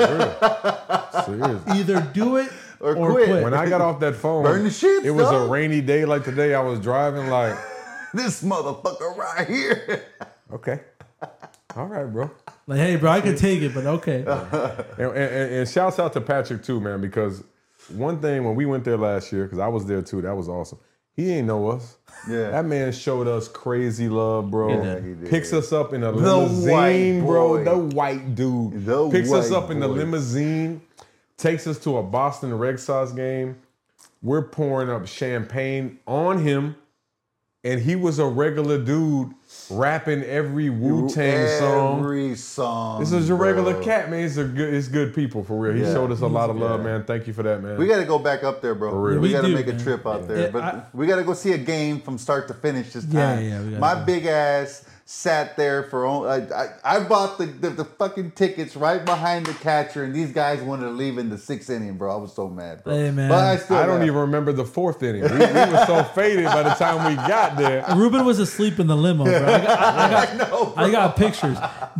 Speaker 2: that.
Speaker 4: Seriously.
Speaker 2: Either do it or,
Speaker 3: or
Speaker 2: quit.
Speaker 3: quit.
Speaker 4: When I got off that phone,
Speaker 3: burn the shit.
Speaker 4: It was
Speaker 3: dog.
Speaker 4: a rainy day like today. I was driving like
Speaker 3: this motherfucker right here.
Speaker 4: Okay. All right, bro.
Speaker 2: Like, hey, bro, I can take it, but okay.
Speaker 4: and, and, and shouts out to Patrick too, man, because one thing when we went there last year, because I was there too, that was awesome. He ain't know us.
Speaker 3: Yeah.
Speaker 4: That man showed us crazy love, bro.
Speaker 3: Yeah, he did.
Speaker 4: Picks us up in a
Speaker 3: The
Speaker 4: limousine,
Speaker 3: white
Speaker 4: bro.
Speaker 3: boy.
Speaker 4: The white dude.
Speaker 3: The
Speaker 4: Picks us
Speaker 3: white
Speaker 4: up in the
Speaker 3: boy.
Speaker 4: limousine, takes us to a Boston Red Sox game. We're pouring up champagne on him, and he was a regular dude rapping every Wu-Tang song.
Speaker 3: Every song.
Speaker 4: This is a
Speaker 3: bro.
Speaker 4: regular cat, man. He's a good, it's good people for real. He
Speaker 3: Yeah.
Speaker 4: showed us a lot of love,
Speaker 3: Yeah.
Speaker 4: man. Thank you for that, man.
Speaker 3: We got to go back up there, bro.
Speaker 4: For real.
Speaker 3: We,
Speaker 2: We
Speaker 3: got to
Speaker 2: do,
Speaker 3: make a
Speaker 2: man.
Speaker 3: trip out there.
Speaker 2: Yeah,
Speaker 3: but
Speaker 2: I-
Speaker 3: we got to go see a game from start to finish this
Speaker 2: Yeah,
Speaker 3: time.
Speaker 2: yeah, we gotta
Speaker 3: My
Speaker 2: go.
Speaker 3: big ass sat there for all, I, I, I bought the, the, the fucking tickets right behind the catcher, and these guys wanted to leave in the sixth inning, bro. I was so mad, bro.
Speaker 2: Hey, man.
Speaker 3: But I still
Speaker 4: I don't
Speaker 3: laughed.
Speaker 4: even remember the fourth inning. We, we were so faded by the time we got there.
Speaker 2: Ruben was asleep in the limo, bro. I got, I, I got,
Speaker 3: I know, bro.
Speaker 2: I got pictures.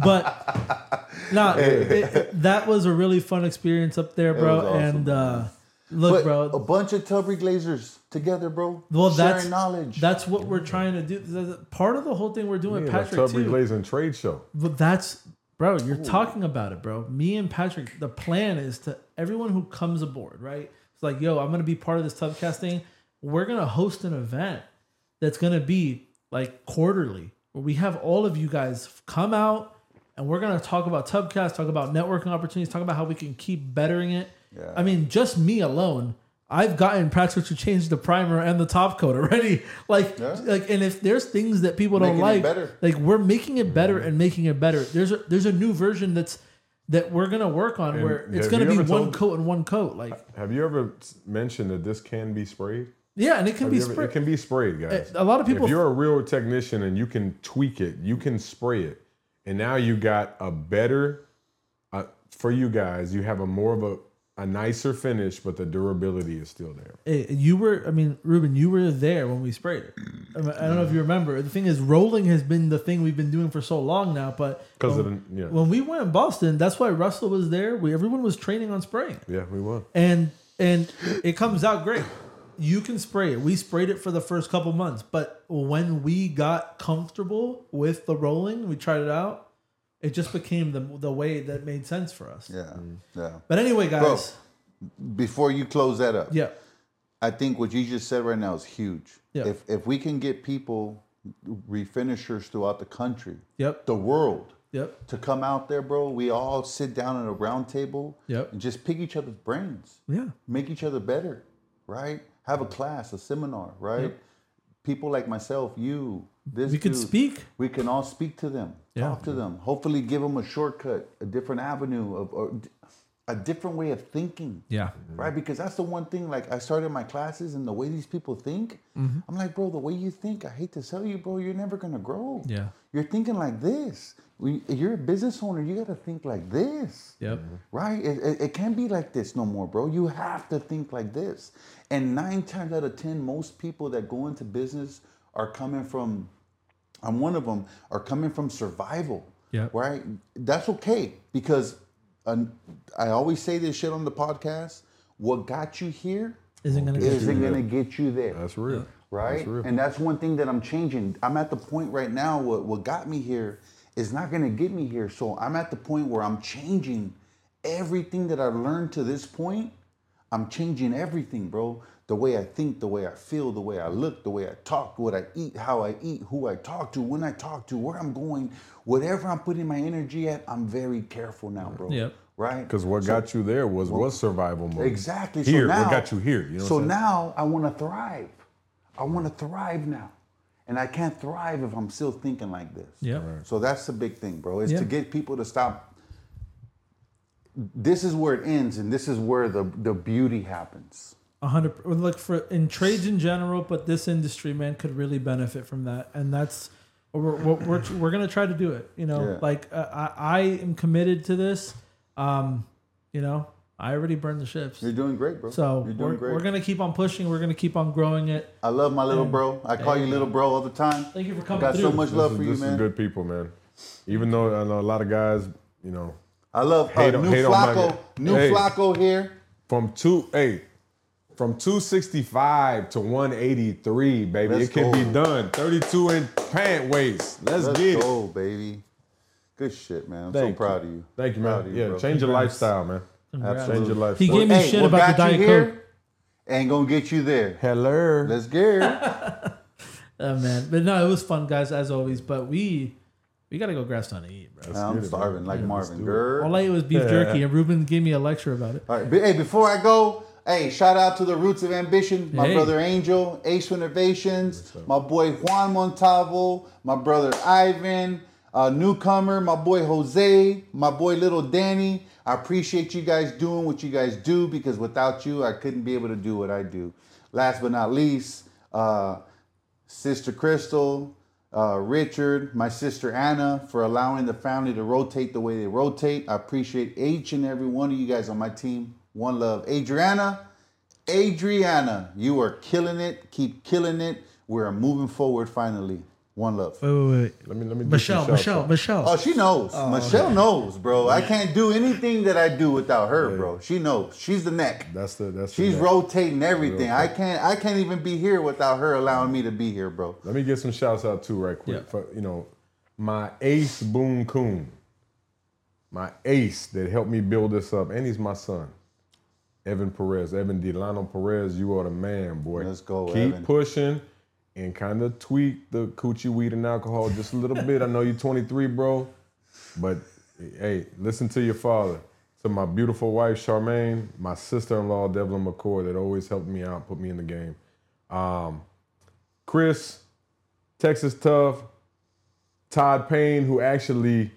Speaker 2: But, no, it, it, that was a really fun experience up there, bro.
Speaker 3: was awesome,
Speaker 2: and, uh, look,
Speaker 3: But
Speaker 2: bro.
Speaker 3: a bunch of Tubby Glazers together, bro.
Speaker 2: Well,
Speaker 3: sharing
Speaker 2: that's
Speaker 3: knowledge.
Speaker 2: That's what we're trying to do. Part of the whole thing we're doing,
Speaker 4: Yeah,
Speaker 2: Patrick,
Speaker 4: the Tubby
Speaker 2: too.
Speaker 4: Glazing trade show.
Speaker 2: But that's, bro, you're talking about it, bro. Me and Patrick, the plan is to everyone who comes aboard, right? It's like, yo, I'm going to be part of this Tubcast thing. We're going to host an event that's going to be like quarterly, where we have all of you guys come out and we're going to talk about Tubcast, talk about networking opportunities, talk about how we can keep bettering it.
Speaker 3: Yeah.
Speaker 2: I mean, just me alone, I've gotten Patrick to change the primer and the top coat already. Like,
Speaker 3: Yeah.
Speaker 2: like, and if there's things that people don't
Speaker 3: Making it
Speaker 2: like,
Speaker 3: better.
Speaker 2: like we're making it better and making it better. There's a there's a new version that's that we're gonna work on
Speaker 4: And
Speaker 2: where it's
Speaker 4: have
Speaker 2: gonna
Speaker 4: you
Speaker 2: be
Speaker 4: ever
Speaker 2: one
Speaker 4: told-
Speaker 2: coat and one coat. Like,
Speaker 4: Have you ever mentioned that this can be sprayed?
Speaker 2: yeah, and it can
Speaker 4: Have
Speaker 2: be
Speaker 4: you ever-
Speaker 2: sprayed.
Speaker 4: It can be sprayed, guys.
Speaker 2: A lot of people-
Speaker 4: If you're a real technician and you can tweak it, you can spray it, and now you got a better. Uh, for you guys, you have a more of a a nicer finish, but the durability is still there.
Speaker 2: Hey, you were, I mean, Ruben, you were there when we sprayed it. I, mean, I don't know if you remember. The thing is, rolling has been the thing we've been doing for so long now. But
Speaker 4: 'Cause
Speaker 2: when,
Speaker 4: of the- yeah.
Speaker 2: when we went in Boston, that's why Russell was there. We everyone was training on spraying.
Speaker 4: Yeah, we will.
Speaker 2: and and it comes out great. You can spray it. We sprayed it for the first couple months, but when we got comfortable with the rolling, we tried it out. It just became the the way that made sense for us.
Speaker 3: yeah, yeah.
Speaker 2: But anyway, guys,
Speaker 3: Before you close that up,
Speaker 2: yeah,
Speaker 3: I think what you just said right now is huge.
Speaker 2: Yeah.
Speaker 3: If if we can get people, refinishers throughout the country,
Speaker 2: yep,
Speaker 3: the world,
Speaker 2: yep,
Speaker 3: to come out there, bro, we all sit down at a round table
Speaker 2: Yep.
Speaker 3: and just pick each other's brains,
Speaker 2: yeah,
Speaker 3: make each other better, right? Have a class, a seminar, right?
Speaker 2: Yep.
Speaker 3: People like myself, you, this
Speaker 2: we could
Speaker 3: dude,
Speaker 2: speak.
Speaker 3: we can all speak to them,
Speaker 2: Yeah.
Speaker 3: talk to them, hopefully give them a shortcut, a different avenue of, or a different way of thinking.
Speaker 2: Yeah,
Speaker 3: Right, because that's the one thing. Like I started my classes, and the way these people think,
Speaker 2: Mm-hmm.
Speaker 3: I'm like, bro, the way you think, I hate to tell you, bro, you're never gonna grow.
Speaker 2: Yeah.
Speaker 3: You're thinking like this. We, you're a business owner. You gotta think like this.
Speaker 2: yep,
Speaker 3: Right? It, it, it can't be like this no more, bro. You have to think like this. And nine times out of ten, most people that go into business are coming from, I'm one of them, are coming from survival.
Speaker 2: Yep.
Speaker 3: Right? That's okay, because uh, I always say this shit on the podcast. What got you here
Speaker 2: isn't gonna get
Speaker 3: isn't
Speaker 2: you.
Speaker 3: gonna get you there.
Speaker 4: That's real.
Speaker 3: Right?
Speaker 4: That's real.
Speaker 3: And that's one thing that I'm changing. I'm at the point right now, what, what got me here is not gonna get me here. So I'm at the point where I'm changing everything that I've learned to this point. I'm changing everything, bro. The way I think, the way I feel, the way I look, the way I talk, what I eat, how I eat, who I talk to, when I talk to, where I'm going, whatever I'm putting my energy at, I'm very careful now, bro.
Speaker 2: Yep.
Speaker 3: right?
Speaker 4: Because what so, got you there was was survival mode.
Speaker 3: Exactly.
Speaker 4: Here,
Speaker 3: so now,
Speaker 4: what got you here? You know
Speaker 3: so
Speaker 4: what I'm
Speaker 3: now I want to thrive. I want to thrive now. And I can't thrive if I'm still thinking like this.
Speaker 2: Yeah. Right.
Speaker 3: So that's the big thing, bro, is
Speaker 2: yeah.
Speaker 3: to get people to stop. This is where it ends, and this is where the, the beauty happens.
Speaker 2: A hundred. Look, for in trades in general, but this industry, man, could really benefit from that, and that's we're we're we're, we're gonna try to do it. You know,
Speaker 3: Yeah.
Speaker 2: like uh, I I am committed to this. Um, you know, I already burned the ships.
Speaker 3: You're doing great, bro.
Speaker 2: So
Speaker 3: You're doing
Speaker 2: we're,
Speaker 3: great.
Speaker 2: we're gonna keep on pushing. We're gonna keep on growing it.
Speaker 3: I love my little
Speaker 2: And-
Speaker 3: bro. I call you little bro all the time.
Speaker 2: Thank you for
Speaker 3: I
Speaker 2: coming
Speaker 3: got
Speaker 2: through.
Speaker 3: so much love
Speaker 4: This
Speaker 3: for
Speaker 4: is,
Speaker 3: you,
Speaker 4: this
Speaker 3: man.
Speaker 4: is good people, man. Even though I know a lot of guys, you know,
Speaker 3: I love uh,
Speaker 4: Hate on-
Speaker 3: new
Speaker 4: hate on my
Speaker 3: Flacco.
Speaker 4: guy.
Speaker 3: New
Speaker 4: Hey.
Speaker 3: Flacco here.
Speaker 4: from two, hey, from two sixty-five to one eighty-three, baby,
Speaker 3: Let's
Speaker 4: it can
Speaker 3: go.
Speaker 4: be done. thirty-two inch pant waist. Let's,
Speaker 3: Let's
Speaker 4: get
Speaker 3: go, baby. Good shit, man. I'm
Speaker 4: Thank
Speaker 3: so proud of you.
Speaker 4: Thank you,
Speaker 3: Proud
Speaker 4: man.
Speaker 3: of you,
Speaker 4: Yeah,
Speaker 3: bro.
Speaker 4: change your
Speaker 2: Congrats.
Speaker 4: lifestyle, man.
Speaker 3: Absolutely.
Speaker 4: Change your lifestyle.
Speaker 2: He gave me
Speaker 3: Hey,
Speaker 2: shit
Speaker 3: what
Speaker 2: about the
Speaker 3: got you
Speaker 2: Diet
Speaker 3: here
Speaker 2: Coke.
Speaker 3: ain't gonna get you there.
Speaker 4: Hello.
Speaker 3: Let's get it.
Speaker 2: Oh man, but no, it was fun, guys, as always. But we we gotta go grab something to eat, bro.
Speaker 3: I'm
Speaker 4: get it,
Speaker 3: starving
Speaker 4: bro.
Speaker 3: like
Speaker 4: Yeah,
Speaker 3: Marvin.
Speaker 4: let's do it.
Speaker 3: Girl.
Speaker 2: All I ate was beef jerky, and Ruben gave me a lecture about it.
Speaker 3: All right, but, hey, before I go, hey, shout out to the Roots of Ambition, my
Speaker 2: Hey.
Speaker 3: brother Angel, Ace Renovations, my boy Juan Montalvo, my brother Ivan, uh, newcomer, my boy Jose, my boy little Danny. I appreciate you guys doing what you guys do, because without you, I couldn't be able to do what I do. Last but not least, uh, Sister Crystal, uh, Richard, my sister Anna, for allowing the family to rotate the way they rotate. I appreciate each and every one of you guys on my team. One love. Adriana, Adriana, you are killing it. Keep killing it. We're moving forward finally. One love.
Speaker 2: Wait, wait, wait.
Speaker 4: Let me let me do
Speaker 2: Michelle,
Speaker 4: some
Speaker 2: Michelle,
Speaker 4: shouts.
Speaker 2: Michelle.
Speaker 3: Oh, she knows. Michelle knows, bro. I can't do anything that I do without her, bro. She knows. She's the neck.
Speaker 4: That's the that's the
Speaker 3: She's
Speaker 4: neck.
Speaker 3: rotating everything. I can't I can't even be here without her allowing me to be here, bro.
Speaker 4: Let me get some shouts out too, right quick.
Speaker 2: Yeah.
Speaker 4: For, you know, my ace Boone Coon, my ace that helped me build this up, and he's my son, Evan Perez, Evan Delano Perez. You are the man, boy.
Speaker 3: Let's go,
Speaker 4: Keep
Speaker 3: Evan.
Speaker 4: pushing and kind of tweak the coochie weed and alcohol just a little bit. I know you're twenty-three, bro, but hey, listen to your father. To my beautiful wife, Charmaine, my sister-in-law, Devlin McCord, that always helped me out, put me in the game. Um, Chris, Texas Tough, Todd Payne, who actually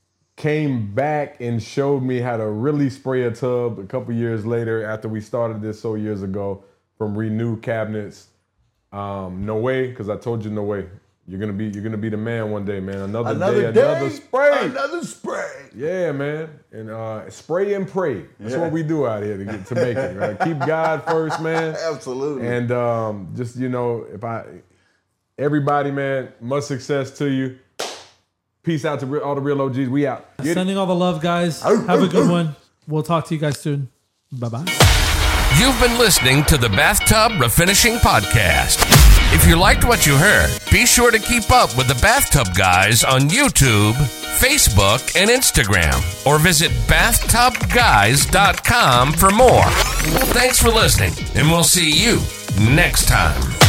Speaker 4: came back and showed me how to really spray a tub a couple years later after we started this so years ago from Renew Cabinets. Um, no way, because I told you no way. You're gonna be you're gonna be the man one day, man. Another,
Speaker 3: Another
Speaker 4: day,
Speaker 3: day,
Speaker 4: another spray.
Speaker 3: Another spray.
Speaker 4: Yeah, man. And uh, spray and pray. That's
Speaker 3: Yeah.
Speaker 4: what we do out here to get to make it. Right? Keep God first, man.
Speaker 3: Absolutely.
Speaker 4: And um, just, you know, if I, everybody, man, much success to you. Peace out to re- all the real O Gs. We out. Get it.
Speaker 2: Sending all the love, guys. Have a good one. We'll talk to you guys soon. Bye bye.
Speaker 1: You've been listening to the Bathtub Refinishing Podcast. If you liked what you heard, be sure to keep up with the Bathtub Guys on YouTube, Facebook, and Instagram, or visit bathtub guys dot com for more. Thanks for listening, and we'll see you next time.